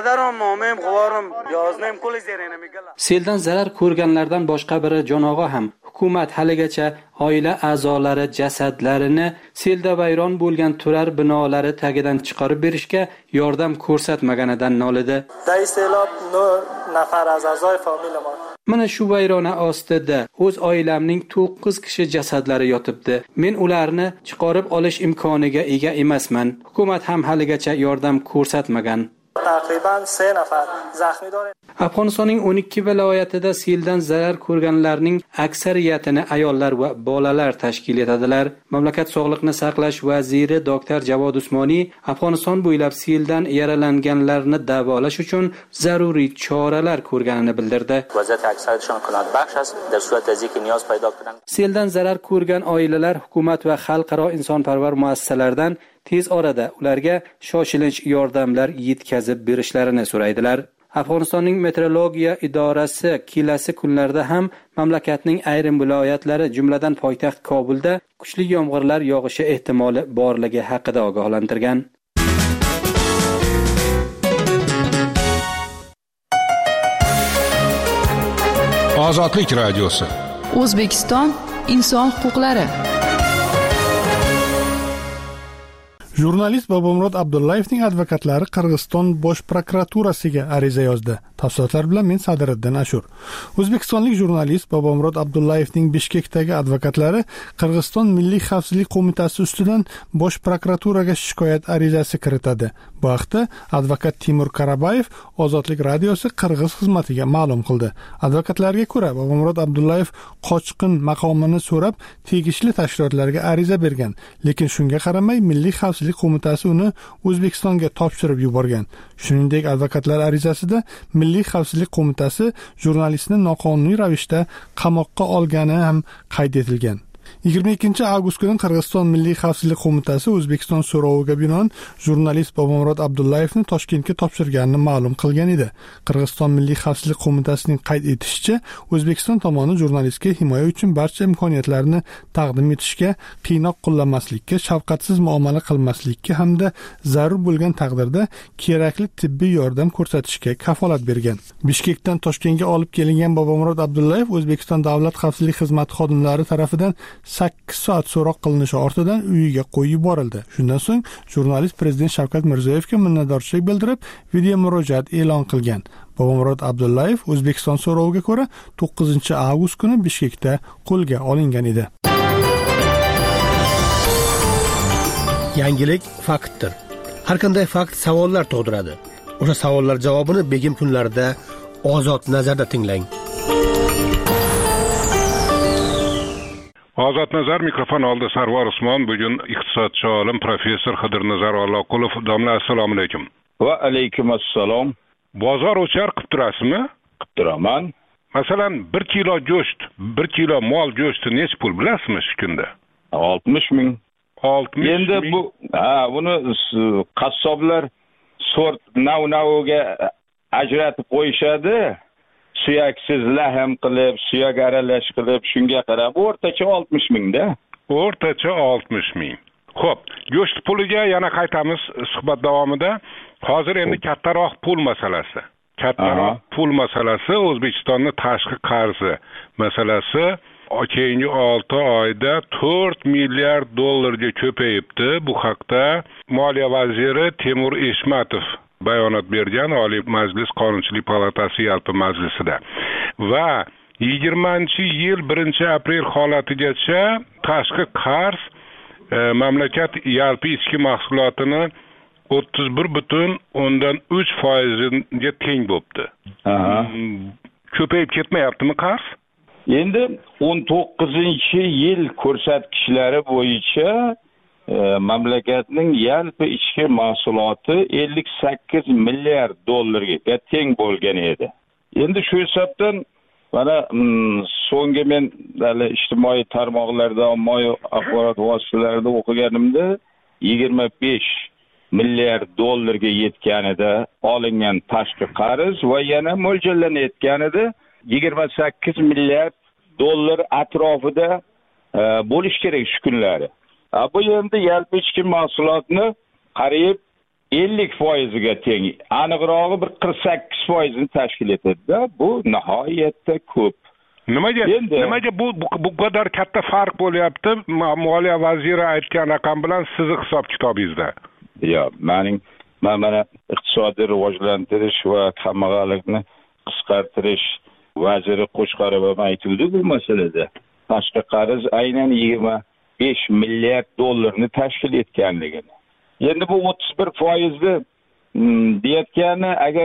K: Seldan zarar ko'rganlardan boshqa biri Jonog'a ham hukumat haligacha oila a'zolari jasadlarini selda vayron bo'lgan turar binolari tagidan chiqarib berishga yordam ko'rsatmaganidan nolidi. Mana shu vayrona ostida o'z oilamning to'qqiz kishi jasadlari yotibdi. Men ularni chiqarib olish imkoniga ega emasman. Hukumat ham haligacha yordam ko'rsatmagan. Taqriban seh nafar zaxmi dor. Afg'onistonning o'n ikki viloyatida seldan zarar ko'rganlarning aksariyatini ayollar va bolalar tashkil etadilar. Mamlakat sog'liqni saqlash vaziri doktor Javod Usmoniy Afg'oniston bo'ylab seldan yaralanganlarni davolash uchun zaruriy choralar ko'rganini bildirdi. Seldan zarar ko'rgan oilalar hukumat va xalqaro insonparvar muassasalardan tez orada ularga shoshilinch yordamlar yetkazib berishlarini so'raydilar. Afg'onistonning meteorologiya idorasi kelasi kunlarda ham mamlakatning ayrim viloyatlari, jumladan poytaxt Kobulda kuchli yomg'irlar yog'ishi ehtimoli borligi haqida ogohlantirgan.
O: Ozodlik radiosi.
I: O'zbekiston inson huquqlari.
A: Jurnalist Bobomurod Abdullayevning advokatlari Qirg'iziston bosh prokuraturasiga ariza yozdi. Tafsilotlar bilan men Sadiriddin Ashur. O'zbekistonlik jurnalist Bobomurod Abdullayevning Bishkekdagi advokatlari Qirg'iziston Milliy xavfsizlik qo'mitasi ustidan bosh prokuraturaga shikoyat arizasi kiritadi. Bu haqda advokat Timur Karabayev Ozodlik radiosi Qirg'iz xizmatiga ma'lum qildi. Advokatlarga ko'ra, Bobomurod Abdullayev qochqin maqomini so'rab tegishli tashkilotlarga ariza bergan, lekin shunga qaramay Milliy xavfsizlik qo'mitasi uni O'zbekistonga topshirib yuborgan. Shuningdek, advokatlar arizasida Milliy xavfsizlik qo'mitasi jurnalistni noqonuniy ravishda qamoqqa olgani ham qayd etilgan. yigirma ikkinchi avgust kuni Qirg'iziston Milliy xavfsizlik qo'mitasi O'zbekiston so'roviga binoan jurnalist Bobomurod Abdullayevni Toshkentga topshirganini ma'lum qilgan edi. Qirg'iziston Milliy xavfsizlik qo'mitasining qayd etishicha, O'zbekiston tomoni jurnalistga himoya uchun barcha imkoniyatlarni taqdim etishga, qiynoq qo'llamaslikka, shafqatsiz muomala qilmaslikka hamda zarur bo'lgan taqdirda kerakli tibbiy yordam ko'rsatishga kafolat bergan. Bishkekdan Toshkentga olib kelingan Bobomurod Abdullayev O'zbekiston Davlat xavfsizlik xizmati xodimlari tomonidan sakkiz soat so'roq qilinishi ortidan uyiga qo'yib yuborildi. Shundan so'ng jurnalist Prezident Shavkat Mirziyoyevga minnatdorchilik bildirib, video murojaat e'lon qilgan. Bobomurod Abdullayev O'zbekiston so'roviga ko'ra to'qqizinchi avgust kuni Bishkekda qo'lga olingan edi.
L: Yangilik faktdir. Har qanday fakt savollar tug'diradi. O'sha savollar javobini begim kunlarda Ozod nazarda tinglang.
F: Ozod nazar mikrofon oldi Sarvar Usmon. Bugun iqtisodchi olim professor Xidirnazar Alloqulov. Domla, assalomu alaykum.
M: Va alaykum assalom.
F: Bozor o'char qilib turasizmi?
M: Qilib turaman.
F: Masalan, bir kilo go'sht, bir kilo mol go'shti nech pul bilasizmi shu kunda?
M: oltmish ming.
F: oltmish ming.
M: Endi bu, ha, buni qassoblar sort nav-naviga ajratib qo'yishadi. Suyaksiz lahm qilib, suyak aralash qilib, shunga qarab o'rtacha oltmish mingda.
F: O'rtacha oltmish ming. Xo'p, go'sht puliga yana qaytamiz suhbat davomida. Hozir endi kattaroq pul masalasi. Kattaroq pul masalasi O'zbekistonning tashqi qarzi masalasi keyingi olti oyda to'rt milliard dollarga ko'payibdi. Bu haqda Moliya vaziri Temur Eshmatov bayonot bergan Oliy Majlis Qonunchilik palatasi yalpi majlisida. Va yigirmanchi yil birinchi aprel holatigacha tashqi qarz e, mamlakat yalpi ichki mahsulotini o'ttiz bir butun o'ndan uch foizga teng bo'libdi. Ko'payib ketmayaptimi qarz?
M: Endi o'n to'qqizinchi yil ko'rsatkichlari bo'yicha e, mamlakatning yalpi ichki mahsuloti ellik sakkiz milliard dollarga teng bo'lgan edi. Endi shu hisobdan mana so'nggi men hali ijtimoiy tarmoqlarda, ommaviy axborot vositalarida o'qiganimda yigirma besh milliard dollarga yetganida olingan tashqi qarz va yana mo'ljallanayotganida yigirma sakkiz milliard dollar atrofida e, bo'lish kerak shu kunlari. Bu endi yalpi ichki mahsulotni qariyb ellik foiziga teng, aniqrog'i bir qirq sakkiz foizni tashkil etadi. Bu nihoyatda ko'p.
F: Nimaga nimaga bu bu qadar katta farq bo'lyapti? Moliya vaziri aytgan raqam bilan sizni hisob kitobingizda.
M: Yo'q, mening mana iqtisodiy rivojlantirish va kambag'allikni qisqartirish vaziri Qo'chqarov aytdi bu masalada. Tashqi qarz aynan yigirma besh milliard dollarni tashkil etganligini. Endi bu o'ttiz bir foizni deyotgani agar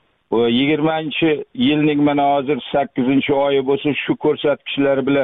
M: yigirmanchi yilning mana hozir sakkizinchi oyi bo'lsa shu ko'rsatkichlar bilan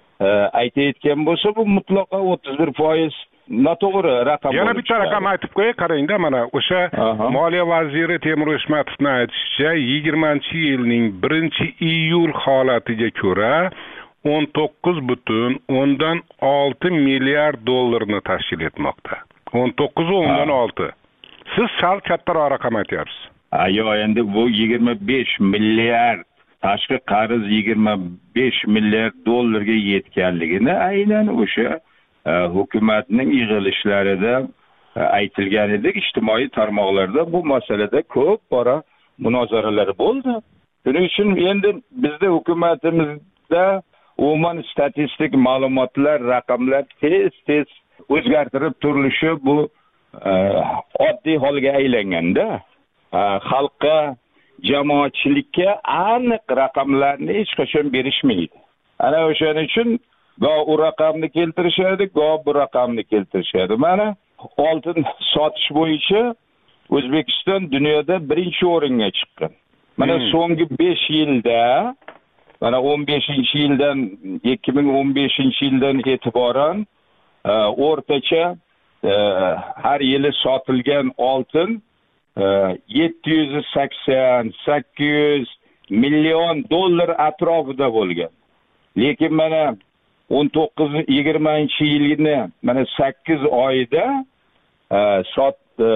M: aytayotgan bo'lsa bu mutlaqo o'ttiz bir foiz noto'g'ri raqam.
F: Yana bitta raqam aytib qo'yay, qarangda mana o'sha Moliya vaziri Temur Eshmatovning aytishicha yigirmanchi yilning birinchi iyul holatiga ko'ra o'n to'qqiz butun o'ndan olti milliard dollarni tashkil etmoqda. o'n to'qqiz o'ndan olti. Siz sal kattaroq raqam aytyapsiz.
M: Yo'q, endi bu yigirma besh milliard tashqi qarz yigirma besh milliard dollarga yetganligini aynan o'sha hukumatning yig'ilishlarida aytilgan edi, ijtimoiy tarmoqlarda bu masalada ko'p bora munozaralar bo'ldi. Shuning uchun endi bizda hukumatimizda umuman statistik ma'lumotlar, raqamlar tez-tez o'zgartirib turilishi bu oddiy holga aylanganda, xalqqa, jamoatchilikka aniq raqamlarni hech qachon berishmaydi. Ana o'shaning uchun go u raqamni keltirishadi, go bu raqamni keltirishadi. Mana oltin sotish bo'yicha O'zbekiston dunyoda birinchi o'ringa chiqqan. Mana hmm. so'nggi besh yilda, mana o'n beshinchi yildan ikki ming o'n beshinchi yildan e'tiboran o'rtacha har yili sotilgan oltin yetti yuz sakson sakkiz yuz million dollar atrofida bo'lgan. Lekin mana o'n to'qqiz yigirmanchi yilni mana sakkiz oyida sot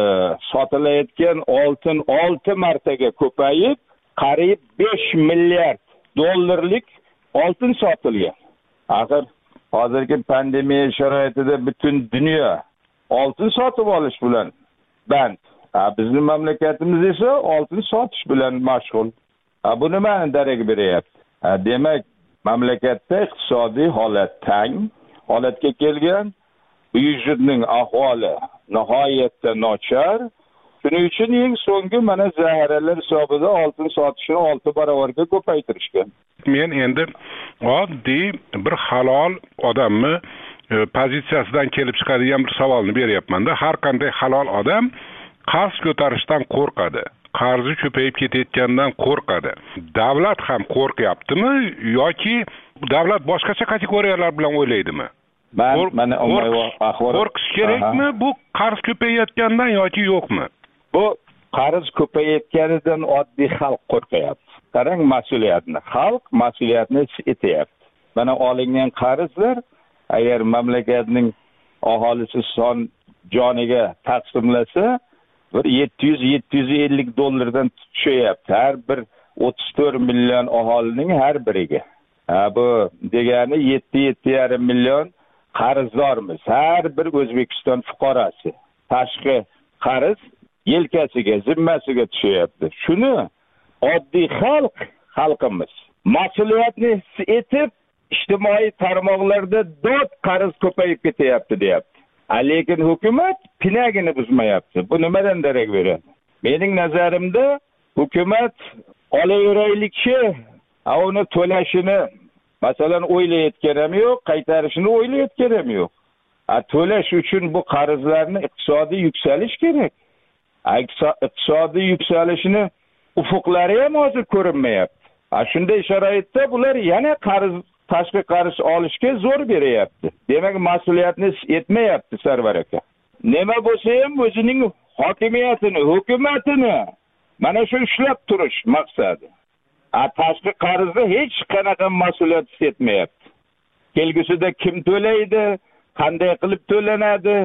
M: sotilayotgan oltin olti martaga ko'payib, qariyb besh milliard dollarlik oltin sotilgan. Axir hozirgi pandemiya sharoitida butun dunyo oltin sotib olish bilan band. Bizning mamlakatimiz esa oltin sotish bilan mashg'ul. Bu nimani darak beryapti? Demak, mamlakatda iqtisodiy holat tang holatga kelgan, byudjetning ahvoli nihoyatda nochar. Shuning uchun eng so'nggi mana zaxiralar hisobida oltin sotishni olti barobarga ko'paytirishgan.
F: Men endi oddiy bir halol odamni pozitsiyasidan kelib chiqadigan bir savolni beryapman-da. Har qanday halol odam qarz ko'tarishdan qo'rqadi. Qarzi ko'payib ketayotgandan qo'rqadi. Davlat ham qo'rqyaptimi yoki davlat boshqacha kategoriyalar bilan o'ylaydimi?
M: Men mana ommaviy axborot
F: qo'rqish kerakmi bu qarz ko'payayotgandan yoki yo'qmi?
M: Bu qarz ko'payayotganidan oddiy xalq qo'rqyapti. Qarang, mas'uliyatni xalq mas'uliyatni his etyapti. Mana olingan qarzlar agar mamlakatning aholisi son joniga taqsimlasa bir yetti yuz yetti yuz ellik dollardan tushyapti har bir o'ttiz to'rt million aholining har biriga. Ha, bu degani yetti yetti yarim million qarzdormiz. Har bir O'zbekiston fuqarosi tashqi qarz yelkasiga, zimmasiga tushyapti. Shuni oddiy xalq, xalqimiz mas'uliyatni his etib ijtimoiy tarmoqlarda dod qarz ko'payib ketyapti deyapti. Lekin hukumat pinagini buzmayapti. Bu nimadan darak beradi? Mening nazarimda hukumat olaveraylikchi, uni to'lashini masalan o'ylayotgan ham yo'q, qaytarishini o'ylayotgan ham yo'q. To'lash uchun bu qarzlarni iqtisodiy yuksalish kerak. iqtisodiy yuksalishini ufuqlari ham hozir ko'rinmayapti. Shunday sharoitda bular yana qarz tashqi qarz olishga zo'r beryapti. Demak, mas'uliyatni yetmayapti Sarvar aka. Nima bo'lsa ham o'zining hokimiyatini, hukumatini mana shu ushlab turish maqsadi. A tashqi qarzni hech qanaqa mas'uliyat yetmayapti. Kelgusida kim to'laydi, qanday qilib to'lanadi?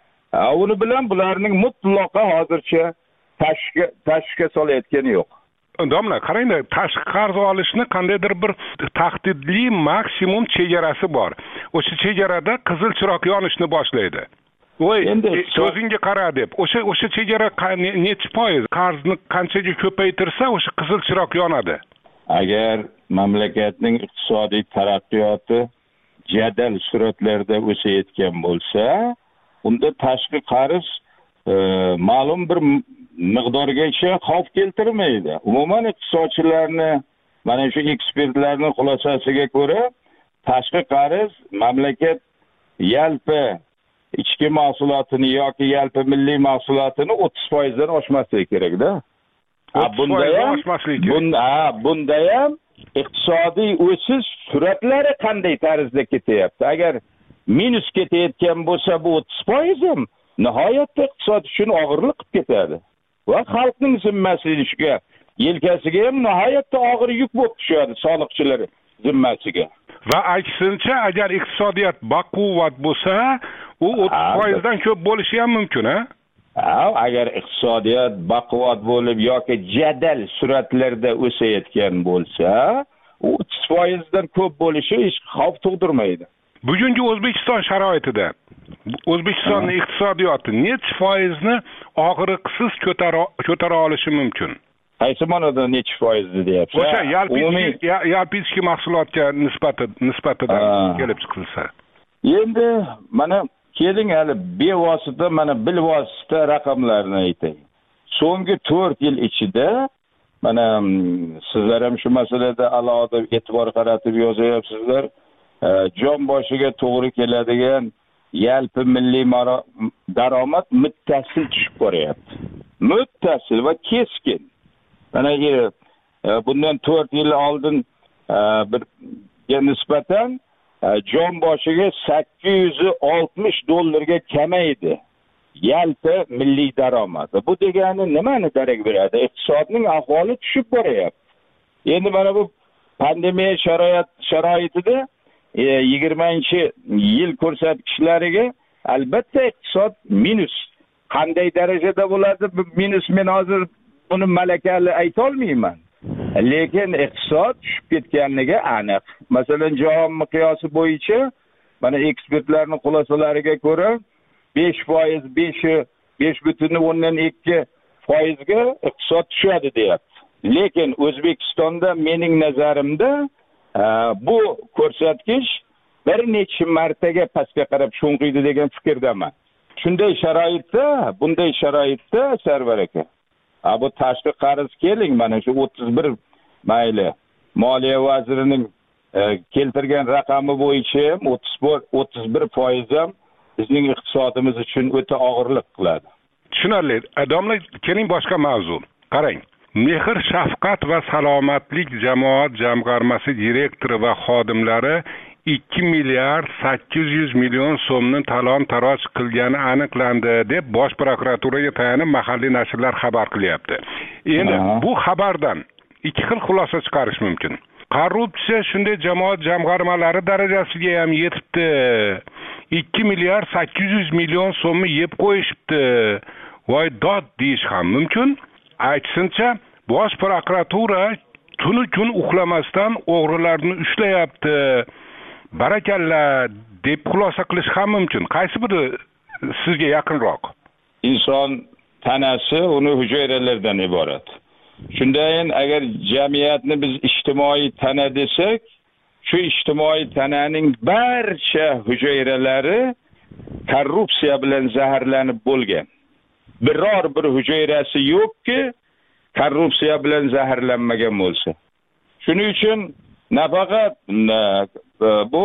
M: Uni bilan bularning mutlaqo hozircha tashqi tashqi solayotgani yo'q.
F: Domla, qarangda, tashqi qarz olishni qandaydir bir tahdidli maksimum chegarasi bor. O'sha chegarada qizil chiroq yonishni boshlaydi. Voy, so'zingga qara deb. O'sha o'sha chegara necha foiz? Qarzni qanchaga ko'paytirsa, o'sha qizil chiroq yonadi.
M: Agar mamlakatning iqtisodiy taraqqiyoti jadal sur'atlarda o'sayotgan bo'lsa, unda tashqi qarz e, ma'lum bir miqdorgacha xavf keltirmaydi. Umuman iqtisodchilarni, mana shu ekspertlarning xulosasiga ko'ra, tashqi qarz mamlakat yalpi ichki mahsulotini yoki yalpi milliy mahsulotini o'ttiz foiz dan oshmasligi kerak-da. Bunda ham bunda bunda ham iqtisodiy o'sish sur'atlari qanday tarzda ketyapti? Agar minus ketayotgan bo'lsa, bu o'ttiz foiz ham nihoyatda iqtisod uchun og'irlik qilib ketadi. Va xalqning zimmasiga, yelkasiga ham nihoyatda og'ir yuk bo'lib tushadi soliqchilar zimmasiga.
F: Va aksincha, agar iqtisodiyot baquvvat bo'lsa, u o'ttiz foiz dan ko'p bo'lishi ham mumkin, ha? Ha,
M: agar iqtisodiyot baquvvat bo'lib yoki jadal sur'atlarda o'sayotgan bo'lsa, o'ttiz foiz dan ko'p bo'lishi hech xavf tug'dirmaydi.
F: Bugungi O'zbekiston sharoitida O'zbekistonning iqtisodiyoti necha foizni og'riqsiz ko'tara ko'tara olishi mumkin?
M: Qaysi ma'noda necha foizni deyapsiz?
F: O'sha yalpi ichki mahsulotga nisbati nisbatidan kelib chiqilsa.
M: Endi mana keling hali bevosita, mana bilvosita raqamlarni aytay. So'nggi to'rt yil ichida mana sizlar ham shu masalada alohida e'tibor qaratib yozyapsizlar. Jon boshiga to'g'ri keladigan yalpi milliy daromad muttasil tushib boryapti. Muttasil va keskin. Mana bundan to'rt yil oldin birga nisbatan jon boshiga sakkiz yuz oltmish dollarga kamaydi yalpi milliy daromad. Bu degani nimani darak beradi? Iqtisodning ahvoli tushib boryapti. Endi mana bu pandemiya sharoit sharoitida yigirmanchi yil ko'rsatkichlariga albatta iqtisod minus. Qanday darajada bo'ladi bu minus, men hozir buni malakali ayta olmayman. Lekin iqtisod tushib ketganligi aniq. Masalan, jahon miqyosi bo'yicha mana ekspertlarning xulosalariga ko'ra besh foiz, besh butun o'ndan ikki foizga iqtisod tushadi deyapti. Lekin O'zbekistonda mening nazarimda bu ko'rsatkich bir necha martaga pastga qarab sho'ng'iydi degan fikrdaman. Shunday sharoitda, bunday sharoitda Sarvar aka, bu tashqi qarz keling, mana shu o'ttiz bir mayli Moliya vazirining keltirgan raqami bo'yicha o'ttiz bir foiz ham bizning iqtisodimiz uchun o'ta og'irlik qiladi.
F: Tushunarli. Domla, keling boshqa mavzu. Qarang. Mehr shafqat va salomatlik jamoat jamg'armasi direktori va xodimlari ikki milliard sakkiz yuz million so'mni talon-taroj qilgani aniqlandi deb Bosh prokuraturaga tayanib mahalliy nashrlar xabar qilyapti. Endi bu xabardan ikki xil xulosa chiqarish mumkin. Korrupsiya shunday jamoat jamg'armalari darajasiga ham yetibdi. ikki milliard sakkiz yuz million so'mni yeb qo'yishibdi. Voy dod deyish ham mumkin. Aksincha, Bosh prokuratura tuni kun uxlamasdan o'g'rilarni ushlayapti. Barakalla deb xulosa qilish ham mumkin. Qaysi biri sizga yaqinroq?
M: Inson tanasi uni hujayralardan iborat. Shundan agar jamiyatni biz ijtimoiy tana desak, shu ijtimoiy tananing barcha hujayralari korrupsiya bilan zaharlanib bo'lgan. Biror bir hujayrasi yo'qki korrupsiya bilan zaharlanmagan bo'lsa. Shuning uchun nafaqat bu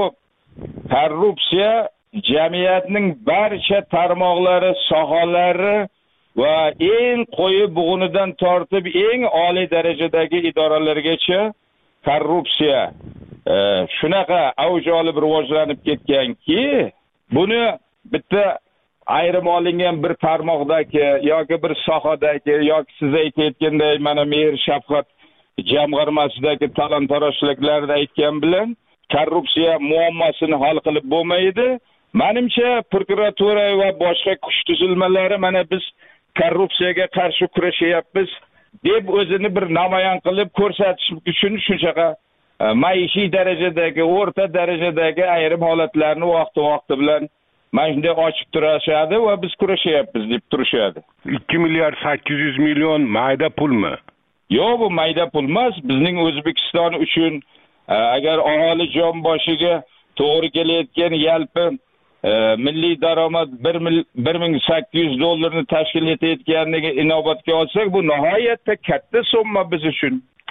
M: korrupsiya jamiyatning barcha tarmoqlari, sohalari va eng qo'yi bug'unidan tortib eng oliy darajadagi idoralargacha korrupsiya e, shunaqa avj olib rivojlanib ketganki, buni bitta ayrim olingan bir tarmoqdagi yoki bir sohadagi yoki siz aytayotganday mana mehr shafqat jamg'armasidagi talon-torojliklarda aytgan bilan korrupsiya muammosini hal qilib bo'lmaydi. Menimcha prokuratura va boshqa kuch tuzilmalari mana biz korrupsiyaga qarshi kurashyapmiz deb o'zini bir namoyon qilib ko'rsatish uchun shunchaqa maishiy darajadagi, o'rta darajadagi ayrim holatlarni vaqti-vaqti bilan mana shunday ochib turishadi va biz kurashyapmiz deb turishadi.
F: ikki milliard sakkiz yuz million mayda pulmi?
M: Yo'q, bu mayda pul emas. Bizning O'zbekiston uchun agar aholi jon boshiga to'g'ri kelayotgan yalpi milliy daromad bir ming sakkiz yuz dollarni tashkil etayotganligi inobatga olsak, bu nihoyatda katta summa biz uchun.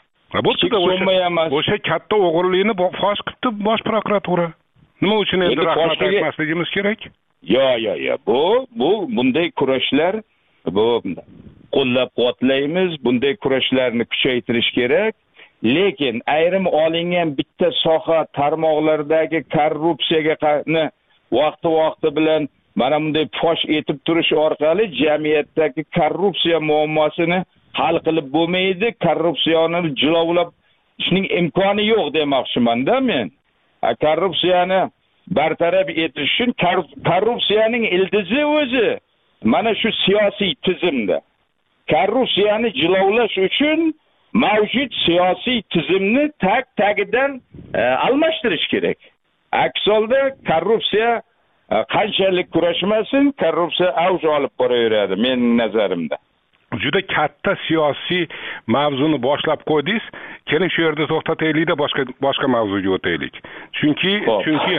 F: O'sha katta o'g'irlikni fosh qildi bosh prokuratura. Nima uchun endi rahmat aytmasligimiz kerak?
M: Yo'q, yo'q, yo'q. Bu bu bunday kurashlar bu qo'llab-quvvatlaymiz, bunday kurashlarni kuchaytirish kerak. Lekin ayrim olingan bitta soha tarmoqlaridagi korrupsiyaga qarshi vaqti-vaqti bilan mana bunday fosh etib turish orqali jamiyatdagi korrupsiya muammosini hal qilib bo'lmaydi. Korrupsiyani jilovlab ishning imkoni yo'q demoqchiman-da men. Korrupsiyani bartaraf etish uchun korrupsiyaning ildizi o'zi mana shu siyosiy tizimda. Korrupsiyani jilovlash uchun mavjud siyosiy tizimni tag-tagidan e, almashtirish kerak. Aks holda korrupsiya e, qanchalik kurashmasin, korrupsiya avj olib boraveradi mening nazarimda.
F: Juda katta siyosiy mavzuni boshlab qo'ydingiz. Keling shu yerda to'xtataylik-da boshqa boshqa mavzuga o'taylik. Chunki chunki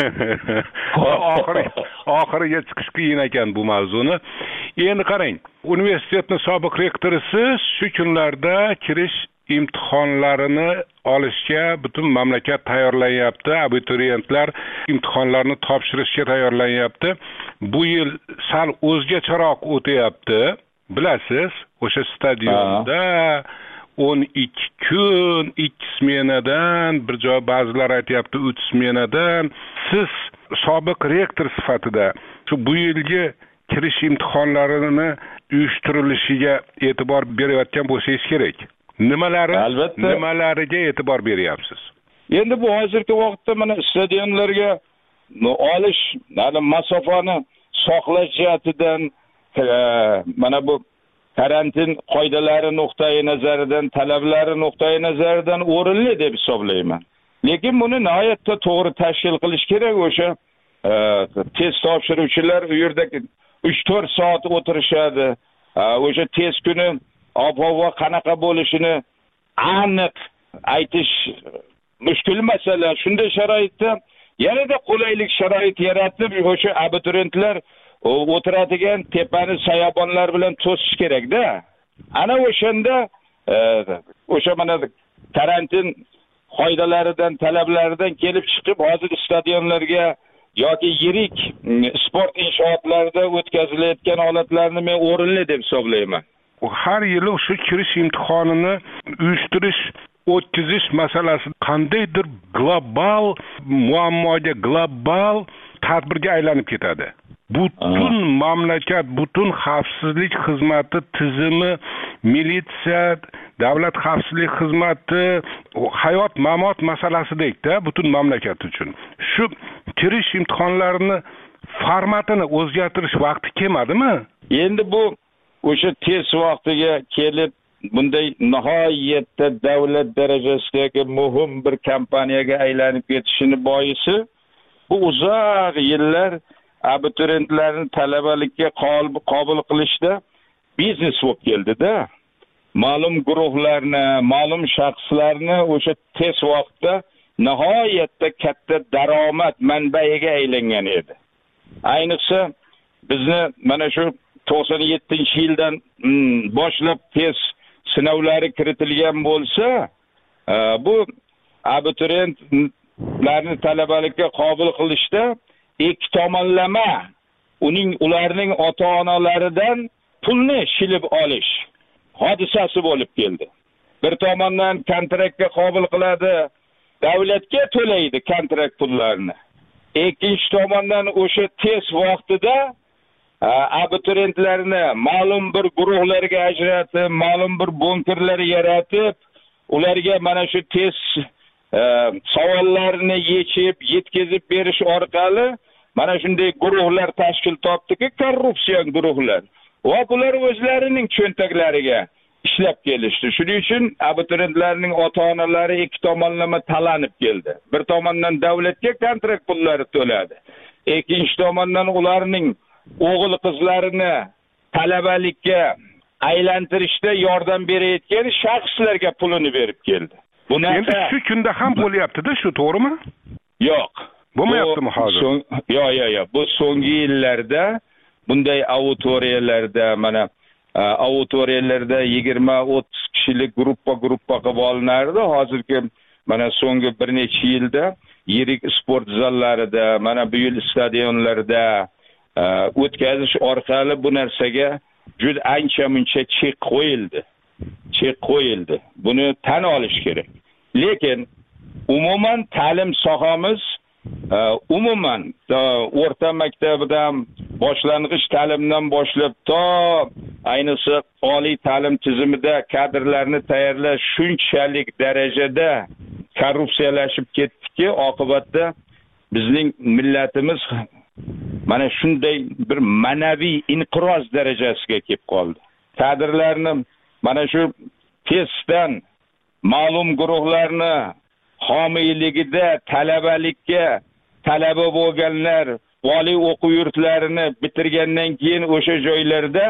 F: oxiri oxiriga chiqish qiyin ekan bu mavzuni. Endi qarang, universitetning sobiq rektorisiz shu kunlarda kirish imtihonlarini olishga butun mamlakat tayyorlanyapti. Abituriyentlar imtihonlarni topshirishga tayyorlanyapti. Bu yil sal o'zgacharoq o'tyapti. Bilasiz, o'sha stadionda o'n ikki kun, ikki smenadan, bir joy ba'zilar aytayapti uch smenadan. Siz sobiq rektor sifatida shu bu yilgi kirish imtihonlarini uyushtirilishiga e'tibor berayotgan bo'lsangiz kerak. Nimalari,
M: albatta,
F: nimalariga e'tibor beryapsiz?
M: Endi bu hozirgi vaqtda mana stadionlarga olish, hali masofani saqlash jihatidan mana bu karantin qoidalari nuqtai nazaridan, talablari nuqtai nazaridan o'rinli deb hisoblayman. Lekin buni nihoyatda to'g'ri tashkil qilish kerak. O'sha test topshiruvchilar u yerda uch to'rt soat o'tirishadi. O'sha test kuni ob-havo qanaqa bo'lishini aniq aytish mushkul masala. Shunday sharoitda yanada qulaylik sharoit yaratib, o'sha abituriyentlar o'tiradigan tepani soyabonlar bilan to'sish kerak-da. Ana o'shanda o'sha mana karantin qoidalaridan, talablaridan kelib chiqib, hozir stadionlarga yoki yirik sport inshootlarida o'tkazilayotgan holatlarni men o'rinli deb hisoblayman.
F: Har yili shu kirish imtihonini uyushtirish, o'tkazish masalasi qandaydir global muammoga, global tadbirga aylanib ketadi. Butun mamlakat, butun xavfsizlik xizmati tizimi, militsiya, davlat xavfsizlik xizmati, hayot mamot masalasidek-da butun mamlakat uchun. Shu kirish imtihonlarini formatini o'zgartirish vaqti kelmadimi?
M: Endi bu o'sha test vaqtiga kelib bunday nihoyatda davlat darajasidagi muhim bir kompaniyaga aylanib ketishini boisi bu uzoq yillar abituriyentlarni talabalikka qabul qilishda biznes bo'lib keldi-da. Ma'lum guruhlarni, ma'lum shaxslarni o'sha test vaqtida nihoyatda katta daromad manbaiga aylangan edi. Ayniqsa bizni mana shu to'qson yettinchi yildan boshlab test sinovlari kiritilgan bo'lsa, bu abituriyentlarni talabalikka qabul qilishda ikki tomonlama uning ularning ota-onalaridan pulni shilib olish hodisasi bo'lib keldi. Bir tomondan kontraktga qabul qiladi, davlatga to'laydi kontrakt pullarini. Ikkinchi tomondan o'sha test vaqtida abituriyentlarni ma'lum bir guruhlarga ajratib, ma'lum bir bunkerlar yaratib, ularga mana shu test savollarini yechib, yetkazib berish orqali mana shunday guruhlar tashkil topdiki, korrupsion guruhlar. Va bular o'zlarining cho'ntaklariga ishlab kelishdi. Shuning uchun abituriyentlarning ota-onalari ikki tomonlama talanib keldi. Bir tomondan davlatga kontrakt pullari to'ladi. Ikkinchi tomondan ularning o'g'il qizlarini talabalikka aylantirishda yordam berayotgan shaxslarga pulini berib keldi.
F: Buni endi shu kunda ham bo'lyapti-da, shu to'g'rimi?
M: Yo'q.
F: Bo'lmayaptimi hozir?
M: Yo'q, yo'q, yo'q. Bu so'nggi yillarda bunday auditoriyalarda, mana auditoriyalarda yigirma o'ttiz kishilik gruppa-gruppa qilib olinardi. Hozirgi mana so'nggi bir necha yilda yirik sport zallarida, mana bu yil stadionlarda o'tkazish orqali bu narsaga juda ancha-muncha chek qo'yildi. Chek qo'yildi. Buni tan olish kerak. Lekin umuman ta'lim sohamiz umuman o'rta maktabdan, boshlang'ich ta'limdan boshlab to ayniqsa oliy ta'lim tizimida kadrlarni tayyorlash shunchalik darajada korrupsiyalashib ketdiki, oqibatda bizning millatimiz mana shunday bir ma'naviy inqiroz darajasiga kelib qoldi. Kadrlarni mana shu testdan ma'lum guruhlarni homiyligida talabalikka talaba bo'lganlar oliy o'quv yurtlarini bitirgandan keyin o'sha joylarda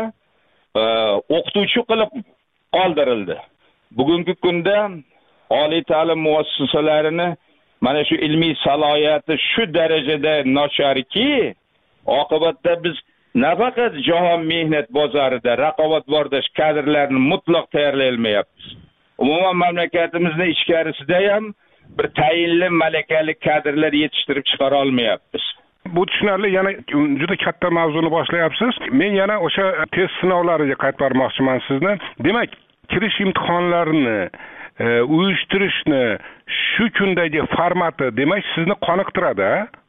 M: o'qituvchi qilib qoldirildi. Bugungi kunda oliy ta'lim muassasalarini mana shu ilmiy salohiyati shu darajada nacharki, oqibatda biz nafaqat jahon mehnat bozorida raqobatbardosh kadrlarni mutlaq tayyorlay olmayapmiz. Umuman mamlakatimizning ichkarisida ham bir tayinli malakali kadrlar yetishtirib chiqara olmayapmiz.
F: Bu tushunarli, yana juda katta mavzuni boshlayapsiz. Men yana o'sha test sinovlariga qaytarmoqchiman sizni. Demak, kirish imtihonlarini uyushtirishni shu kundagi formati, demak, sizni qoniqtiradi.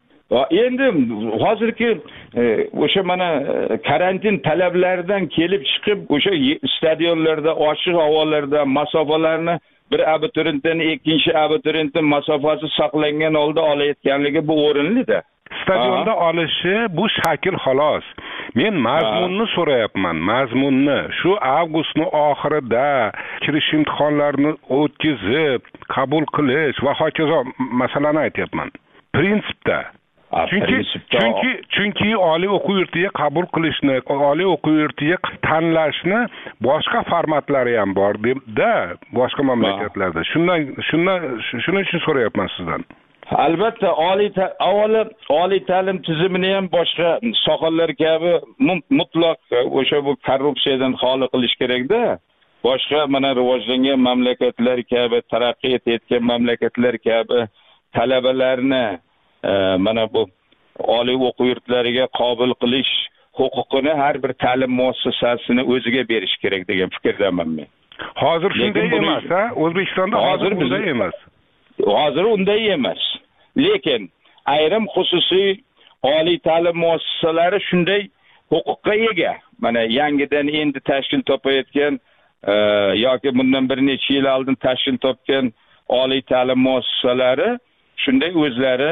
M: Endi hozirgi o'sha mana karantin talablaridan kelib chiqib, o'sha stadionlarda, ochiq havolarda masofalarni bir abituriyentdan ikkinchi abituriyentning masofasi saqlangan holda olayotganligi bu o'rinli-da.
F: Stadionda olishi bu shakl xolos. Men mazmunni so'rayapman, mazmunni. Shu avgustning oxirida kirish imtihonlarini o'tkazib, qabul qilish va hokazo masalani aytyapman. Prinsipda. Chunki chunki chunki oliy o'quv yurtiga qabul qilishni, oliy o'quv yurtiga tanlashni boshqa formatlari ham bor-da, boshqa mamlakatlarda. Shundan shundan shuning uchun so'rayapman sizdan.
M: Albatta, oliy avvalo oliy ta'lim tizimini ham boshqa sohalar kabi mutlaq o'sha bu korrupsiyadan xoli qilish kerak-da. Boshqa mana rivojlangan mamlakatlar kabi, taraqqiy etayotgan mamlakatlar kabi talabalarni mana bu oliy o'quv yurtlariga qabul qilish huquqini har bir ta'lim muassasasini o'ziga berish kerak degan fikrdaman men.
F: Hozir shunday emas, ha? O'zbekistonda hozir bunday emas.
M: Hozir unday emas. Lekin ayrim xususiy oliy ta'lim muassasalari shunday huquqqa ega. Mana yangidan endi tashkil topayotgan yoki bundan bir necha yil oldin tashkil topgan oliy ta'lim muassasalari shunday o'zlari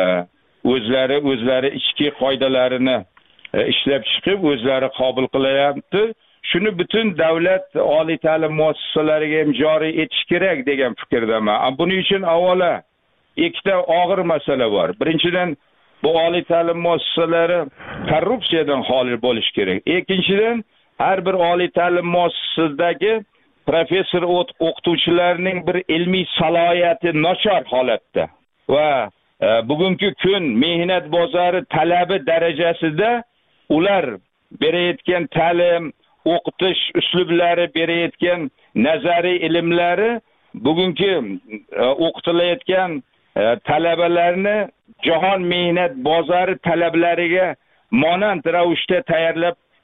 M: o'zlari o'zlari ichki qoidalarini ishlab chiqib, o'zlari qabul qilyapti. Shuni butun davlat oliy ta'lim muassasalariga ham joriy etish kerak degan fikrdaman. Buning uchun avvalo ikkita og'ir masala bor. Birinchidan, bu oliy ta'lim muassasalari korrupsiyadan xoli bo'lish kerak. Ikkinchidan, har bir oliy ta'lim muassasasidagi professor o'qituvchilarning bir ilmiy salohiyati nachar holatda va bugungi kun mehnat bozori talabi darajasida ular berayotgan ta'lim, o'qitish uslublari, berayotgan nazariy ilmlari bugungi o'qitilayotgan talabalarni jahon mehnat bozori talablariga monand ravishda tayyorlab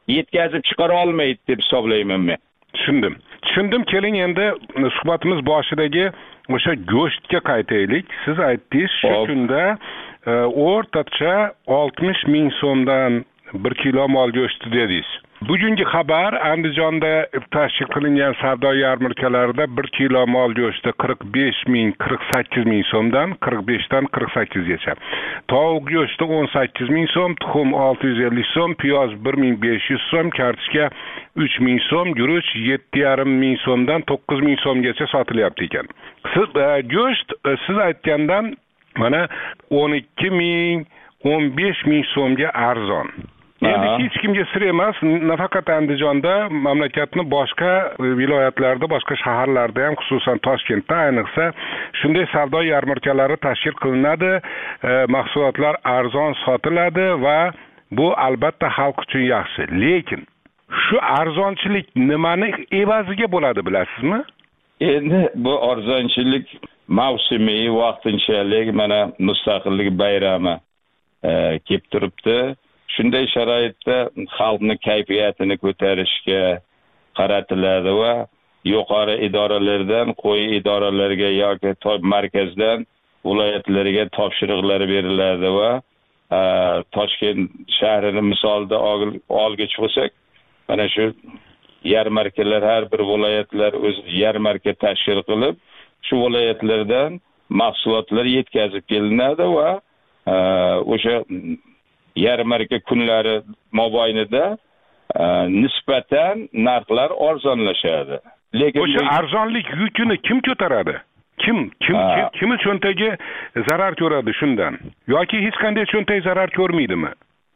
M: yetkazib chiqara olmaydi deb hisoblayman men.
F: Tushundim. Tushundim. Keling endi suhbatimiz boshidagi o'sha go'shtga qaytaylik. Siz aytdingiz shu kunda o'rtacha oltmish ming so'mdan bir kilo mol go'shti dedingiz. Bugungi xabar Andijonda tashkil qilingan savdo yarmarkalarida bir kilo mol go'shti qirq besh ming qirq sakkiz ming so'mdan qirq besh dan qirq sakkiz gacha. Tovuq go'shti o'n sakkiz ming so'm, tuxum olti yuz ellik so'm, piyoz bir ming besh yuz so'm, kartoshka uch ming so'm, guruch yetti yarim ming so'mdan to'qqiz ming so'mgacha sotilyapti ekan. Siz go'sht siz aytgandan mana o'n ikki ming o'n besh ming so'mga arzon. Endi hech kimga sir emas, nafaqat Andijonda, mamlakatning boshqa viloyatlarida, boshqa shaharlarda ham, xususan Toshkentda ayniqsa shunday savdo yarmarkalari tashkil qilinadi, mahsulotlar arzon sotiladi va bu albatta xalq uchun yaxshi. Lekin shu arzonchilik nimani evaziga bo'ladi, bilasizmi?
M: Endi bu arzonchilik mavsumiy, vaqtinchalik, mana mustaqillik bayrami kelib turibdi. Shunday sharoitda xalqni kayfiyatini ko'tarishga qaratiladi va yuqori idoralardan quyi idoralarga yoki markazdan viloyatlarga topshiriqlar beriladi va Toshkent shahrini misolida olgich bo'lsak, mana shu yarmarkalar, har bir viloyatlar o'z yarmarka tashkil qilib, shu viloyatlardan mahsulotlar yetkazib kelinadi va o'sha yarmarka kunlari mobaynida nisbatan narxlar arzonlashadi.
F: Lekin o'sha arzonlik yukini kim ko'taradi? Kim kim kimning cho'ntagi zarar ko'radi shundan? Yoki hech qanday cho'ntak zarar ko'rmaydimi?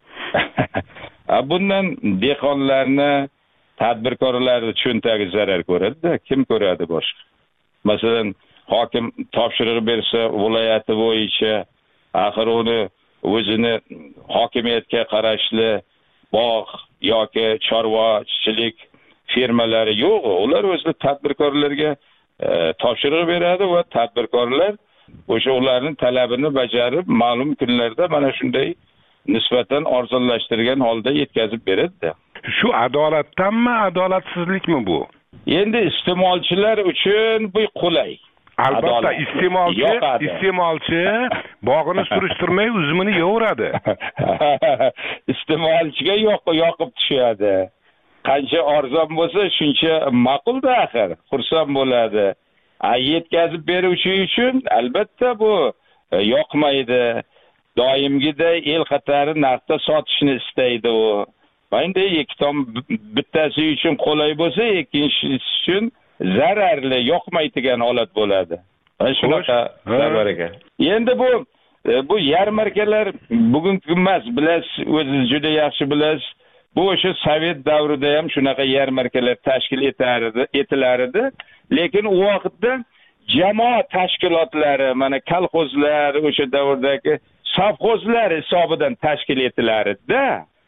M: Bundan dehqonlarni, tadbirkorlarning cho'ntagi zarar ko'radi-da, kim ko'radi boshqa? Masalan, hokim topshiriq bersa viloyati bo'yicha axir uni o'zini hokimiyatga qarashli bog' yoki chorvachilik firmalari yo'q. Ular o'zlari tadbirkorlarga topshiriq beradi va tadbirkorlar o'sha ularning talabini bajarib, ma'lum kunlarda mana shunday nisbatan arzonlashtirgan holda yetkazib beradi.
F: Shu adolatdanmi, adolatsizlikmi bu?
M: Endi iste'molchilar uchun bu qulay.
F: Albatta iste'molchi, iste'molchi bog'ini surishtirmay uzumini yeyveradi.
M: Iste'molchiga yoqib tushadi. Qancha arzon bo'lsa, shuncha ma'qul-da axir, xursand bo'ladi. A yetkazib beruvchi uchun albatta bu yoqmaydi. Doimgidek el qatari narxda sotishni istaydi u. Endi ikki tom bittasi uchun qulay bo'lsa, ikkinchisi uchun zararli, yoqmaydigan holat bo'ladi. Mana shunaqa zarar ekan. Endi bu bu yarmarkalar bugungi emas, bilasiz, o'zingiz juda yaxshi bilasiz. Bu o'sha Sovet davrida ham shunaqa yarmarkalar tashkil etardi, etilardi. Lekin u vaqtda jamoat tashkilotlari, mana kolxozlar, o'sha davrdagi sovxozlar hisobidan tashkil etilardi-da.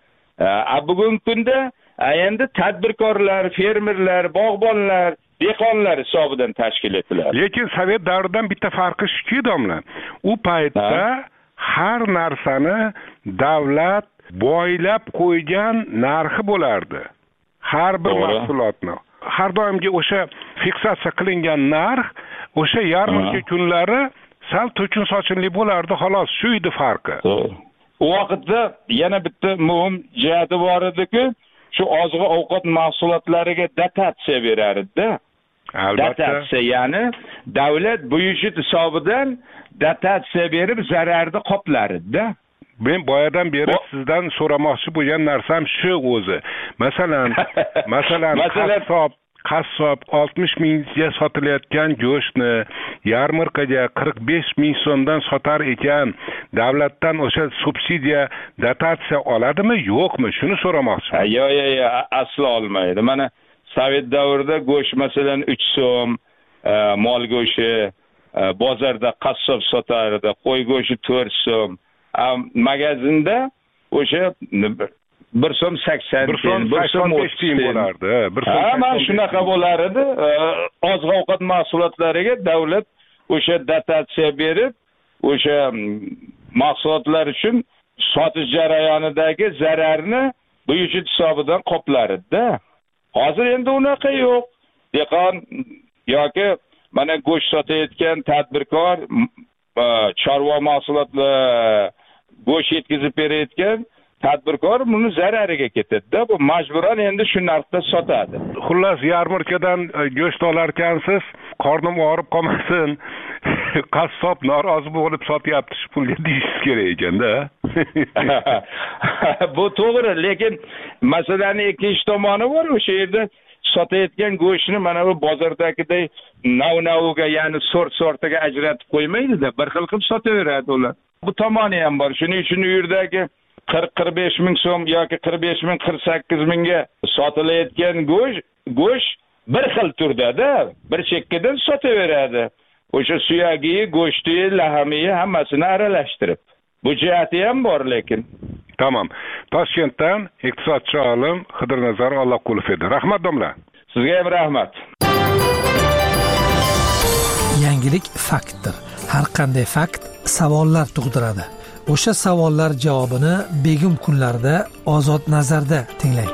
M: A bugungi kunda endi tadbirkorlar, fermerlar, bog'bonlar, dehqonlar hisobidan tashkil etiladi.
F: Lekin Sovet davridan bitta farqi shuki, domla. U paytda har narsani davlat boylab qo'ygan narxi bo'lardi. Har bir mahsulotni. Har doimgi o'sha fiksatsiya qilingan narx o'sha yarmarka kunlari sal to'kin sochinli bo'lardi, xolos, shu edi farqi.
M: U vaqtda yana bitta muhim jihati bor ediki, shu oziq ovqat mahsulotlariga dotatsiya berar edi-da. Dotatsiya, ya'ni davlat byudjet hisobidan dotatsiya berib zararni qoplar edi-da.
F: Men boyadan beri sizdan so'ramoqchi bo'lgan narsam shu o'zi. Masalan, masalan, qassob qassob oltmish mingga sotilayotgan go'shtni yarmarkaga qirq besh ming so'mdan sotar ekan, davlatdan o'sha subsidiya, dotatsiya oladimi, yo'qmi? Shuni so'ramoqchiman.
M: Yo'q, yo'q, yo'q, aslo olmaydi. Mana Sovet davrida go'sht masalan uch so'm, mol go'shti bozorda qassob sotardi, qo'y go'shti to'rt so'm. Magazinda o'sha bir so'm sakson tiyin, bir so'm o'ttiz tiyin
F: bo'lardi.
M: Ha, mana shunaqa bo'lar edi. Oziq ovqat mahsulotlariga davlat o'sha dotatsiya berib, o'sha mahsulotlar uchun sotish jarayonidagi zararni byudjet hisobidan qoplar edi-da. Hozir endi unaqa yo'q. Dehqon yoki mana go'sht sotayotgan tadbirkor, chorva mahsulotlar go'sht yetkazib berayotgan tadbirkor buni zarariga ketadi-da. Bu majburan endi shu narxda sotadi.
F: Xullas, yarmarkadan go'sht olarkansiz, qornim og'rib qolmasin. Qassob norozi bo'lib sotyapti shu pulga deyishingiz kerak ekan-da.
M: Bu to'g'ri, lekin masalaning ikkinchi tomoni bor. O'sha yerda sotayotgan go'shtni mana bu bozordagidek nav-naviga, ya'ni sort-sortiga ajratib qo'ymaydi-da, bir xil qilib sotaveradi ular. Bu tomoni ham bor. Shuning uchun u yerdagi qirq qirq besh ming so'm yoki qirq besh ming qirq sakkiz mingga sotilayotgan go'sht, go'sht bir xil turda-da, bir chekkadan sotaveradi. O'sha suyagi, go'shti, lahmi hammasini aralashtirib. Bu jihati ham bor lekin.
F: Tamam. Toshkentdan iqtisodchi olim Xidirnazar Alloqulov edi. Rahmat domla.
M: Sizga ham rahmat.
C: Yangilik faktdir. Har qanday fakt savollar tug'diradi. O'sha savollar javobini begim kunlarda Ozod nazarda tinglang.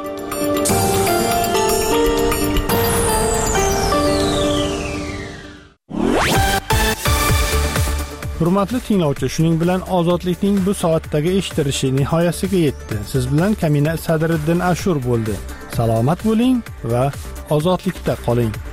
A: Hurmatli tinglovchi, shuning bilan ozodlikning bu soatdagi eshitilishi nihoyasiga yetdi. Siz bilan Kamina Sadriddin Ashur bo'ldi. Salomat bo'ling va ozodlikda qoling.